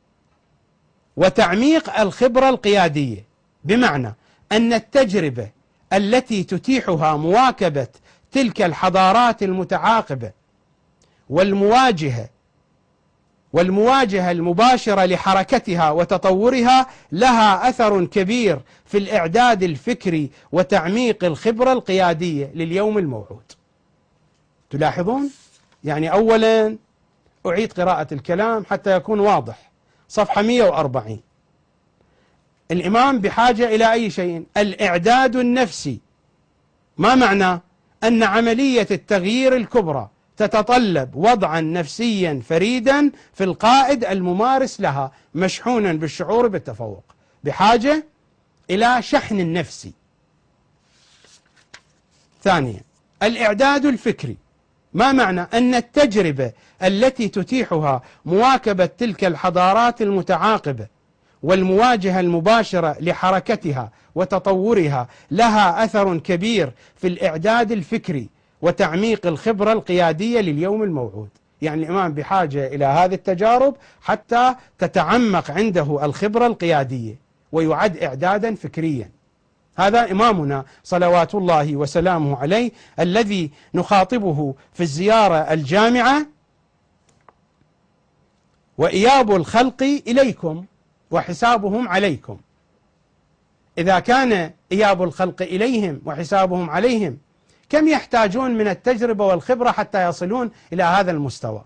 وتعميق الخبرة القيادية، بمعنى أن التجربة التي تتيحها مواكبة تلك الحضارات المتعاقبة والمواجهة والمواجهة المباشرة لحركتها وتطورها لها أثر كبير في الإعداد الفكري وتعميق الخبرة القيادية لليوم الموعود. تلاحظون؟ يعني أولا أعيد قراءة الكلام حتى يكون واضح. صفحة مئة وأربعين. الإمام بحاجة إلى أي شيء؟ الإعداد النفسي. ما معنى؟ أن عملية التغيير الكبرى تتطلب وضعا نفسيا فريدا في القائد الممارس لها، مشحونا بالشعور بالتفوق، بحاجة إلى شحن نفسي. ثانيا الإعداد الفكري. ما معنى؟ أن التجربة التي تتيحها مواكبة تلك الحضارات المتعاقبة والمواجهة المباشرة لحركتها وتطورها لها أثر كبير في الإعداد الفكري وتعميق الخبرة القيادية لليوم الموعود. يعني الإمام بحاجة إلى هذه التجارب حتى تتعمق عنده الخبرة القيادية ويعد إعدادا فكريا. هذا إمامنا صلوات الله وسلامه عليه الذي نخاطبه في الزيارة الجامعة: وإياب الخلق إليكم وحسابهم عليكم. إذا كان إياب الخلق إليهم وحسابهم عليهم، كم يحتاجون من التجربة والخبرة حتى يصلون إلى هذا المستوى؟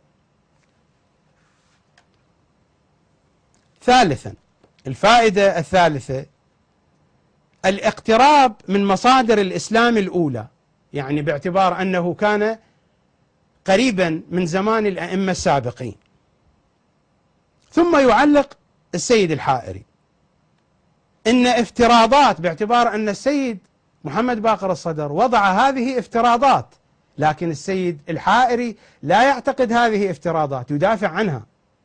ثالثا الفائدة الثالثة الاقتراب من مصادر الإسلام الأولى، يعني باعتبار أنه كان قريبا من زمان الأئمة السابقين. ثم يعلق السيد الحائري: إن افتراضات، باعتبار أن السيد محمد باقر الصدر وضع هذه افتراضات، لكن السيد الحائري لا يعتقد هذه افتراضات، يدافع عنها.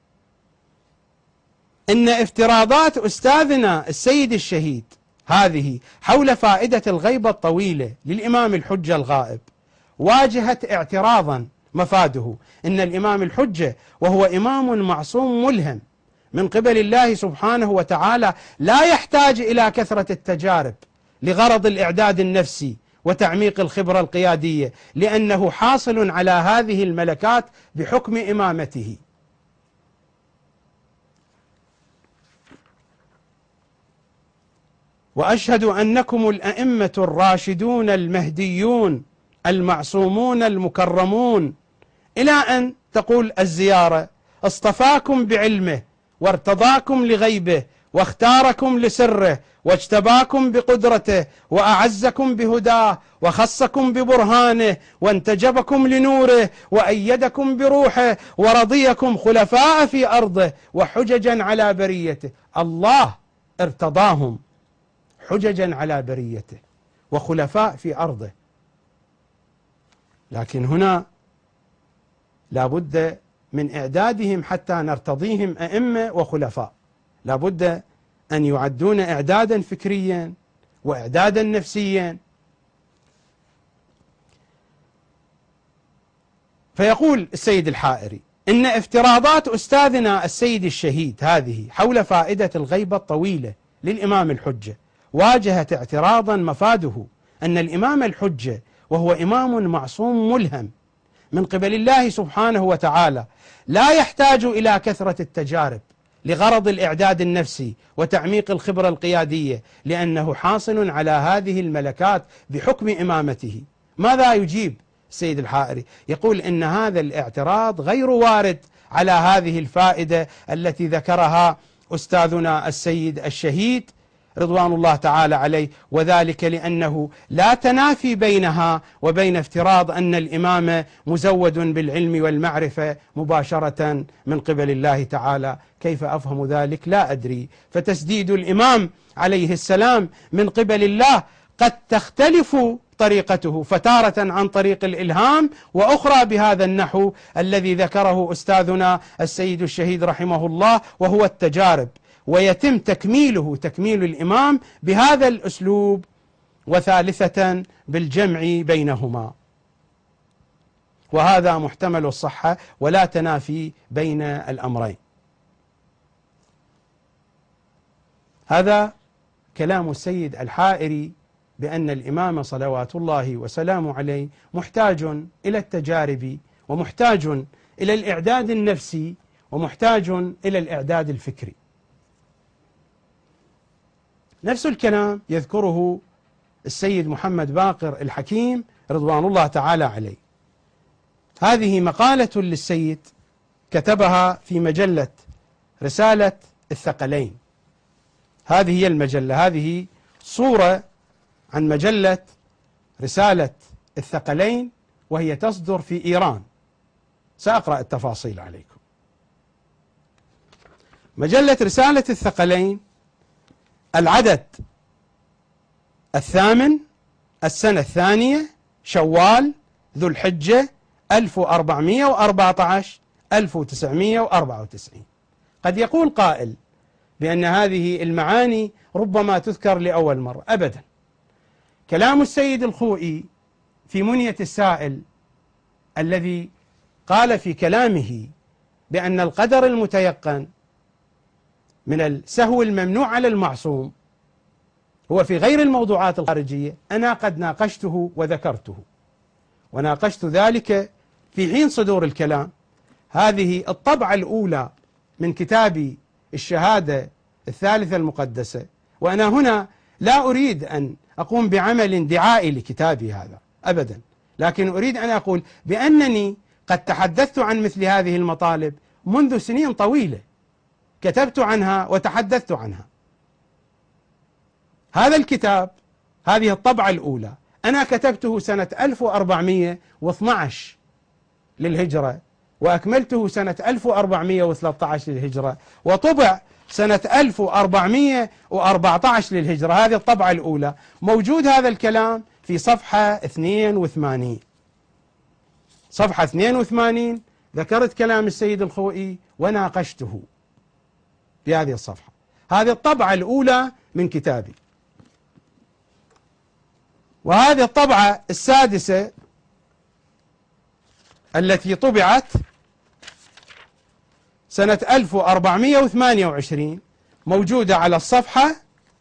إن افتراضات أستاذنا السيد الشهيد هذه حول فائدة الغيبة الطويلة للإمام الحجة الغائب واجهت اعتراضا مفاده إن الإمام الحجة وهو إمام معصوم ملهم من قبل الله سبحانه وتعالى لا يحتاج إلى كثرة التجارب لغرض الإعداد النفسي وتعميق الخبرة القيادية، لأنه حاصل على هذه الملكات بحكم إمامته. وأشهد أنكم الأئمة الراشدون المهديون المعصومون المكرمون، إلى أن تقول الزيارة: اصطفاكم بعلمه وارتضاكم لغيبه واختاركم لسره واجتباكم بقدرته وأعزكم بهداه وخصكم ببرهانه وانتجبكم لنوره وأيدكم بروحه ورضيكم خلفاء في أرضه وحججا على بريته. الله ارتضاهم حججا على بريته وخلفاء في أرضه. لكن هنا لا بد من إعدادهم حتى نرتضيهم أئمة وخلفاء، لا بد أن يعدون إعدادا فكريا وإعدادا نفسيا. فيقول السيد الحائري: إن افتراضات أستاذنا السيد الشهيد هذه حول فائدة الغيبة الطويلة للإمام الحجة واجهت اعتراضا مفاده أن الإمام الحجة وهو إمام معصوم ملهم من قبل الله سبحانه وتعالى لا يحتاج إلى كثرة التجارب لغرض الإعداد النفسي وتعميق الخبرة القيادية، لأنه حاصل على هذه الملكات بحكم إمامته. ماذا يجيب السيد الحائري؟ يقول إن هذا الاعتراض غير وارد على هذه الفائدة التي ذكرها أستاذنا السيد الشهيد رضوان الله تعالى عليه، وذلك لأنه لا تنافي بينها وبين افتراض أن الإمام مزود بالعلم والمعرفة مباشرة من قبل الله تعالى. كيف أفهم ذلك؟ لا أدري. فتسديد الإمام عليه السلام من قبل الله قد تختلف طريقته، فتارة عن طريق الإلهام وأخرى بهذا النحو الذي ذكره أستاذنا السيد الشهيد رحمه الله، وهو التجارب، ويتم تكميله تكميل الإمام بهذا الأسلوب، وثالثة بالجمع بينهما. وهذا محتمل الصحة ولا تنافي بين الأمرين. هذا كلام السيد الحائري بأن الإمام صلوات الله وسلامه عليه محتاج إلى التجارب ومحتاج إلى الإعداد النفسي ومحتاج إلى الإعداد الفكري. نفس الكلام يذكره السيد محمد باقر الحكيم رضوان الله تعالى عليه. هذه مقالة للسيد كتبها في مجلة رسالة الثقلين. هذه هي المجلة، هذه صورة عن مجلة رسالة الثقلين، وهي تصدر في إيران. سأقرأ التفاصيل عليكم. مجلة رسالة الثقلين، العدد الثامن، السنة الثانية، شوال، ذو الحجة، ألف وأربعمائة وأربعة عشر ألف وتسعمائة وأربعة وتسعين. قد يقول قائل بأن هذه المعاني ربما تذكر لأول مرة. أبدا. كلام السيد الخوئي في منية السائل الذي قال في كلامه بأن القدر المتيقن من السهو الممنوع على المعصوم هو في غير الموضوعات الخارجية، أنا قد ناقشته وذكرته، وناقشت ذلك في حين صدور الكلام. هذه الطبعة الأولى من كتابي الشهادة الثالثة المقدسة، وأنا هنا لا أريد أن أقوم بعمل دعائي لكتابي هذا أبدا، لكن أريد أن أقول بأنني قد تحدثت عن مثل هذه المطالب منذ سنين طويلة، كتبت عنها وتحدثت عنها. هذا الكتاب، هذه الطبعة الأولى، أنا كتبته سنة ألف وأربعمائة واثني عشر للهجرة، وأكملته سنة ألف وأربعمئة وثلاثة عشر للهجرة، وطبع سنة ألف وأربعمئة وأربعة عشر للهجرة. هذه الطبعة الأولى. موجود هذا الكلام في صفحة اثنين وثمانين. صفحة اثنين وثمانين ذكرت كلام السيد الخوئي وناقشته في هذه الصفحة. هذه الطبعة الأولى من كتابي. وهذه الطبعة السادسة التي طبعت سنة ألف وأربعمئة وثمانية وعشرين موجودة على الصفحة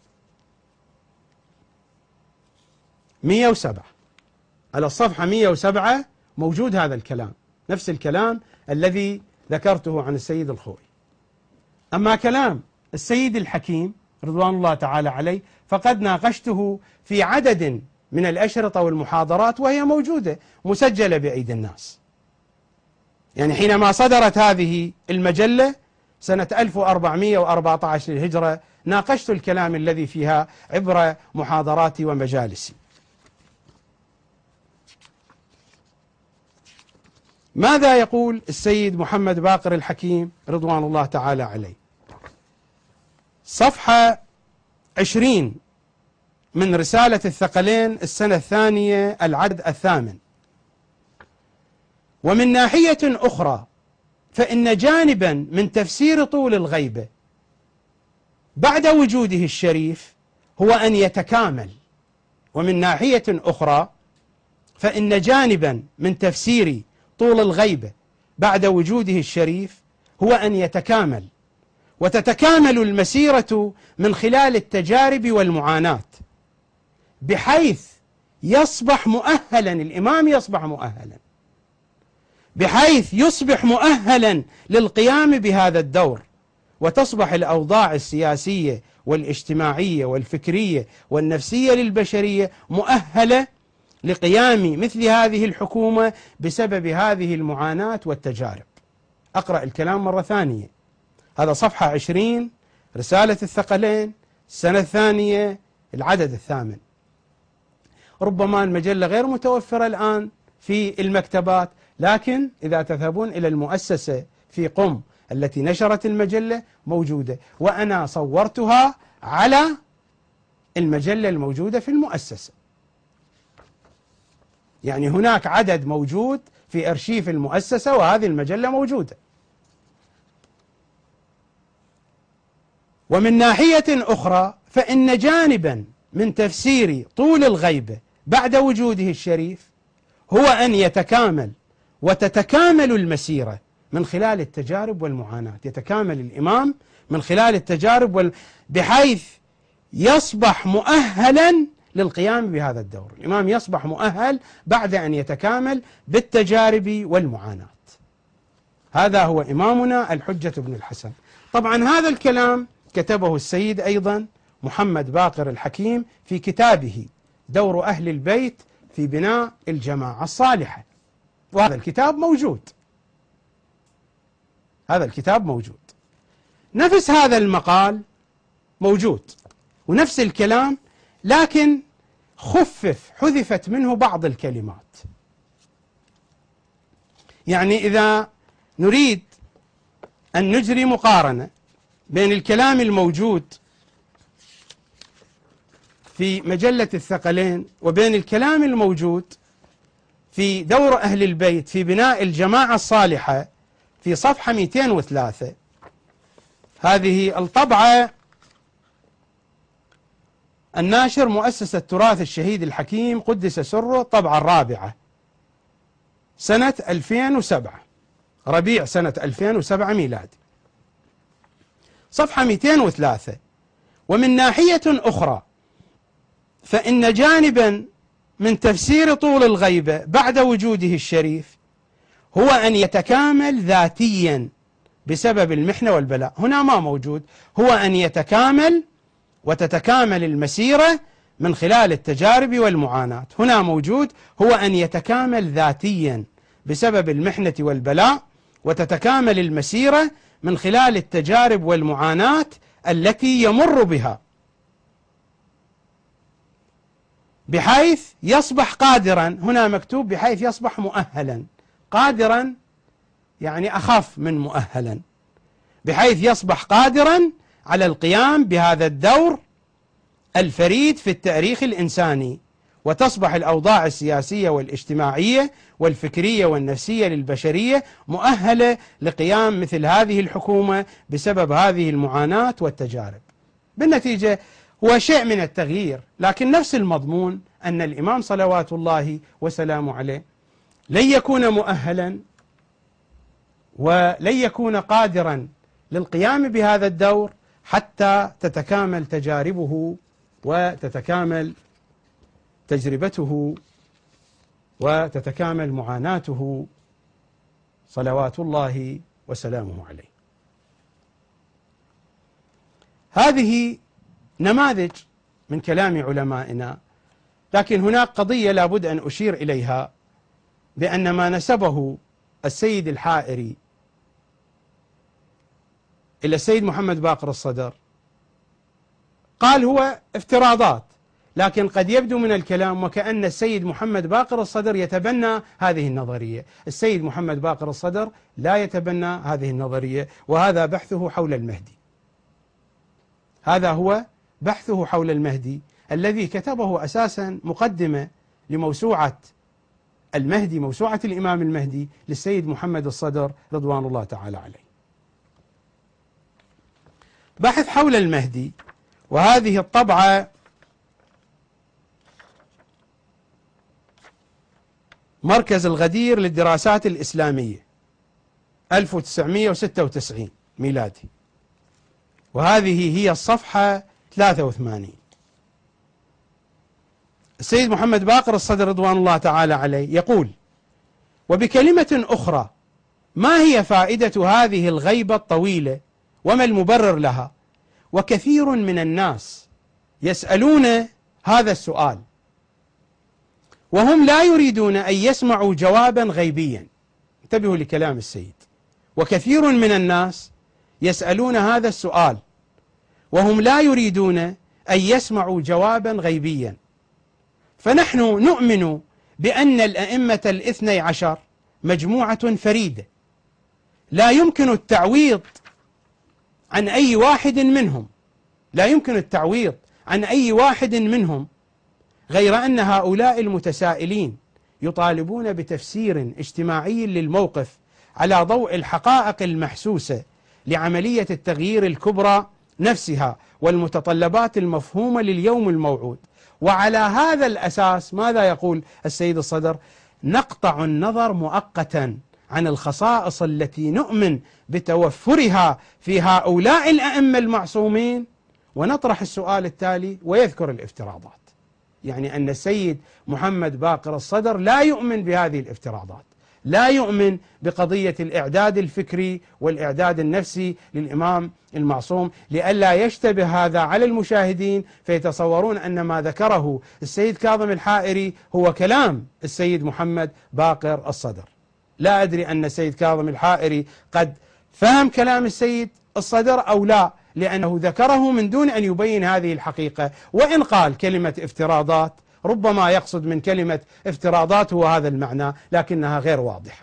مئة وسبعة. على الصفحة مئة وسبعة موجود هذا الكلام، نفس الكلام الذي ذكرته عن السيد الخوئي. أما كلام السيد الحكيم رضوان الله تعالى عليه فقد ناقشته في عدد من الأشرطة والمحاضرات، وهي موجودة مسجلة بأيدي الناس. يعني حينما صدرت هذه المجلة سنة ألف وأربعمئة وأربعة عشر للهجرة ناقشت الكلام الذي فيها عبر محاضراتي ومجالسي. ماذا يقول السيد محمد باقر الحكيم رضوان الله تعالى عليه؟ صفحة عشرين من رسالة الثقلين السنة الثانية العدد الثامن: ومن ناحية أخرى فإن جانبا من تفسير طول الغيبة بعد وجوده الشريف هو أن يتكامل. ومن ناحية أخرى فإن جانبا من تفسير طول الغيبة بعد وجوده الشريف هو أن يتكامل، وتتكامل المسيرة من خلال التجارب والمعاناة، بحيث يصبح مؤهلا الإمام يصبح مؤهلا بحيث يصبح مؤهلا للقيام بهذا الدور، وتصبح الأوضاع السياسية والاجتماعية والفكرية والنفسية للبشرية مؤهلة لقيام مثل هذه الحكومة بسبب هذه المعاناة والتجارب. أقرأ الكلام مرة ثانية. هذا صفحة عشرين رسالة الثقلين السنة الثانية العدد الثامن. ربما المجلة غير متوفرة الآن في المكتبات، لكن إذا تذهبون إلى المؤسسة في قم التي نشرت المجلة موجودة، وأنا صورتها على المجلة الموجودة في المؤسسة. يعني هناك عدد موجود في أرشيف المؤسسة وهذه المجلة موجودة. ومن ناحية أخرى فإن جانبا من تفسير طول الغيبة بعد وجوده الشريف هو أن يتكامل وتتكامل المسيرة من خلال التجارب والمعاناة. يتكامل الإمام من خلال التجارب وال... بحيث يصبح مؤهلا للقيام بهذا الدور. الإمام يصبح مؤهل بعد أن يتكامل بالتجارب والمعاناة. هذا هو إمامنا الحجة بن الحسن. طبعا هذا الكلام كتبه السيد أيضا محمد باقر الحكيم في كتابه دور أهل البيت في بناء الجماعة الصالحة، وهذا الكتاب موجود. هذا الكتاب موجود. نفس هذا المقال موجود ونفس الكلام، لكن خفف حذفت منه بعض الكلمات. يعني إذا نريد أن نجري مقارنة بين الكلام الموجود في مجلة الثقلين وبين الكلام الموجود في دور أهل البيت في بناء الجماعة الصالحة في صفحة مئتين وثلاثة، هذه الطبعة الناشر مؤسسة تراث الشهيد الحكيم قدس سره، الطبعة الرابعة سنة ألفين وسبعة، ربيع سنة ألفين وسبعة ميلادي، صفحة مئتين وثلاثة: ومن ناحية أخرى فإن جانبا من تفسير طول الغيبة بعد وجوده الشريف هو أن يتكامل ذاتيا بسبب المحنة والبلاء. هنا ما موجود، هو أن يتكامل وتتكامل المسيرة من خلال التجارب والمعاناة. هنا موجود هو أن يتكامل ذاتيا بسبب المحنة والبلاء وتتكامل المسيرة من خلال التجارب والمعاناة التي يمر بها، بحيث يصبح قادرا. هنا مكتوب بحيث يصبح مؤهلا، قادرا يعني أخف من مؤهلا، بحيث يصبح قادرا على القيام بهذا الدور الفريد في التاريخ الإنساني، وتصبح الأوضاع السياسية والاجتماعية والفكرية والنفسية للبشرية مؤهلة لقيام مثل هذه الحكومة بسبب هذه المعاناة والتجارب. بالنتيجة هو شيء من التغيير، لكن نفس المضمون أن الإمام صلوات الله وسلامه عليه لن يكون مؤهلا ولن يكون قادرا للقيام بهذا الدور حتى تتكامل تجاربه وتتكامل تجربته وتتكامل معاناته صلوات الله وسلامه عليه. هذه نماذج من كلام علمائنا، لكن هناك قضية لابد أن أشير إليها، بأن ما نسبه السيد الحائري إلى السيد محمد باقر الصدر قال هو افتراضات، لكن قد يبدو من الكلام وكأن السيد محمد باقر الصدر يتبنى هذه النظرية. السيد محمد باقر الصدر لا يتبنى هذه النظرية، وهذا بحثه حول المهدي. هذا هو بحثه حول المهدي الذي كتبه أساسا مقدمة لموسوعة المهدي، موسوعة الإمام المهدي للسيد محمد الصدر رضوان الله تعالى عليه. بحث حول المهدي، وهذه الطبعة مركز الغدير للدراسات الإسلامية ألف وتسعمئة وستة وتسعين ميلادي، وهذه هي الصفحة ثلاثة وثمانين. السيد محمد باقر الصدر رضوان الله تعالى عليه يقول: وبكلمة أخرى، ما هي فائدة هذه الغيبة الطويلة وما المبرر لها؟ وكثير من الناس يسألون هذا السؤال وهم لا يريدون أن يسمعوا جوابا غيبيا. انتبهوا لكلام السيد: وكثير من الناس يسألون هذا السؤال وهم لا يريدون أن يسمعوا جوابا غيبيا. فنحن نؤمن بأن الأئمة الاثني عشر مجموعة فريدة لا يمكن التعويض عن أي واحد منهم، لا يمكن التعويض عن أي واحد منهم، غير أن هؤلاء المتسائلين يطالبون بتفسير اجتماعي للموقف على ضوء الحقائق المحسوسة لعملية التغيير الكبرى نفسها والمتطلبات المفهومة لليوم الموعود. وعلى هذا الأساس ماذا يقول السيد الصدر؟ نقطع النظر مؤقتا عن الخصائص التي نؤمن بتوفرها في هؤلاء الأئمة المعصومين، ونطرح السؤال التالي ويذكر الافتراضات. يعني أن السيد محمد باقر الصدر لا يؤمن بهذه الافتراضات، لا يؤمن بقضية الإعداد الفكري والإعداد النفسي للإمام المعصوم، لئلا يشتبه هذا على المشاهدين فيتصورون أن ما ذكره السيد كاظم الحائري هو كلام السيد محمد باقر الصدر. لا أدري أن السيد كاظم الحائري قد فهم كلام السيد الصدر أو لا، لأنه ذكره من دون أن يبين هذه الحقيقة. وإن قال كلمة افتراضات ربما يقصد من كلمة افتراضات هو هذا المعنى، لكنها غير واضحة.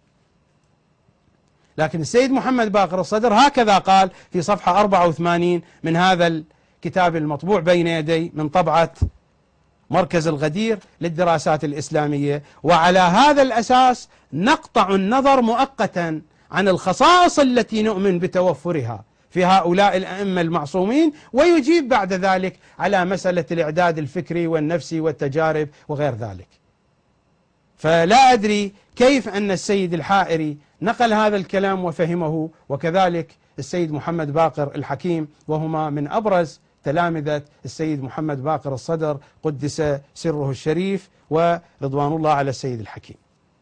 لكن السيد محمد باقر الصدر هكذا قال في صفحة أربعة وثمانين من هذا الكتاب المطبوع بين يدي من طبعة مركز الغدير للدراسات الإسلامية: وعلى هذا الأساس نقطع النظر مؤقتا عن الخصائص التي نؤمن بتوفرها في هؤلاء الأئمة المعصومين، ويجيب بعد ذلك على مسألة الإعداد الفكري والنفسي والتجارب وغير ذلك. فلا أدري كيف أن السيد الحائري نقل هذا الكلام وفهمه، وكذلك السيد محمد باقر الحكيم، وهما من أبرز تلامذة السيد محمد باقر الصدر قدس سره الشريف، ورضوان الله على السيد الحكيم.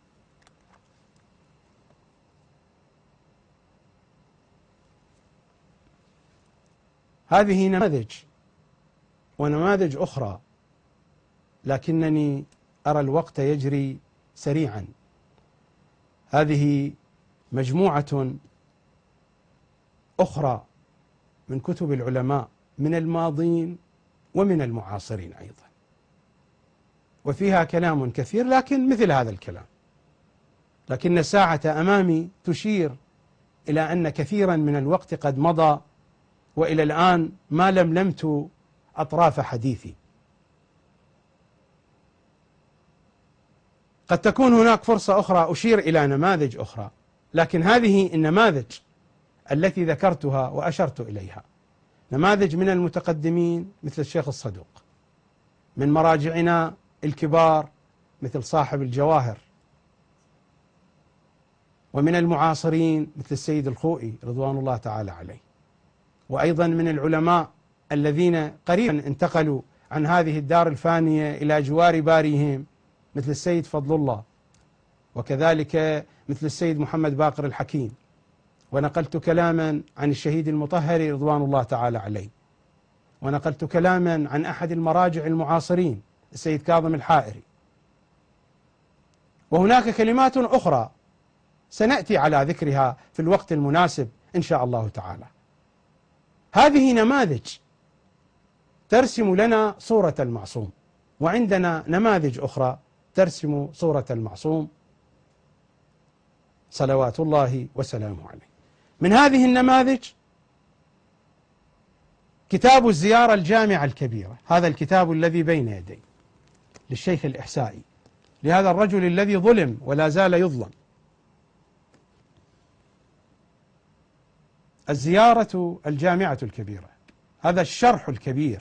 هذه نماذج ونماذج أخرى، لكنني أرى الوقت يجري سريعا. هذه مجموعة أخرى من كتب العلماء من الماضين ومن المعاصرين أيضا، وفيها كلام كثير، لكن مثل هذا الكلام. لكن الساعة أمامي تشير إلى أن كثيرا من الوقت قد مضى، وإلى الآن ما لملمت أطراف حديثي. قد تكون هناك فرصة أخرى أشير إلى نماذج أخرى، لكن هذه النماذج التي ذكرتها وأشرت إليها نماذج من المتقدمين مثل الشيخ الصدوق، من مراجعنا الكبار مثل صاحب الجواهر، ومن المعاصرين مثل السيد الخوئي رضوان الله تعالى عليه، وأيضا من العلماء الذين قريبا انتقلوا عن هذه الدار الفانية إلى جوار باريهم مثل السيد فضل الله، وكذلك مثل السيد محمد باقر الحكيم. ونقلت كلاما عن الشهيد المطهري رضوان الله تعالى عليه، ونقلت كلاما عن أحد المراجع المعاصرين السيد كاظم الحائري. وهناك كلمات أخرى سنأتي على ذكرها في الوقت المناسب إن شاء الله تعالى. هذه نماذج ترسم لنا صورة المعصوم، وعندنا نماذج أخرى ترسم صورة المعصوم صلوات الله وسلامه عليه. من هذه النماذج كتاب الزيارة الجامعة الكبيرة، هذا الكتاب الذي بين يدي للشيخ الإحسائي، لهذا الرجل الذي ظلم ولا زال يظلم. الزيارة الجامعة الكبيرة، هذا الشرح الكبير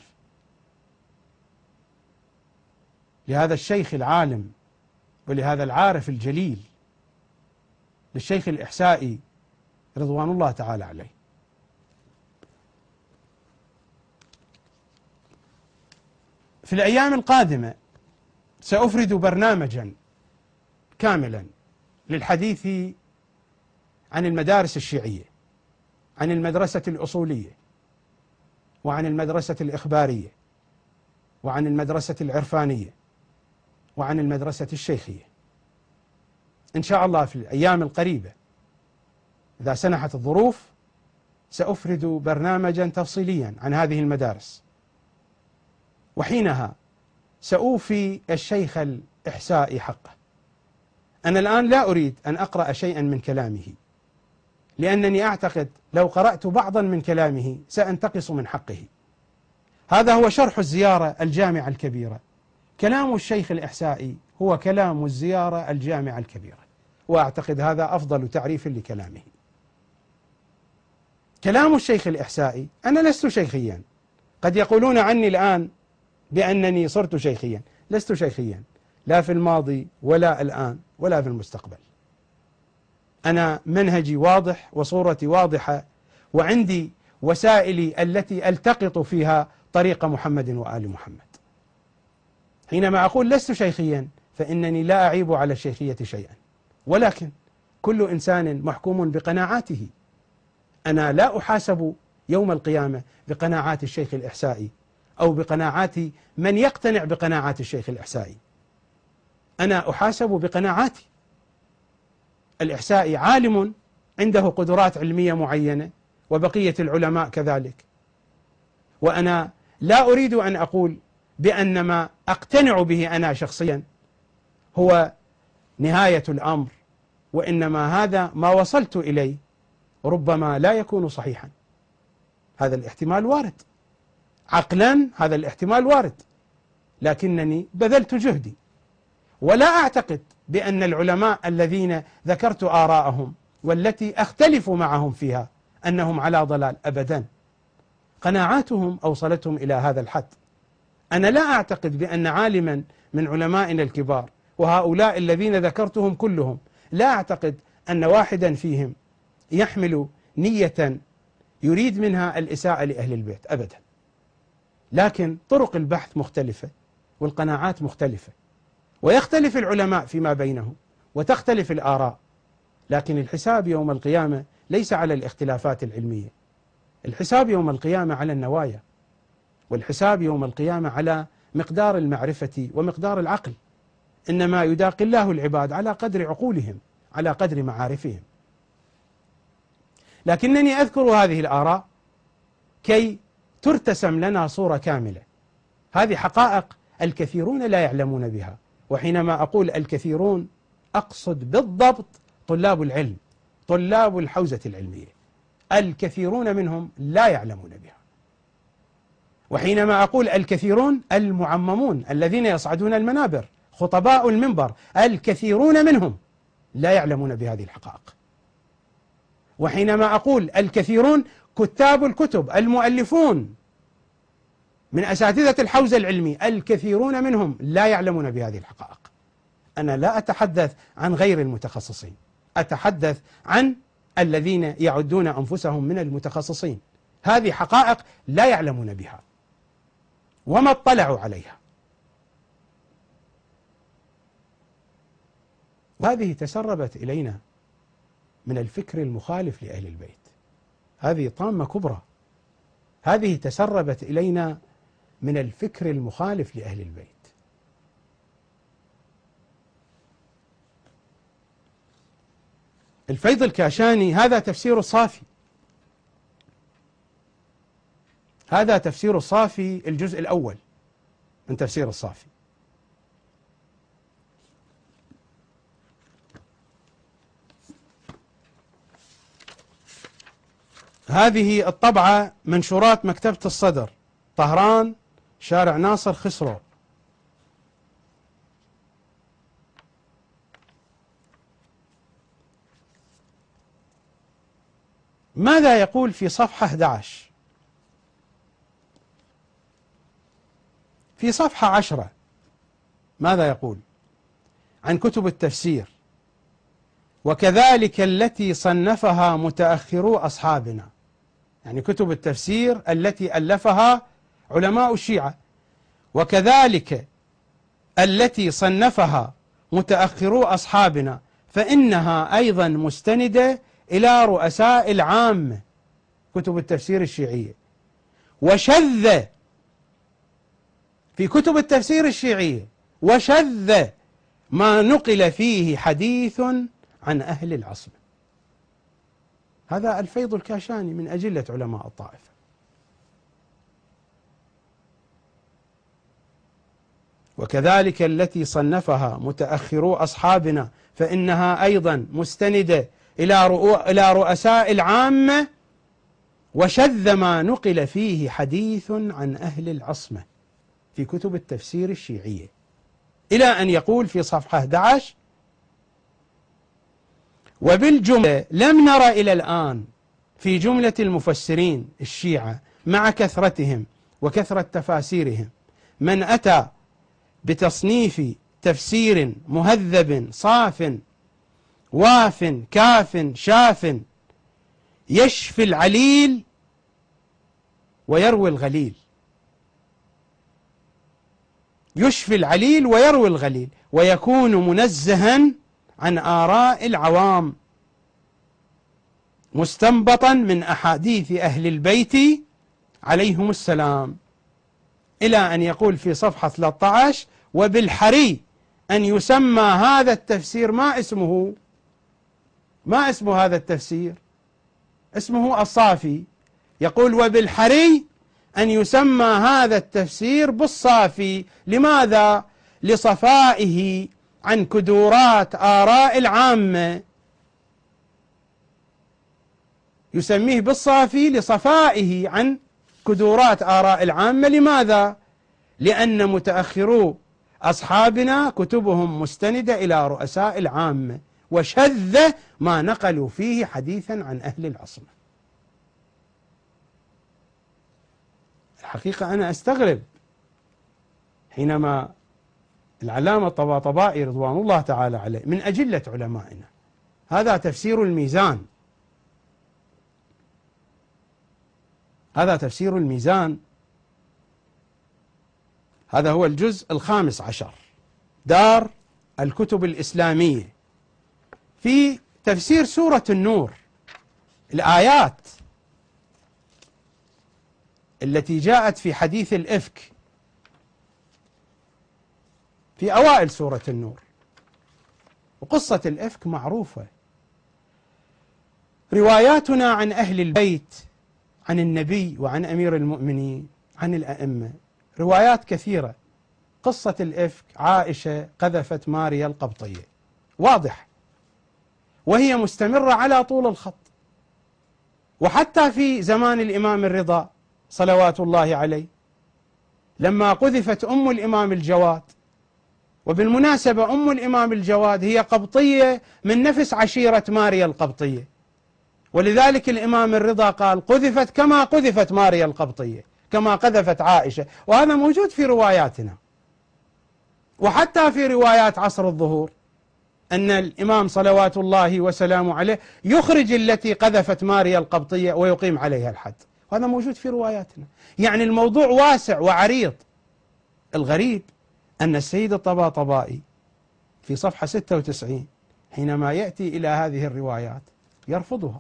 لهذا الشيخ العالم ولهذا العارف الجليل للشيخ الإحسائي رضوان الله تعالى عليه. في الأيام القادمة سأفرد برنامجا كاملا للحديث عن المدارس الشيعية، عن المدرسة الأصولية، وعن المدرسة الإخبارية، وعن المدرسة العرفانية، وعن المدرسة الشيخية. إن شاء الله في الأيام القريبة إذا سنحت الظروف سأفرد برنامجا تفصيليا عن هذه المدارس، وحينها سأوفي الشيخ الإحسائي حقه. أنا الآن لا أريد أن أقرأ شيئا من كلامه، لأنني أعتقد لو قرأت بعضا من كلامه سأنتقص من حقه. هذا هو شرح الزيارة الجامعة الكبيرة. كلام الشيخ الإحسائي هو كلام الزيارة الجامعة الكبيرة، وأعتقد هذا أفضل تعريف لكلامه. كلام الشيخ الإحسائي، أنا لست شيخيا، قد يقولون عني الآن بأنني صرت شيخيا، لست شيخيا لا في الماضي ولا الآن ولا في المستقبل. أنا منهجي واضح وصورتي واضحة، وعندي وسائلي التي ألتقط فيها طريق محمد وآل محمد. حينما أقول لست شيخيا فإنني لا أعيب على الشيخية شيئا، ولكن كل إنسان محكوم بقناعاته. أنا لا أحاسب يوم القيامة بقناعات الشيخ الإحسائي أو بقناعات من يقتنع بقناعات الشيخ الإحسائي، أنا أحاسب بقناعاتي. الإحسائي عالم عنده قدرات علمية معينة، وبقية العلماء كذلك، وأنا لا أريد أن أقول بأن ما أقتنع به أنا شخصيا هو نهاية الأمر، وإنما هذا ما وصلت إليه ربما لا يكون صحيحا. هذا الاحتمال وارد، عقلا هذا الاحتمال وارد، لكنني بذلت جهدي. ولا أعتقد بأن العلماء الذين ذكرت آراءهم والتي أختلف معهم فيها أنهم على ضلال أبدا، قناعاتهم أوصلتهم إلى هذا الحد. أنا لا أعتقد بأن عالما من علمائنا الكبار، وهؤلاء الذين ذكرتهم كلهم، لا أعتقد أن واحدا فيهم يحمل نية يريد منها الإساءة لأهل البيت أبدا، لكن طرق البحث مختلفة والقناعات مختلفة، ويختلف العلماء فيما بينهم وتختلف الآراء، لكن الحساب يوم القيامة ليس على الاختلافات العلمية، الحساب يوم القيامة على النوايا، والحساب يوم القيامة على مقدار المعرفة ومقدار العقل. إنما يداقي الله العباد على قدر عقولهم، على قدر معارفهم. لكنني أذكر هذه الآراء كي ترتسم لنا صورة كاملة. هذه حقائق الكثيرون لا يعلمون بها، وحينما أقول الكثيرون أقصد بالضبط طلاب العلم، طلاب الحوزة العلمية، الكثيرون منهم لا يعلمون بها. وحينما أقول الكثيرون، المعممون الذين يصعدون المنابر، خطباء المنبر، الكثيرون منهم لا يعلمون بهذه الحقائق. وحينما أقول الكثيرون، كتاب الكتب، المؤلفون من أساتذة الحوزة العلمية، الكثيرون منهم لا يعلمون بهذه الحقائق. أنا لا أتحدث عن غير المتخصصين، أتحدث عن الذين يعدون أنفسهم من المتخصصين. هذه حقائق لا يعلمون بها وما اطلعوا عليها، وهذه تسربت إلينا من الفكر المخالف لأهل البيت. هذه طامة كبرى، هذه تسربت إلينا من الفكر المخالف لأهل البيت. الفيض الكاشاني هذا تفسير الصافي، هذا تفسير الصافي الجزء الأول من تفسير الصافي. هذه الطبعة منشورات مكتبة الصدر، طهران، شارع ناصر خسرو. ماذا يقول في صفحة أحد عشر؟ في صفحة عشرة ماذا يقول عن كتب التفسير؟ وكذلك التي صنفها متأخرو أصحابنا، يعني كتب التفسير التي ألفها علماء الشيعة. وكذلك التي صنفها متأخرو أصحابنا فإنها أيضا مستندة إلى رؤساء العامة، كتب التفسير الشيعية. وشذ في كتب التفسير الشيعية، وشذ ما نقل فيه حديث عن أهل العصمة. هذا الفيض الكاشاني من أجلة علماء الطائفة. وكذلك التي صنفها متأخرو أصحابنا فإنها أيضا مستندة إلى إلى رؤساء العامة، وشذ ما نقل فيه حديث عن أهل العصمة في كتب التفسير الشيعية، إلى أن يقول في صفحة أحد عشر: وبالجملة لم نرى إلى الآن في جملة المفسرين الشيعة مع كثرتهم وكثرة تفاسيرهم من أتى بتصنيف تفسير مهذب صاف واف كاف شاف يشفي العليل ويروي الغليل، يشفي العليل ويروي الغليل، ويكون منزها عن آراء العوام مستنبطا من أحاديث أهل البيت عليهم السلام، إلى أن يقول في صفحة ثلاثة عشر: وبالحري أن يسمى هذا التفسير، ما اسمه؟ ما اسم هذا التفسير؟ اسمه الصافي. يقول: وبالحري أن يسمى هذا التفسير بالصافي. لماذا؟ لصفائه عن كدورات آراء العامة. يسميه بالصافي لصفائه عن كدورات آراء العامة. لماذا؟ لأن متأخرو أصحابنا كتبهم مستندة إلى رؤساء العامة، وشذ ما نقلوا فيه حديثا عن أهل العصمة. الحقيقة أنا أستغرب حينما العلامة الطباطبائي رضوان الله تعالى عليه من أجلة علمائنا، هذا تفسير الميزان، هذا تفسير الميزان، هذا هو الجزء الخامس عشر، دار الكتب الإسلامية، في تفسير سورة النور، الآيات التي جاءت في حديث الإفك في أوائل سورة النور. وقصة الإفك معروفة، رواياتنا عن أهل البيت، عن النبي وعن أمير المؤمنين، عن الأئمة، روايات كثيرة. قصة الإفك: عائشة قذفت ماريا القبطية، واضح، وهي مستمرة على طول الخط. وحتى في زمان الإمام الرضا صلوات الله عليه لما قذفت أم الإمام الجواد، وبالمناسبة أم الإمام الجواد هي قبطية من نفس عشيرة ماريا القبطية، ولذلك الإمام الرضا قال قذفت كما قذفت ماريا القبطية، كما قذفت عائشة، وهذا موجود في رواياتنا. وحتى في روايات عصر الظهور أن الإمام صلوات الله وسلامه عليه يخرج التي قذفت ماريا القبطية ويقيم عليها الحد، وهذا موجود في رواياتنا. يعني الموضوع واسع وعريض. الغريب أن السيد الطباطبائي في صفحة ستة وتسعين حينما يأتي إلى هذه الروايات يرفضها،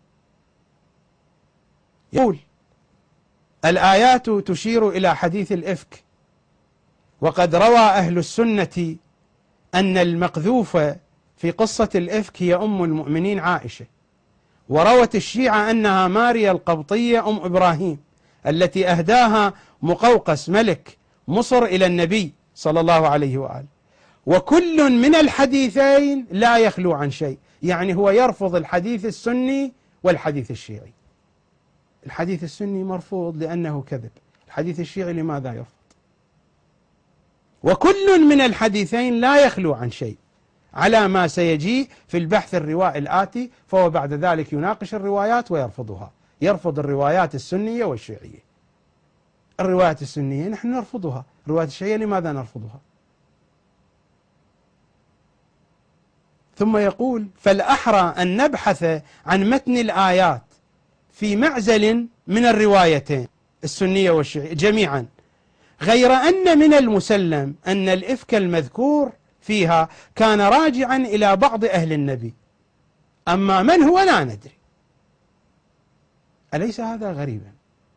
يقول الآيات تشير إلى حديث الإفك، وقد روى أهل السنة أن المقذوفة في قصة الإفك هي أم المؤمنين عائشة، وروت الشيعة أنها ماريا القبطية أم إبراهيم التي أهداها مقوقس ملك مصر إلى النبي صلى الله عليه وآله، وكل من الحديثين لا يخلو عن شيء. يعني هو يرفض الحديث السني والحديث الشيعي. الحديث السني مرفوض لأنه كذب، الحديث الشيعي لماذا يرفض؟ وكل من الحديثين لا يخلو عن شيء، على ما سيجي في البحث الروائي الآتي، فهو بعد ذلك يناقش الروايات ويرفضها، يرفض الروايات السنية والشيعية. الروايات السنية نحن نرفضها، الروايات الشيعية لماذا نرفضها؟ ثم يقول فالأحرى أن نبحث عن متن الآيات في معزل من الروايتين السنية والشيعية جميعا، غير أن من المسلم أن الإفك المذكور فيها كان راجعا إلى بعض أهل النبي، أما من هو لا ندري. أليس هذا غريبا؟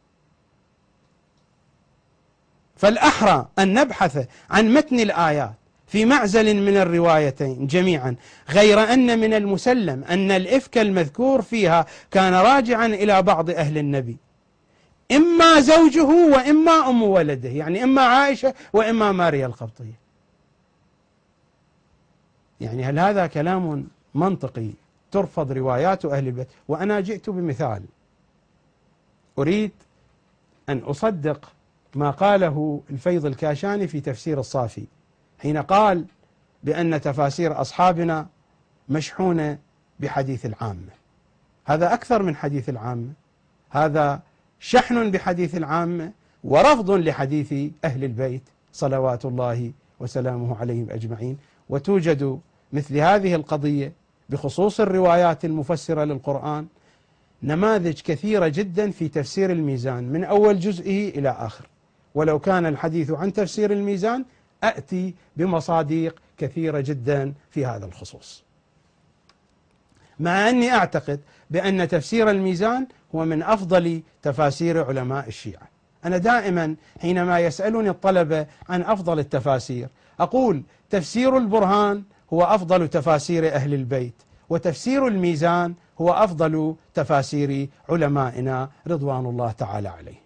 فالأحرى أن نبحث عن متن الآيات في معزل من الروايتين جميعا، غير أن من المسلم أن الإفك المذكور فيها كان راجعا إلى بعض أهل النبي، إما زوجه وإما أم ولده، يعني إما عائشة وإما ماريا القبطية. يعني هل هذا كلام منطقي ترفض روايات أهل البيت؟ وأنا جئت بمثال أريد أن أصدق ما قاله الفيض الكاشاني في تفسير الصافي، حين قال بأن تفاسير أصحابنا مشحونة بحديث العامة. هذا أكثر من حديث العامة، هذا شحن بحديث العامة ورفض لحديث أهل البيت صلوات الله وسلامه عليهم أجمعين. وتوجد مثل هذه القضية بخصوص الروايات المفسرة للقرآن نماذج كثيرة جدا في تفسير الميزان من أول جزئه إلى آخر، ولو كان الحديث عن تفسير الميزان أتي بمصادق كثيرة جدا في هذا الخصوص، مع أني أعتقد بأن تفسير الميزان هو من أفضل تفاسير علماء الشيعة. أنا دائما حينما يسألني الطلبة عن أفضل التفاسير أقول تفسير البرهان هو أفضل تفاسير أهل البيت، وتفسير الميزان هو أفضل تفاسير علمائنا رضوان الله تعالى عليهم.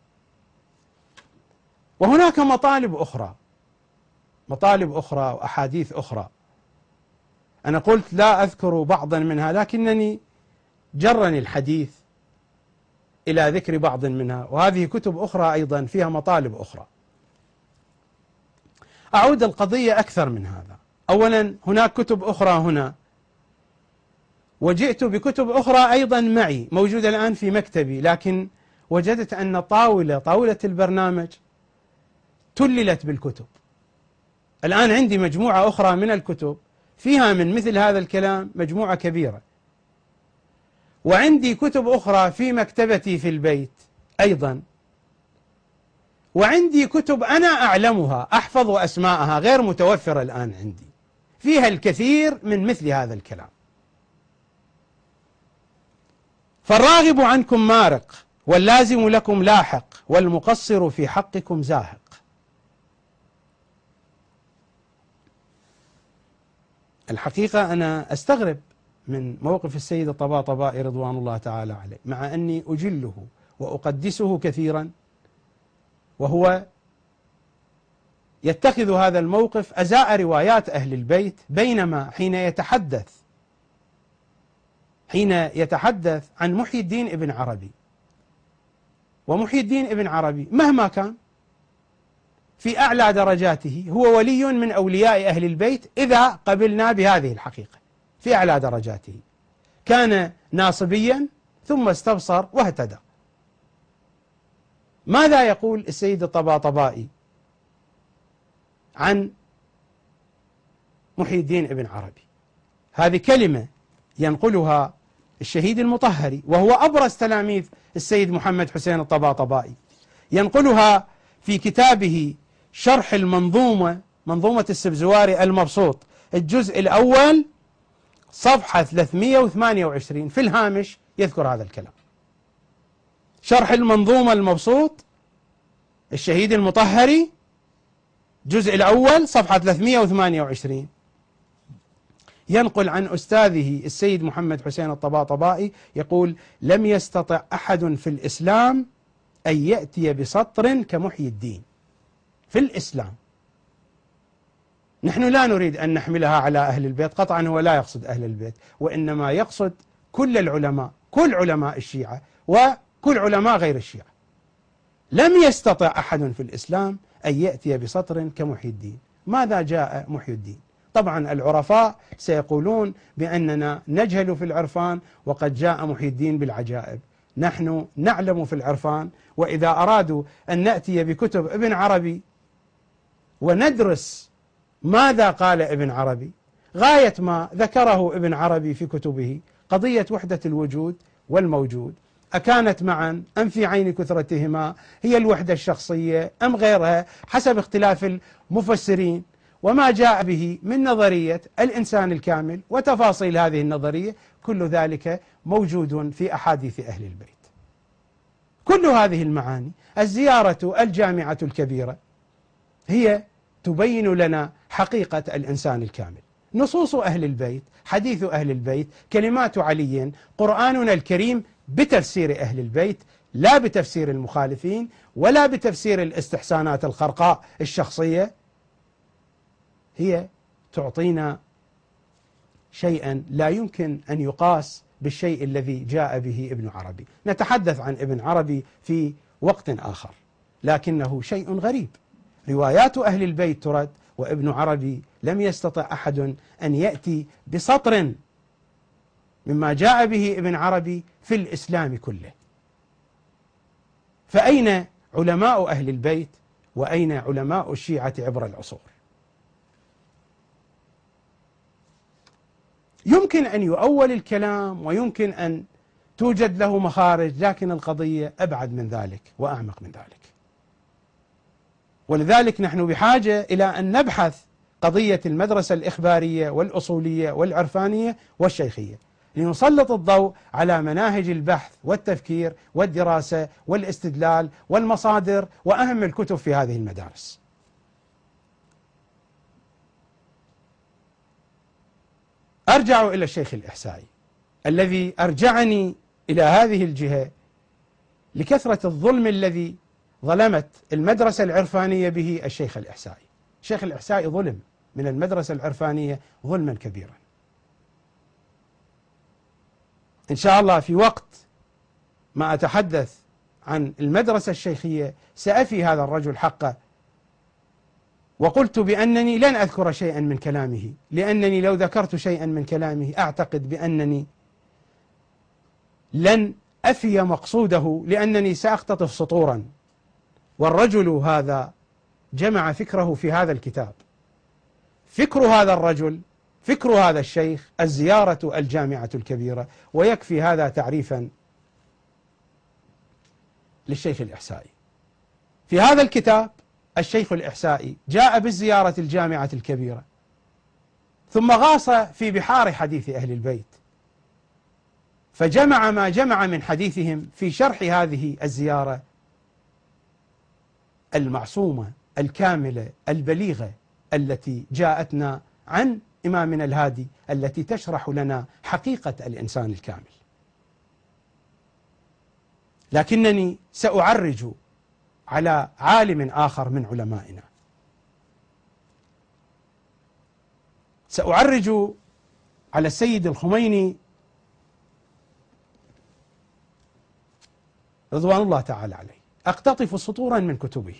وهناك مطالب أخرى، مطالب أخرى وأحاديث أخرى، أنا قلت لا أذكر بعضا منها لكنني جرني الحديث إلى ذكر بعض منها، وهذه كتب أخرى أيضا فيها مطالب أخرى. أعود القضية أكثر من هذا. أولا هناك كتب أخرى هنا، وجئت بكتب أخرى أيضا معي موجودة الآن في مكتبي، لكن وجدت أن طاولة طاولة البرنامج تللت بالكتب. الآن عندي مجموعة أخرى من الكتب فيها من مثل هذا الكلام مجموعة كبيرة، وعندي كتب أخرى في مكتبتي في البيت أيضا، وعندي كتب أنا أعلمها أحفظ أسماءها غير متوفرة الآن عندي، فيها الكثير من مثل هذا الكلام. فالراغب عنكم مارق، واللازم لكم لاحق، والمقصر في حقكم زاهق. الحقيقة أنا أستغرب من موقف السيد الطباطبائي رضوان الله تعالى عليه، مع أني أجله وأقدسه كثيرا، وهو يتخذ هذا الموقف أزاء روايات أهل البيت، بينما حين يتحدث حين يتحدث عن محي الدين ابن عربي، ومحي الدين ابن عربي مهما كان في أعلى درجاته هو ولي من أولياء أهل البيت إذا قبلنا بهذه الحقيقة، في أعلى درجاته كان ناصبيا ثم استبصر واهتدى. ماذا يقول السيد الطباطبائي عن محي الدين ابن عربي؟ هذه كلمة ينقلها الشهيد المطهري وهو أبرز تلاميذ السيد محمد حسين الطباطبائي، ينقلها في كتابه شرح المنظومة، منظومة السبزواري المبسوط، الجزء الأول صفحة ثلاثمئة وثمانية وعشرين، في الهامش يذكر هذا الكلام. شرح المنظومة المبسوط الشهيد المطهري الجزء الأول صفحة ثلاثمئة وثمانية وعشرين، ينقل عن أستاذه السيد محمد حسين الطباطبائي يقول: لم يستطع أحد في الإسلام أن يأتي بسطر كمحيي الدين في الإسلام. نحن لا نريد أن نحملها على أهل البيت، قطعا هو لا يقصد أهل البيت، وإنما يقصد كل العلماء، كل علماء الشيعة وكل علماء غير الشيعة. لم يستطع أحد في الإسلام أن يأتي بسطر كمحيي الدين. ماذا جاء محيي الدين؟ طبعا العرفاء سيقولون بأننا نجهل في العرفان وقد جاء محيي الدين بالعجائب. نحن نعلم في العرفان، وإذا أرادوا أن نأتي بكتب ابن عربي وندرس ماذا قال ابن عربي، غاية ما ذكره ابن عربي في كتبه قضية وحدة الوجود والموجود، أكانت معا أم في عين كثرتهما هي الوحدة الشخصية أم غيرها، حسب اختلاف المفسرين، وما جاء به من نظرية الإنسان الكامل وتفاصيل هذه النظرية، كل ذلك موجود في أحاديث أهل البيت. كل هذه المعاني، الزيارة الجامعة الكبيرة هي تبين لنا حقيقة الإنسان الكامل. نصوص أهل البيت، حديث أهل البيت، كلمات علي، قرآننا الكريم بتفسير أهل البيت، لا بتفسير المخالفين ولا بتفسير الاستحسانات الخرقاء الشخصية، هي تعطينا شيئا لا يمكن أن يقاس بالشيء الذي جاء به ابن عربي. نتحدث عن ابن عربي في وقت آخر، لكنه شيء غريب. روايات أهل البيت ترد، وابن عربي لم يستطع أحد أن يأتي بسطر مما جاء به ابن عربي في الإسلام كله. فأين علماء أهل البيت وأين علماء الشيعة عبر العصور؟ يمكن أن يؤول الكلام ويمكن أن توجد له مخارج، لكن القضية أبعد من ذلك وأعمق من ذلك. ولذلك نحن بحاجة إلى أن نبحث قضية المدرسة الإخبارية والأصولية والعرفانية والشيخية، لنسلط الضوء على مناهج البحث والتفكير والدراسة والاستدلال والمصادر وأهم الكتب في هذه المدارس. أرجع إلى الشيخ الإحسائي الذي أرجعني إلى هذه الجهة لكثرة الظلم الذي ظلمت المدرسة العرفانية به الشيخ الإحسائي. الشيخ الإحسائي ظلم من المدرسة العرفانية ظلما كبيرا. إن شاء الله في وقت ما أتحدث عن المدرسة الشيخية سأفي هذا الرجل حقه، وقلت بأنني لن أذكر شيئا من كلامه، لأنني لو ذكرت شيئا من كلامه أعتقد بأنني لن أفي مقصوده، لأنني سأختطف سطورا. والرجل هذا جمع فكره في هذا الكتاب. فكر هذا الرجل، فكر هذا الشيخ، الزيارة الجامعة الكبيرة، ويكفي هذا تعريفا للشيخ الإحسائي. في هذا الكتاب الشيخ الإحسائي جاء بالزيارة الجامعة الكبيرة، ثم غاص في بحار حديث أهل البيت، فجمع ما جمع من حديثهم في شرح هذه الزيارة المعصومة الكاملة البليغة التي جاءتنا عن إمامنا الهادي، التي تشرح لنا حقيقة الإنسان الكامل. لكنني سأعرج على عالم آخر من علمائنا، سأعرج على السيد الخميني رضوان الله تعالى عليه، أقتطف سطورا من كتبه.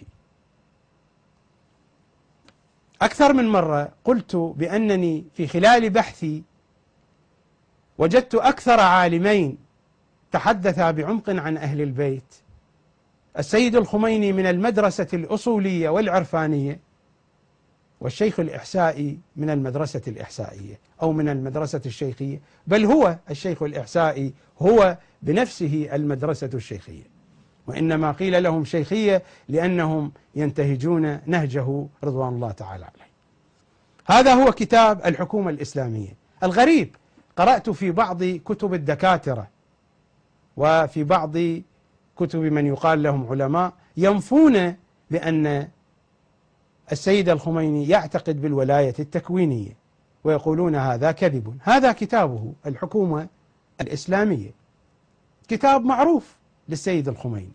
أكثر من مرة قلت بأنني في خلال بحثي وجدت أكثر عالمين تحدثا بعمق عن أهل البيت: السيد الخميني من المدرسة الأصولية والعرفانية، والشيخ الإحسائي من المدرسة الإحسائية أو من المدرسة الشيخية، بل هو الشيخ الإحسائي هو بنفسه المدرسة الشيخية، وإنما قيل لهم شيخية لأنهم ينتهجون نهجه رضوان الله تعالى عليه. هذا هو كتاب الحكومة الإسلامية. الغريب، قرأت في بعض كتب الدكاترة وفي بعض كتب من يقال لهم علماء ينفون بأن السيد الخميني يعتقد بالولاية التكوينية ويقولون هذا كذب. هذا كتابه الحكومة الإسلامية، كتاب معروف للسيد الخميني،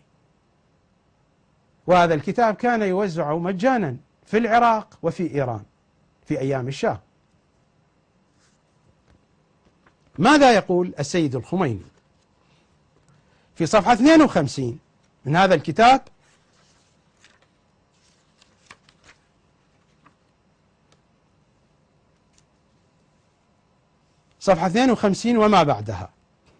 وهذا الكتاب كان يوزع مجانا في العراق وفي إيران في أيام الشاه. ماذا يقول السيد الخميني في صفحة اثنين وخمسين من هذا الكتاب؟ صفحة اثنين وخمسين وما بعدها،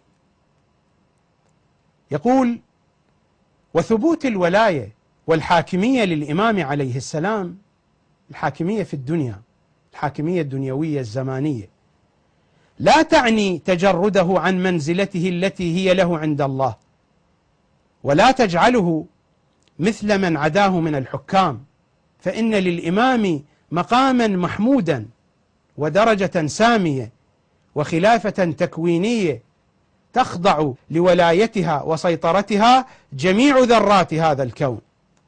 يقول: وثبوت الولاية والحاكمية للإمام عليه السلام، الحاكمية في الدنيا، الحاكمية الدنيوية الزمانية، لا تعني تجرده عن منزلته التي هي له عند الله، ولا تجعله مثل من عداه من الحكام، فإن للإمام مقاما محمودا ودرجة سامية وخلافة تكوينية تخضع لولايتها وسيطرتها جميع ذرات هذا الكون.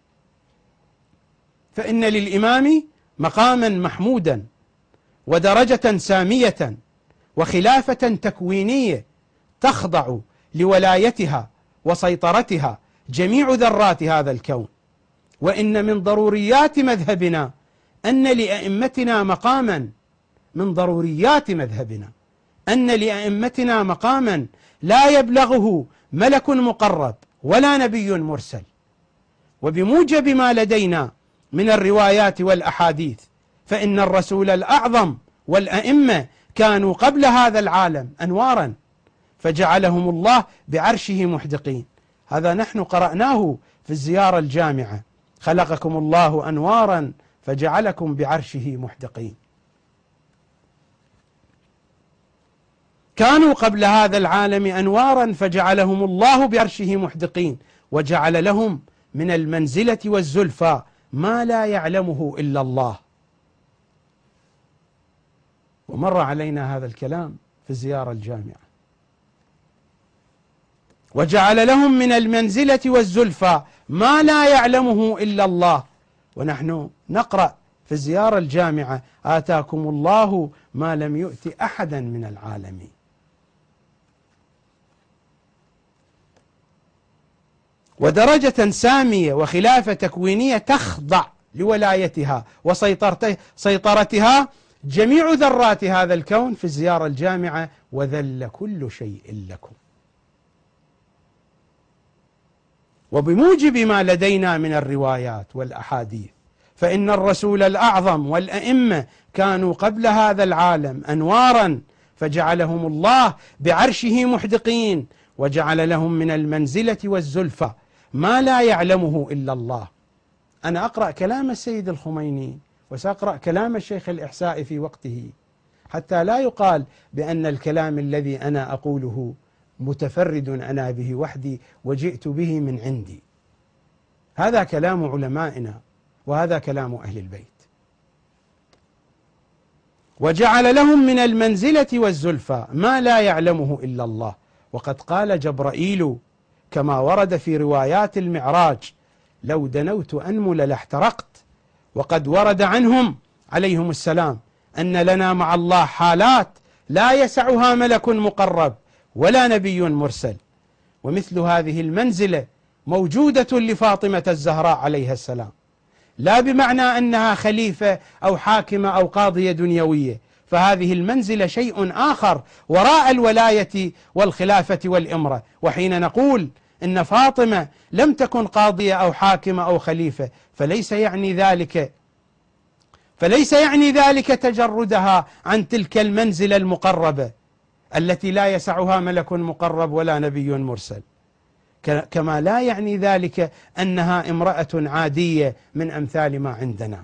فإن للإمام مقاما محمودا ودرجة سامية وخلافة تكوينية تخضع لولايتها وسيطرتها جميع ذرات هذا الكون. وإن من ضروريات مذهبنا أن لأئمتنا مقاما من ضروريات مذهبنا أن لأئمتنا مقاما لا يبلغه ملك مقرب ولا نبي مرسل. وبموجب ما لدينا من الروايات والأحاديث فإن الرسول الأعظم والأئمة كانوا قبل هذا العالم أنوارا فجعلهم الله بعرشه محدقين. هذا نحن قرأناه في الزيارة الجامعة: خلقكم الله أنوارا فجعلكم بعرشه محدقين. كانوا قبل هذا العالم أنوارا فجعلهم الله بعرشه محدقين، وجعل لهم من المنزلة والزلفى ما لا يعلمه إلا الله. ومر علينا هذا الكلام في الزيارة الجامعة. وجعل لهم من المنزلة والزلفى ما لا يعلمه إلا الله. ونحن نقرأ في الزيارة الجامعة: آتاكم الله ما لم يؤت أحدا من العالمين. ودرجة سامية وخلافة تكوينية تخضع لولايتها وسيطرتها جميع ذرات هذا الكون في الزيارة الجامعة: وذل كل شيء لكم. وبموجب ما لدينا من الروايات والأحاديث فإن الرسول الأعظم والأئمة كانوا قبل هذا العالم أنوارا فجعلهم الله بعرشه محدقين، وجعل لهم من المنزلة والزلفى ما لا يعلمه إلا الله. أنا أقرأ كلام السيد الخميني وسأقرأ كلام الشيخ الإحسائي في وقته، حتى لا يقال بأن الكلام الذي أنا أقوله متفرد أنا به وحدي وجئت به من عندي. هذا كلام علمائنا وهذا كلام أهل البيت. وجعل لهم من المنزلة والزلفى ما لا يعلمه إلا الله. وقد قال جبرائيل كما ورد في روايات المعراج: لو دنوت أنمل لاحترقت. وقد ورد عنهم عليهم السلام أن لنا مع الله حالات لا يسعها ملك مقرب ولا نبي مرسل. ومثل هذه المنزلة موجودة لفاطمة الزهراء عليها السلام، لا بمعنى أنها خليفة أو حاكمة أو قاضية دنيوية، فهذه المنزلة شيء آخر وراء الولاية والخلافة والإمرة. وحين نقول إن فاطمة لم تكن قاضية أو حاكمة أو خليفة فليس يعني ذلك فليس يعني ذلك تجردها عن تلك المنزلة المقربة التي لا يسعها ملك مقرب ولا نبي مرسل، كما لا يعني ذلك أنها امرأة عادية من أمثال ما عندنا،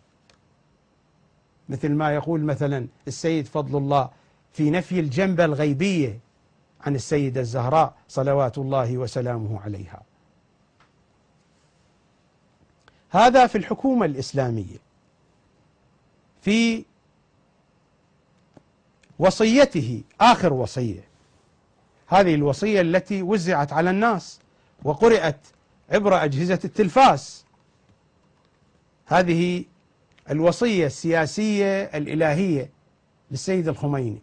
مثل ما يقول مثلا السيد فضل الله في نفي الجنبة الغيبية عن السيدة الزهراء صلوات الله وسلامه عليها. هذا في الحكومة الإسلامية. في وصيته آخر وصية، هذه الوصية التي وزعت على الناس وقرأت عبر أجهزة التلفاز، هذه الوصية السياسية الإلهية للسيد الخميني.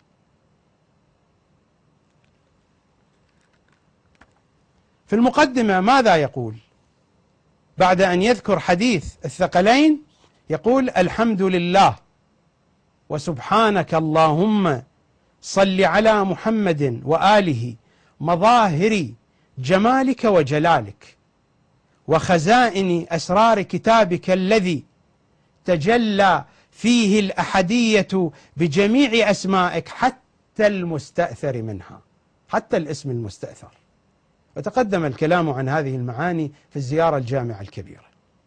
في المقدمة ماذا يقول؟ بعد أن يذكر حديث الثقلين يقول: الحمد لله وسبحانك اللهم صل على محمد وآله مظاهر جمالك وجلالك وخزائن أسرار كتابك الذي تجلى فيه الأحدية بجميع أسمائك حتى المستأثر منها، حتى الاسم المستأثر. وتقدم الكلام عن هذه المعاني في الزيارة الجامعة الكبيرة.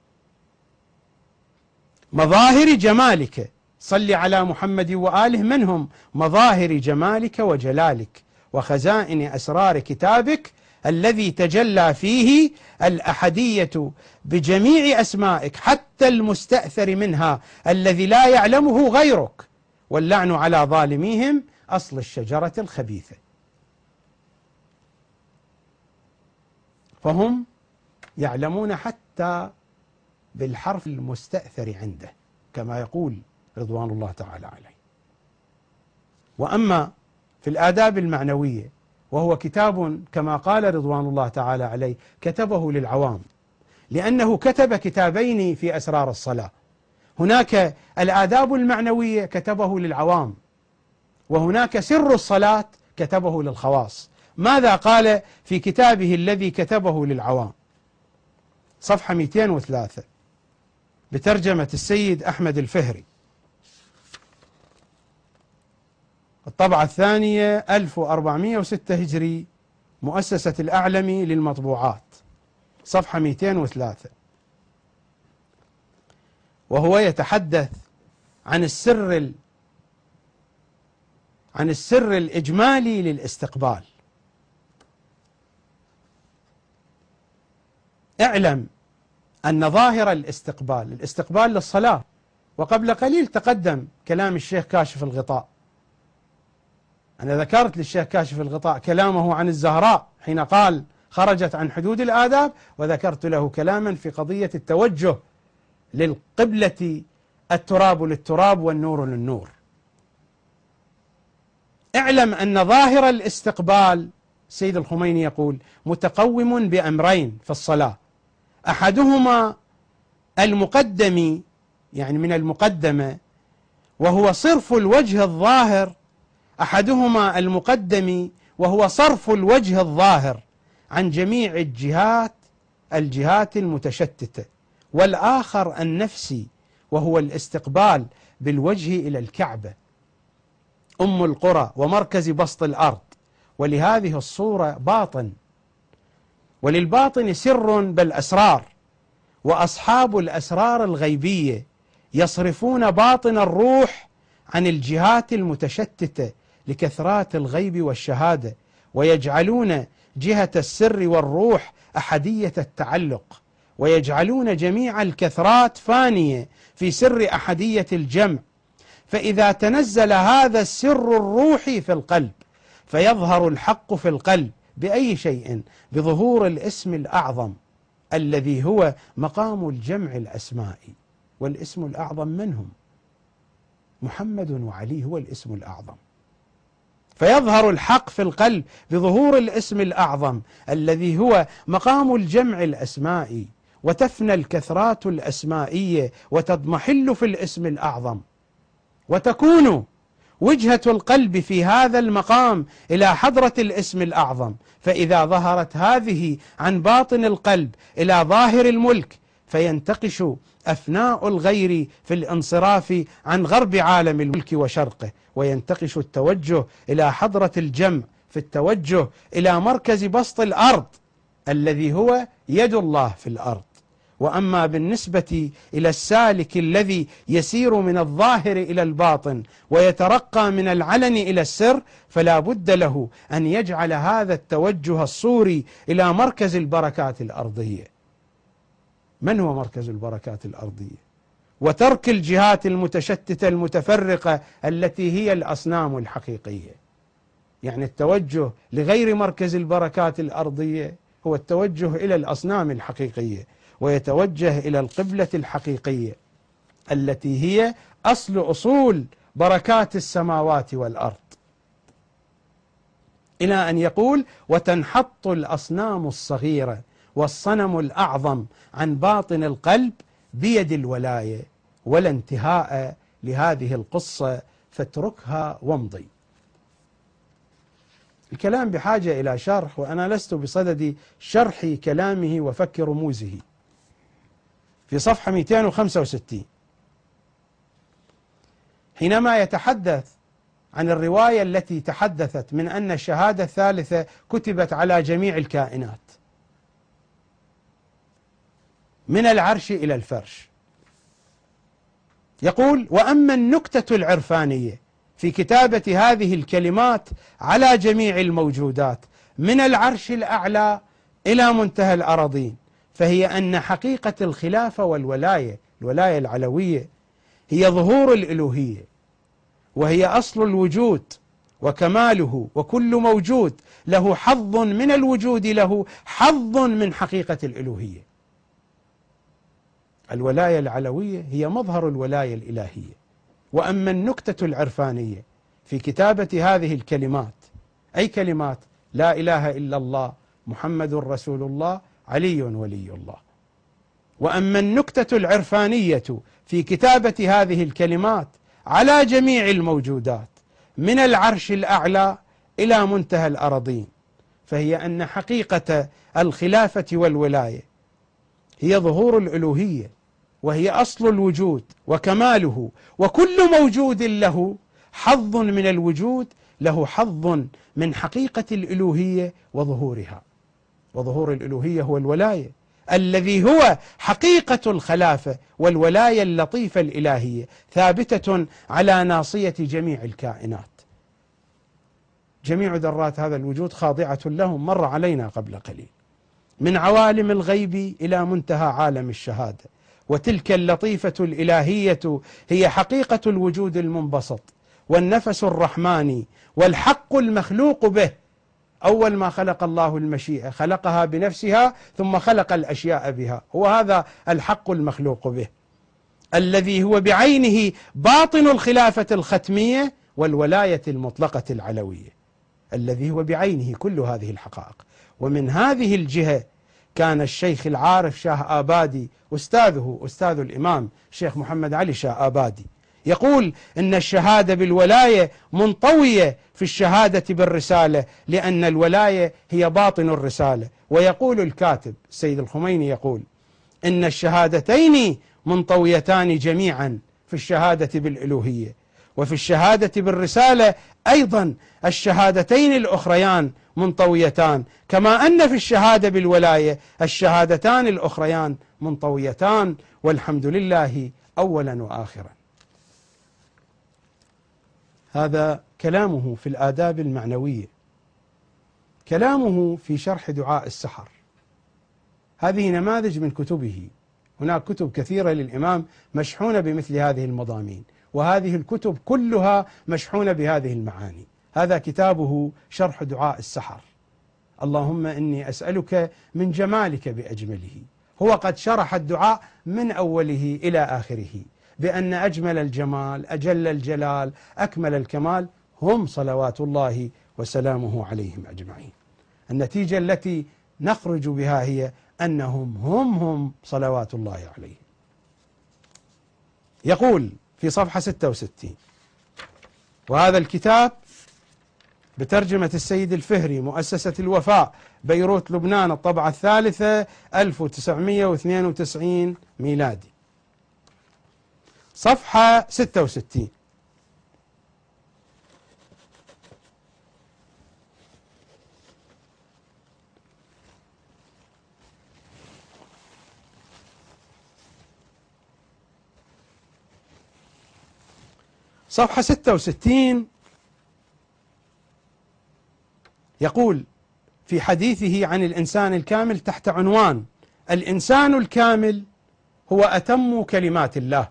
مظاهر جمالك، صل على محمد وآله، منهم مظاهر جمالك وجلالك وخزائن أسرار كتابك الذي تجلى فيه الأحدية بجميع أسمائك حتى المستأثر منها الذي لا يعلمه غيرك، واللعن على ظالميهم أصل الشجرة الخبيثة. فهم يعلمون حتى بالحرف المستأثر عنده كما يقول رضوان الله تعالى عليه. وأما في الآداب المعنوية وهو كتاب كما قال رضوان الله تعالى عليه كتبه للعوام، لأنه كتب كتابين في أسرار الصلاة، هناك الآداب المعنوية كتبه للعوام، وهناك سر الصلاة كتبه للخواص. ماذا قال في كتابه الذي كتبه للعوام؟ صفحة مئتين وثلاثة بترجمة السيد أحمد الفهري، الطبعة الثانية ألف وأربعمئة وستة هجري، مؤسسة الأعلمي للمطبوعات، صفحة مئتين وثلاثة، وهو يتحدث عن السر ال... عن السر الإجمالي للاستقبال. اعلم أن ظاهر الاستقبال الاستقبال للصلاة، وقبل قليل تقدم كلام الشيخ كاشف الغطاء. أنا ذكرت للشيخ كاشف الغطاء كلامه عن الزهراء حين قال خرجت عن حدود الآداب، وذكرت له كلاما في قضية التوجه للقبلة، التراب للتراب والنور للنور. اعلم أن ظاهر الاستقبال، السيد الخميني يقول، متقوم بأمرين في الصلاة، أحدهما المقدم يعني من المقدمة وهو صرف الوجه الظاهر، أحدهما المقدم وهو صرف الوجه الظاهر عن جميع الجهات الجهات المتشتتة، والآخر النفسي وهو الاستقبال بالوجه إلى الكعبة أم القرى ومركز بسط الأرض. ولهذه الصورة باطن، وللباطن سر بل أسرار، وأصحاب الأسرار الغيبية يصرفون باطن الروح عن الجهات المتشتتة لكثرات الغيب والشهادة، ويجعلون جهة السر والروح أحدية التعلق، ويجعلون جميع الكثرات فانية في سر أحدية الجمع. فإذا تنزل هذا السر الروحي في القلب فيظهر الحق في القلب بأي شيء؟ بظهور الاسم الأعظم الذي هو مقام الجمع الأسمائي، والاسم الأعظم منهم محمد وعلي هو الاسم الأعظم. فيظهر الحق في القلب بظهور الاسم الأعظم الذي هو مقام الجمع الأسمائي، وتفنى الكثرات الأسمائية وتضمحل في الاسم الأعظم، وتكون وجهة القلب في هذا المقام إلى حضرة الاسم الأعظم، فإذا ظهرت هذه عن باطن القلب إلى ظاهر الملك فينتقش أفناء الغير في الانصراف عن غرب عالم الملك وشرقه، وينتقش التوجه إلى حضرة الجمع في التوجه إلى مركز بسط الأرض الذي هو يد الله في الأرض. وأما بالنسبة إلى السالك الذي يسير من الظاهر إلى الباطن ويترقى من العلن إلى السر، فلا بد له أن يجعل هذا التوجه الصوري إلى مركز البركات الأرضية. من هو مركز البركات الأرضية؟ وترك الجهات المتشتتة المتفرقة التي هي الأصنام الحقيقية. يعني التوجه لغير مركز البركات الأرضية هو التوجه إلى الأصنام الحقيقية، ويتوجه إلى القبلة الحقيقية التي هي أصل أصول بركات السماوات والأرض، إلى أن يقول: وتنحط الأصنام الصغيرة والصنم الأعظم عن باطن القلب بيد الولاية، ولا انتهاء لهذه القصة فاتركها وامضي. الكلام بحاجة إلى شرح، وأنا لست بصدد شرح كلامه وفك رموزه. في صفحة مئتين وخمسة وستين حينما يتحدث عن الرواية التي تحدثت من أن الشهادة الثالثة كتبت على جميع الكائنات من العرش إلى الفرش، يقول: وأما النكتة العرفانية في كتابة هذه الكلمات على جميع الموجودات من العرش الأعلى إلى منتهى الأراضين، فهي أن حقيقة الخلافة والولاية، الولاية العلوية، هي ظهور الإلوهية، وهي أصل الوجود وكماله، وكل موجود له حظ من الوجود له حظ من حقيقة الإلوهية. الولاية العلوية هي مظهر الولاية الإلهية. وأما النكتة العرفانية في كتابة هذه الكلمات، أي كلمات لا إله إلا الله محمد رسول الله علي ولي الله، وأما النكتة العرفانية في كتابة هذه الكلمات على جميع الموجودات من العرش الأعلى إلى منتهى الأراضين، فهي أن حقيقة الخلافة والولاية هي ظهور الألوهية، وهي أصل الوجود وكماله، وكل موجود له حظ من الوجود له حظ من حقيقة الألوهية وظهورها. وظهور الألوهية هو الولاية، الذي هو حقيقة الخلافة والولاية اللطيفة الإلهية، ثابتة على ناصية جميع الكائنات. جميع ذرات هذا الوجود خاضعة لهم، مر علينا قبل قليل، من عوالم الغيب إلى منتهى عالم الشهادة. وتلك اللطيفة الإلهية هي حقيقة الوجود المنبسط والنفس الرحماني والحق المخلوق به. أول ما خلق الله المشيئة خلقها بنفسها، ثم خلق الأشياء بها، هو هذا الحق المخلوق به، الذي هو بعينه باطن الخلافة الختمية والولاية المطلقة العلوية، الذي هو بعينه كل هذه الحقائق. ومن هذه الجهة كان الشيخ العارف شاه آبادي، أستاذه أستاذ الإمام الشيخ محمد علي شاه آبادي، يقول إن الشهادة بالولاية منطوية في الشهادة بالرسالة، لأن الولاية هي باطن الرسالة. ويقول الكاتب السيد الخميني يقول إن الشهادتين منطويتان جميعا في الشهادة بالإلوهية، وفي الشهادة بالرسالة أيضا الشهادتين الأخريان منطويتان، كما أن في الشهادة بالولاية الشهادتان الأخريان منطويتان، والحمد لله أولا وآخرا. هذا كلامه في الآداب المعنوية. كلامه في شرح دعاء السحر، هذه نماذج من كتبه. هناك كتب كثيرة للإمام مشحونة بمثل هذه المضامين، وهذه الكتب كلها مشحونة بهذه المعاني. هذا كتابه شرح دعاء السحر. اللهم إني أسألك من جمالك بأجمله. هو قد شرح الدعاء من أوله إلى آخره بأن أجمل الجمال أجل الجلال أكمل الكمال هم صلوات الله وسلامه عليهم أجمعين. النتيجة التي نخرج بها هي أنهم هم هم صلوات الله عليهم. يقول في صفحة ستة وستين: وهذا الكتاب بترجمة السيد الفهري، مؤسسة الوفاء، بيروت لبنان، الطبعة الثالثة، ألف وتسعمئة واثنين وتسعين ميلادي، صفحة ستة وستين. صفحة ستة وستين يقول في حديثه عن الإنسان الكامل تحت عنوان: الإنسان الكامل هو أتم كلمات الله.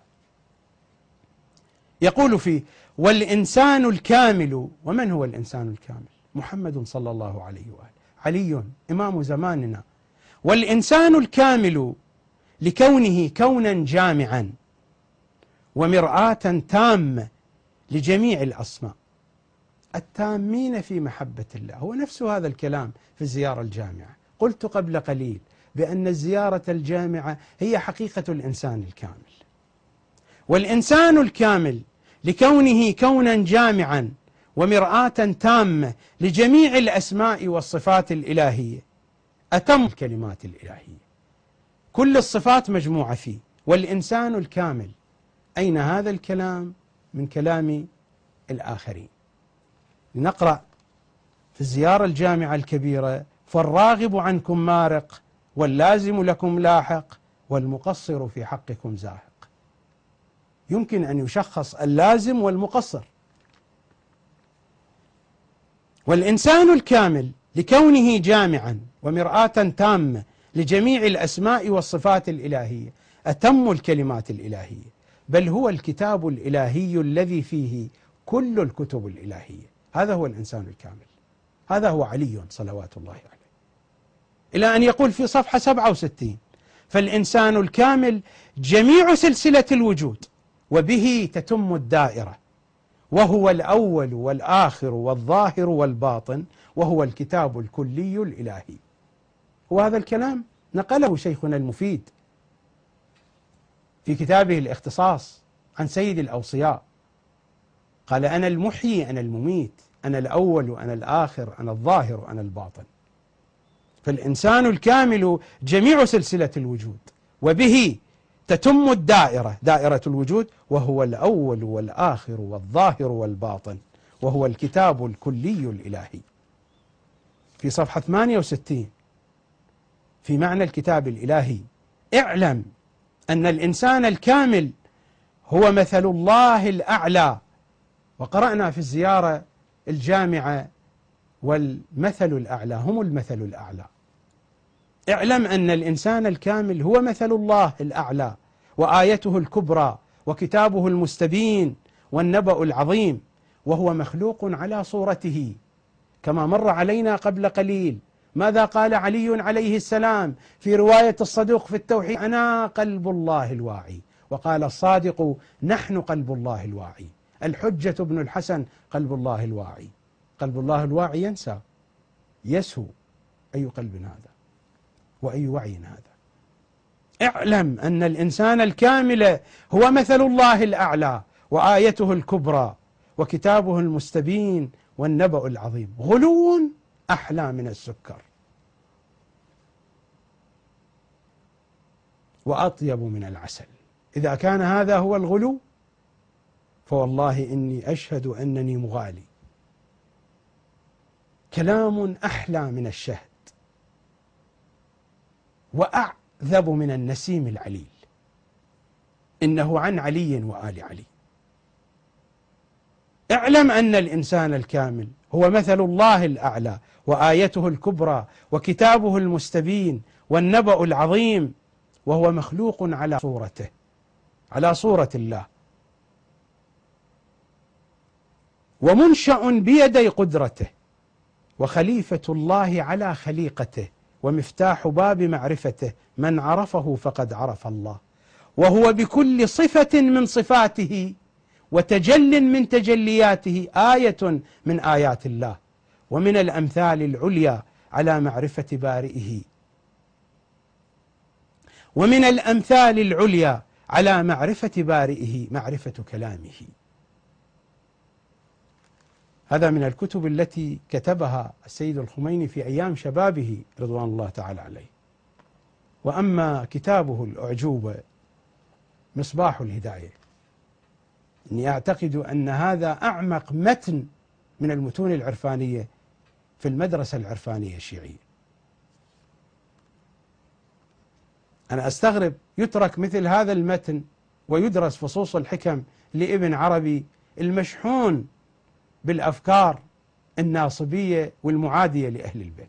يقول فيه: والإنسان الكامل. ومن هو الإنسان الكامل؟ محمد صلى الله عليه وآله، علي إمام زماننا. والإنسان الكامل لكونه كونا جامعا ومرآة تامة لجميع الأسماء التامين في محبة الله. هو نفس هذا الكلام في الزيارة الجامعة. قلت قبل قليل بأن الزيارة الجامعة هي حقيقة الإنسان الكامل. والإنسان الكامل لكونه كونا جامعا ومرآة تامة لجميع الأسماء والصفات الإلهية، أتم الكلمات الإلهية، كل الصفات مجموعة فيه. والإنسان الكامل، أين هذا الكلام من كلام الآخرين؟ لنقرأ في الزيارة الجامعة الكبيرة: فالراغب عنكم مارق واللازم لكم لاحق والمقصر في حقكم زاهق. يمكن أن يشخص اللازم والمقصر. والإنسان الكامل لكونه جامعا ومرآة تامة لجميع الأسماء والصفات الإلهية، أتم الكلمات الإلهية، بل هو الكتاب الإلهي الذي فيه كل الكتب الإلهية. هذا هو الإنسان الكامل، هذا هو علي صلوات الله عليه. إلى أن يقول في صفحة سبعة وستين: فالإنسان الكامل جميع سلسلة الوجود وبه تتم الدائرة، وهو الأول والآخر والظاهر والباطن، وهو الكتاب الكلي الإلهي. وهذا الكلام نقله شيخنا المفيد في كتابه الاختصاص عن سيد الأوصياء، قال: أنا المحيي أنا المميت، أنا الأول أنا الآخر، أنا الظاهر أنا الباطن. فالإنسان الكامل جميع سلسلة الوجود وبه تتم الدائرة، دائرة الوجود، وهو الأول والآخر والظاهر والباطن، وهو الكتاب الكلي الإلهي. في صفحة ثمانية وستين في معنى الكتاب الإلهي: اعلم أن الإنسان الكامل هو مثل الله الأعلى. وقرأنا في الزيارة الجامعة: والمثل الأعلى هم المثل الأعلى. اعلم أن الإنسان الكامل هو مثل الله الأعلى وآيته الكبرى وكتابه المستبين والنبأ العظيم، وهو مخلوق على صورته، كما مر علينا قبل قليل. ماذا قال علي عليه السلام في رواية الصدوق في التوحيد؟ أنا قلب الله الواعي. وقال الصادق: نحن قلب الله الواعي. الحجة بن الحسن قلب الله الواعي. قلب الله الواعي ينسى، يسهو. أي قلب هذا وأي وعي هذا؟ اعلم أن الإنسان الكامل هو مثل الله الأعلى وآيته الكبرى وكتابه المستبين والنبأ العظيم. غلو أحلى من السكر وأطيب من العسل. إذا كان هذا هو الغلو فوالله إني أشهد أنني مغالي. كلام أحلى من الشهد وأعذب من النسيم العليل. إنه عن علي وآل علي. اعلم أن الإنسان الكامل هو مثل الله الأعلى وآيته الكبرى وكتابه المستبين والنبأ العظيم، وهو مخلوق على صورته، على صورة الله، ومنشأ بيدي قدرته، وخليفة الله على خليقته، ومفتاح باب معرفته. من عرفه فقد عرف الله، وهو بكل صفة من صفاته وتجل من تجلياته آية من آيات الله، ومن الأمثال العليا على معرفة بارئه، ومن الأمثال العليا على معرفة بارئه معرفة كلامه. هذا من الكتب التي كتبها السيد الخميني في أيام شبابه رضوان الله تعالى عليه. وأما كتابه الأعجوبة مصباح الهداية، إني أعتقد أن هذا أعمق متن من المتون العرفانية في المدرسة العرفانية الشيعية. أنا أستغرب يترك مثل هذا المتن ويدرس فصوص الحكم لابن عربي المشحون بالأفكار الناصبية والمعادية لأهل البيت.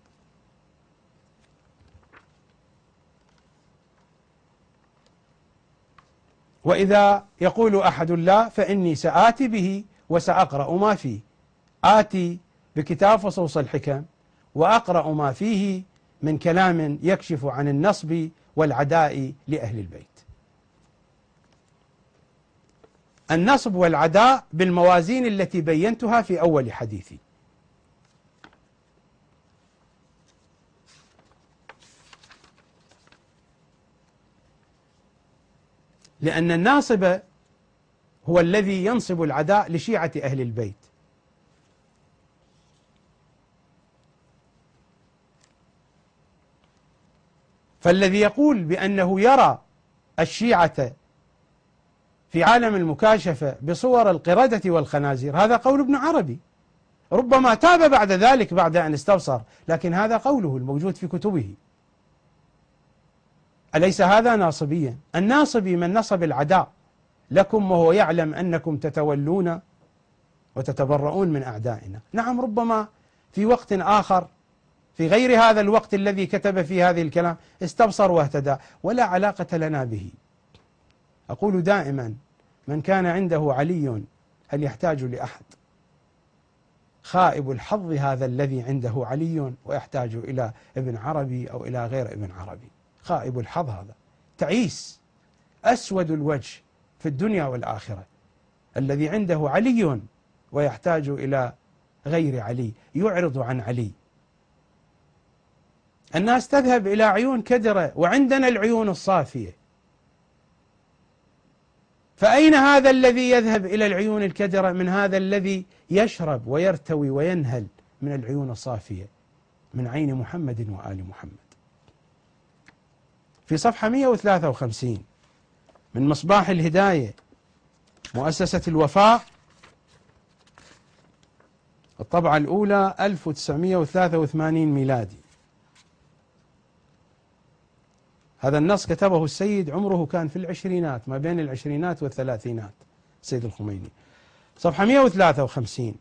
وإذا يقول أحد لا فإني سآتي به وسأقرأ ما فيه. آتي بكتاب فصوص الحكم وأقرأ ما فيه من كلام يكشف عن النصب والعداء لأهل البيت. النصب والعداء بالموازين التي بينتها في أول حديثي. لأن الناصب هو الذي ينصب العداء لشيعة أهل البيت، فالذي يقول بأنه يرى الشيعة في عالم المكاشفة بصور القردة والخنازير هذا قول ابن عربي، ربما تاب بعد ذلك بعد أن استبصر، لكن هذا قوله الموجود في كتبه. أليس هذا ناصبيا؟ الناصبي من نصب العداء لكم وهو يعلم أنكم تتولون وتتبرؤون من أعدائنا. نعم، ربما في وقت آخر في غير هذا الوقت الذي كتب فيه هذه الكلام استبصر واهتدى، ولا علاقة لنا به. أقول دائما من كان عنده علي هل يحتاج لأحد؟ خائب الحظ هذا الذي عنده علي ويحتاج إلى ابن عربي أو إلى غير ابن عربي. خائب الحظ هذا تعيس أسود الوجه في الدنيا والآخرة، الذي عنده علي ويحتاج إلى غير علي، يعرض عن علي. الناس تذهب إلى عيون كدرة وعندنا العيون الصافية، فأين هذا الذي يذهب إلى العيون الكدرة من هذا الذي يشرب ويرتوي وينهل من العيون الصافية من عين محمد وآل محمد؟ في صفحة مئة وثلاثة وخمسين من مصباح الهداية مؤسسة الوفاء الطبعة الأولى ألف وتسعمئة وثلاثة وثمانين ميلادي. هذا النص كتبه السيد عمره كان في العشرينات، ما بين العشرينات والثلاثينات، السيد الخميني. صفحة مئة وثلاثة وخمسين: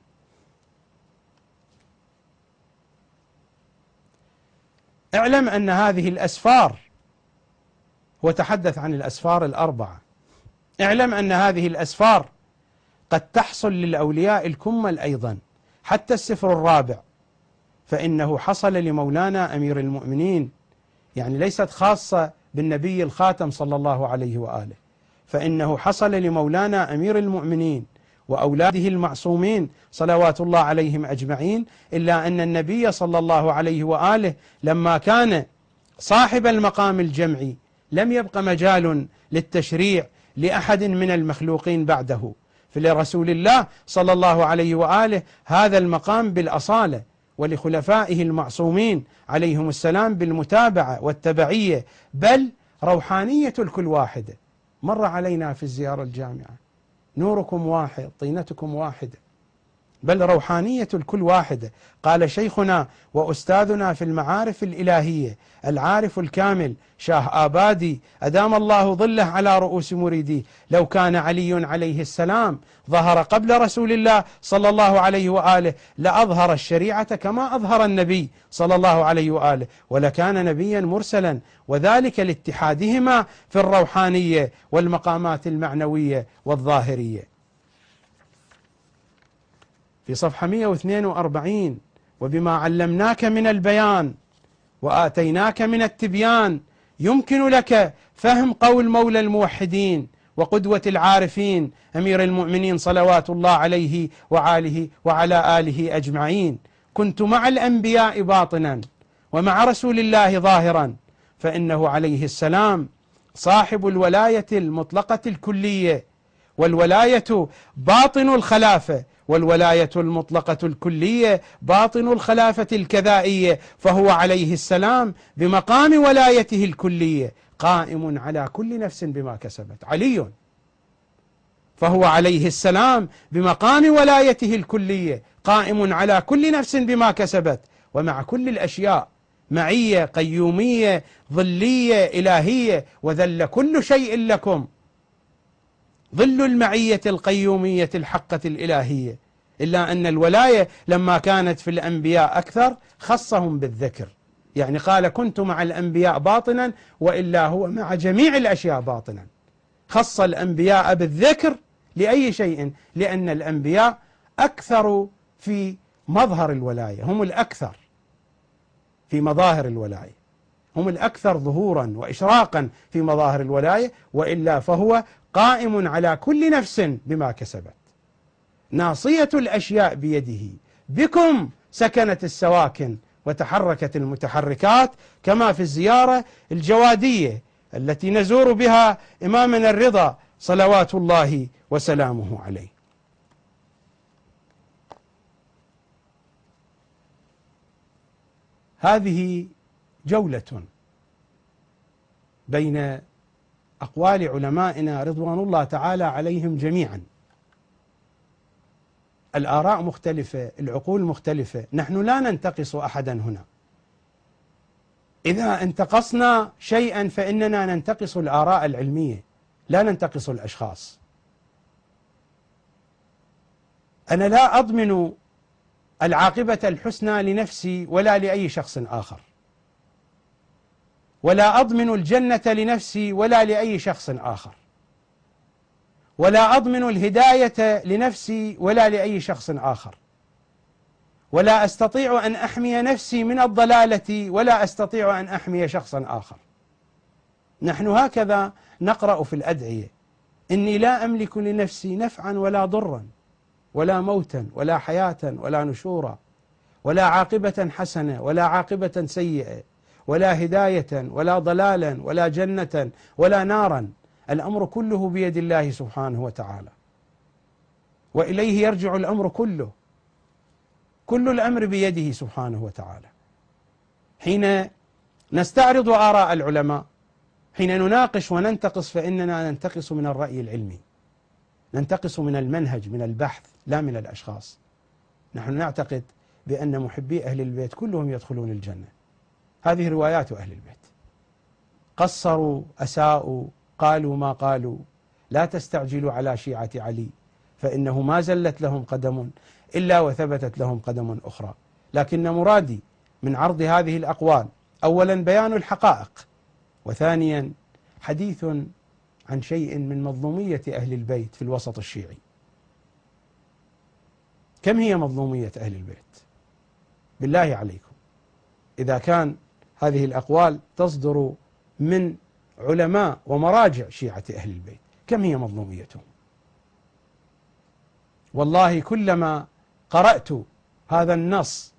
اعلم أن هذه الأسفار، هو تحدث عن الأسفار الأربعة، اعلم أن هذه الأسفار قد تحصل للأولياء الكمل أيضا حتى السفر الرابع، فإنه حصل لمولانا أمير المؤمنين، يعني ليست خاصة بالنبي الخاتم صلى الله عليه وآله، فإنه حصل لمولانا أمير المؤمنين وأولاده المعصومين صلوات الله عليهم أجمعين، إلا أن النبي صلى الله عليه وآله لما كان صاحب المقام الجمعي لم يبق مجال للتشريع لأحد من المخلوقين بعده، فلرسول الله صلى الله عليه وآله هذا المقام بالأصالة، ولخلفائه المعصومين عليهم السلام بالمتابعة والتبعية، بل روحانية الكل واحدة. مر علينا في الزيارة الجامعة نوركم واحد طينتكم واحدة، بل روحانية الكل واحدة. قال شيخنا وأستاذنا في المعارف الإلهية العارف الكامل شاه آبادي أدام الله ظله على رؤوس مريديه: لو كان علي عليه السلام ظهر قبل رسول الله صلى الله عليه وآله لأظهر الشريعة كما أظهر النبي صلى الله عليه وآله، ولكان نبيا مرسلا، وذلك لاتحادهما في الروحانية والمقامات المعنوية والظاهرية. في صفحة مئة واثنين وأربعين: وبما علمناك من البيان وآتيناك من التبيان يمكن لك فهم قول مولى الموحدين وقدوة العارفين أمير المؤمنين صلوات الله عليه وعاله وعلى آله أجمعين: كنت مع الأنبياء باطنا ومع رسول الله ظاهرا، فإنه عليه السلام صاحب الولاية المطلقة الكلية، والولاية باطن الخلافة والولاية المطلقة الكلية باطن الخلافة الكذائية، فهو عليه السلام بمقام ولايته الكلية قائم على كل نفس بما كسبت. علي فهو عليه السلام بمقام ولايته الكلية قائم على كل نفس بما كسبت، ومع كل الأشياء معية قيومية ظلية إلهية، وذل كل شيء لكم ظل المعية القيومية الحقة الإلهية، إلا أن الولاية لما كانت في الأنبياء أكثر خصهم بالذكر، يعني قال كنت مع الأنبياء باطنا وإلا هو مع جميع الأشياء باطنا. خص الأنبياء بالذكر لأي شيء؟ لأن الأنبياء أكثر في مظهر الولاية، هم الأكثر في مظاهر الولاية، هم الأكثر ظهورا وإشراقا في مظاهر الولاية، وإلا فهو قائم على كل نفس بما كسبت. ناصية الأشياء بيده، بكم سكنت السواكن وتحركت المتحركات، كما في الزيارة الجوادية التي نزور بها إمامنا الرضا صلوات الله وسلامه عليه. هذه جولة بين أقوال علمائنا رضوان الله تعالى عليهم جميعا. الآراء مختلفة، العقول مختلفة، نحن لا ننتقص أحدا هنا. إذا انتقصنا شيئا فإننا ننتقص الآراء العلمية، لا ننتقص الأشخاص. أنا لا أضمن العاقبة الحسنى لنفسي ولا لأي شخص آخر، ولا أضمن الجنة لنفسي ولا لأي شخص آخر، ولا أضمن الهداية لنفسي ولا لأي شخص آخر، ولا أستطيع أن أحمي نفسي من الضلالة ولا أستطيع أن أحمي شخصا آخر. نحن هكذا نقرأ في الأدعية: إني لا أملك لنفسي نفعا ولا ضرا ولا موتا ولا حياة ولا نشورا ولا عاقبة حسنة ولا عاقبة سيئة ولا هداية ولا ضلالا ولا جنة ولا نارا. الأمر كله بيد الله سبحانه وتعالى، وإليه يرجع الأمر كله، كل الأمر بيده سبحانه وتعالى. حين نستعرض آراء العلماء، حين نناقش وننتقص، فإننا ننتقص من الرأي العلمي، ننتقص من المنهج، من البحث، لا من الأشخاص. نحن نعتقد بأن محبي أهل البيت كلهم يدخلون الجنة. هذه روايات أهل البيت، قصروا أساءوا قالوا ما قالوا، لا تستعجلوا على شيعة علي فإنه ما زلت لهم قدم إلا وثبتت لهم قدم أخرى. لكن مرادي من عرض هذه الأقوال أولا بيان الحقائق، وثانيا حديث عن شيء من مظلومية أهل البيت في الوسط الشيعي. كم هي مظلومية أهل البيت؟ بالله عليكم، إذا كان هذه الأقوال تصدر من علماء ومراجع شيعة أهل البيت، كم هي مظلوميتهم؟ والله كلما قرأت هذا النص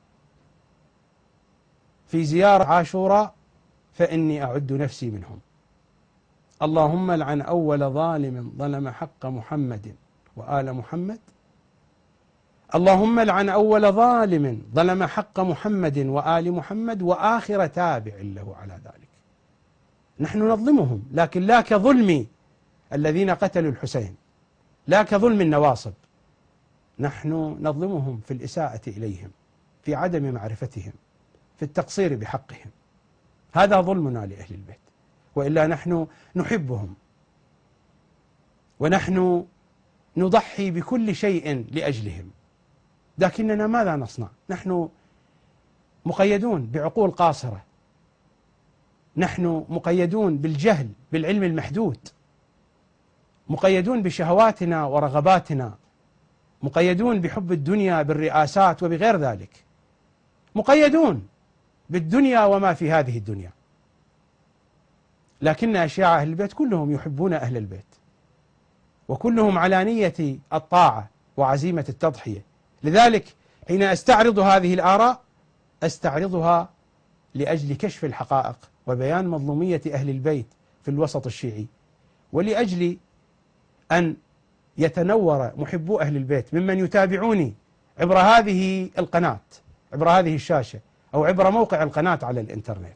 في زيارة عاشوراء فإني أعد نفسي منهم. اللهم لعن أول ظالم ظلم حق محمد وآل محمد، اللهم لعن أول ظالم ظلم حق محمد وآل محمد وآخر تابع له على ذلك. نحن نظلمهم، لكن لا كظلم الذين قتلوا الحسين، لا كظلم النواصب. نحن نظلمهم في الإساءة إليهم، في عدم معرفتهم، في التقصير بحقهم. هذا ظلمنا لأهل البيت، وإلا نحن نحبهم ونحن نضحي بكل شيء لأجلهم. لكننا ماذا نصنع؟ نحن مقيدون بعقول قاصرة، نحن مقيدون بالجهل بالعلم المحدود، مقيدون بشهواتنا ورغباتنا، مقيدون بحب الدنيا بالرئاسات وبغير ذلك، مقيدون بالدنيا وما في هذه الدنيا. لكن أشياء أهل البيت كلهم يحبون أهل البيت، وكلهم على نية الطاعة وعزيمة التضحية. لذلك حين أستعرض هذه الآراء أستعرضها لأجل كشف الحقائق وبيان مظلومية أهل البيت في الوسط الشيعي، ولأجل أن يتنور محبو أهل البيت ممن يتابعوني عبر هذه القناة، عبر هذه الشاشة، أو عبر موقع القناة على الإنترنت.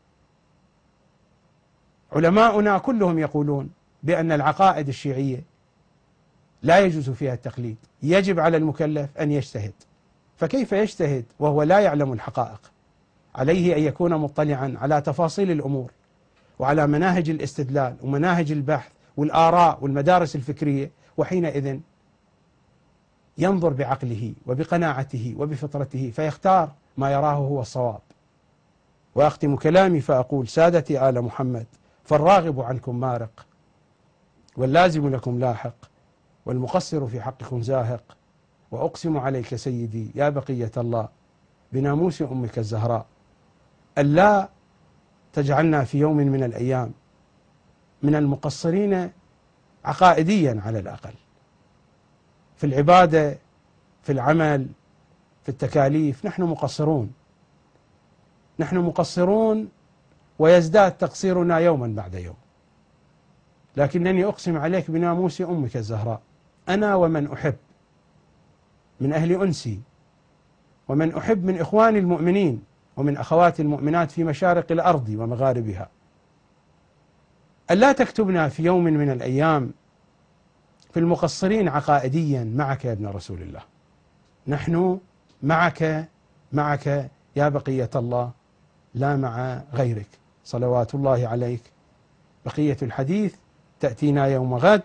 علماؤنا كلهم يقولون بأن العقائد الشيعية لا يجوز فيها التقليد، يجب على المكلف أن يجتهد. فكيف يجتهد وهو لا يعلم الحقائق؟ عليه أن يكون مطلعا على تفاصيل الأمور وعلى مناهج الاستدلال ومناهج البحث والآراء والمدارس الفكرية، وحينئذ ينظر بعقله وبقناعته وبفطرته فيختار ما يراه هو الصواب. وأختم كلامي فأقول: سادتي آل محمد، فالراغب عنكم مارق، واللازم لكم لاحق، والمقصر في حقكم زاهق. وأقسم عليك سيدي يا بقية الله بناموس أمك الزهراء ألا تجعلنا في يوم من الأيام من المقصرين عقائديا على الأقل، في العبادة، في العمل، في التكاليف. نحن مقصرون، نحن مقصرون ويزداد تقصيرنا يوما بعد يوم. لكنني أقسم عليك بناموس أمك الزهراء، أنا ومن أحب من أهل أنسي، ومن أحب من إخواني المؤمنين ومن أخواتي المؤمنات في مشارق الأرض ومغاربها، ألا تكتبنا في يوم من الأيام في المقصرين عقائديا معك يا ابن رسول الله. نحن معك، معك يا بقية الله، لا مع غيرك، صلوات الله عليك. بقية الحديث تأتينا يوم غد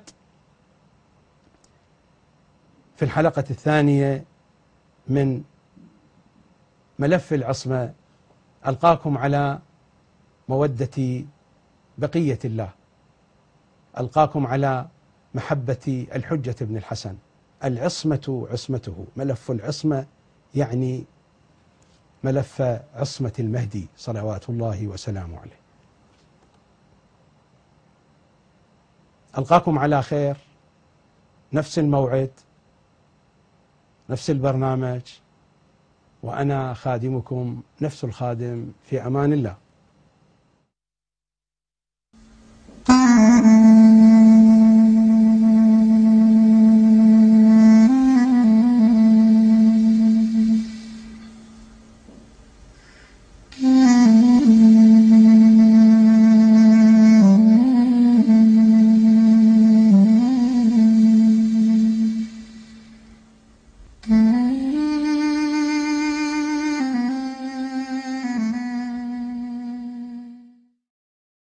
في الحلقة الثانية من ملف العصمة. ألقاكم على مودة بقية الله، ألقاكم على محبة الحجة بن الحسن. العصمة عصمته، ملف العصمة يعني ملف عصمة المهدي صلوات الله وسلامه عليه. ألقاكم على خير، نفس الموعد، نفس البرنامج، وأنا خادمكم نفس الخادم، في أمان الله.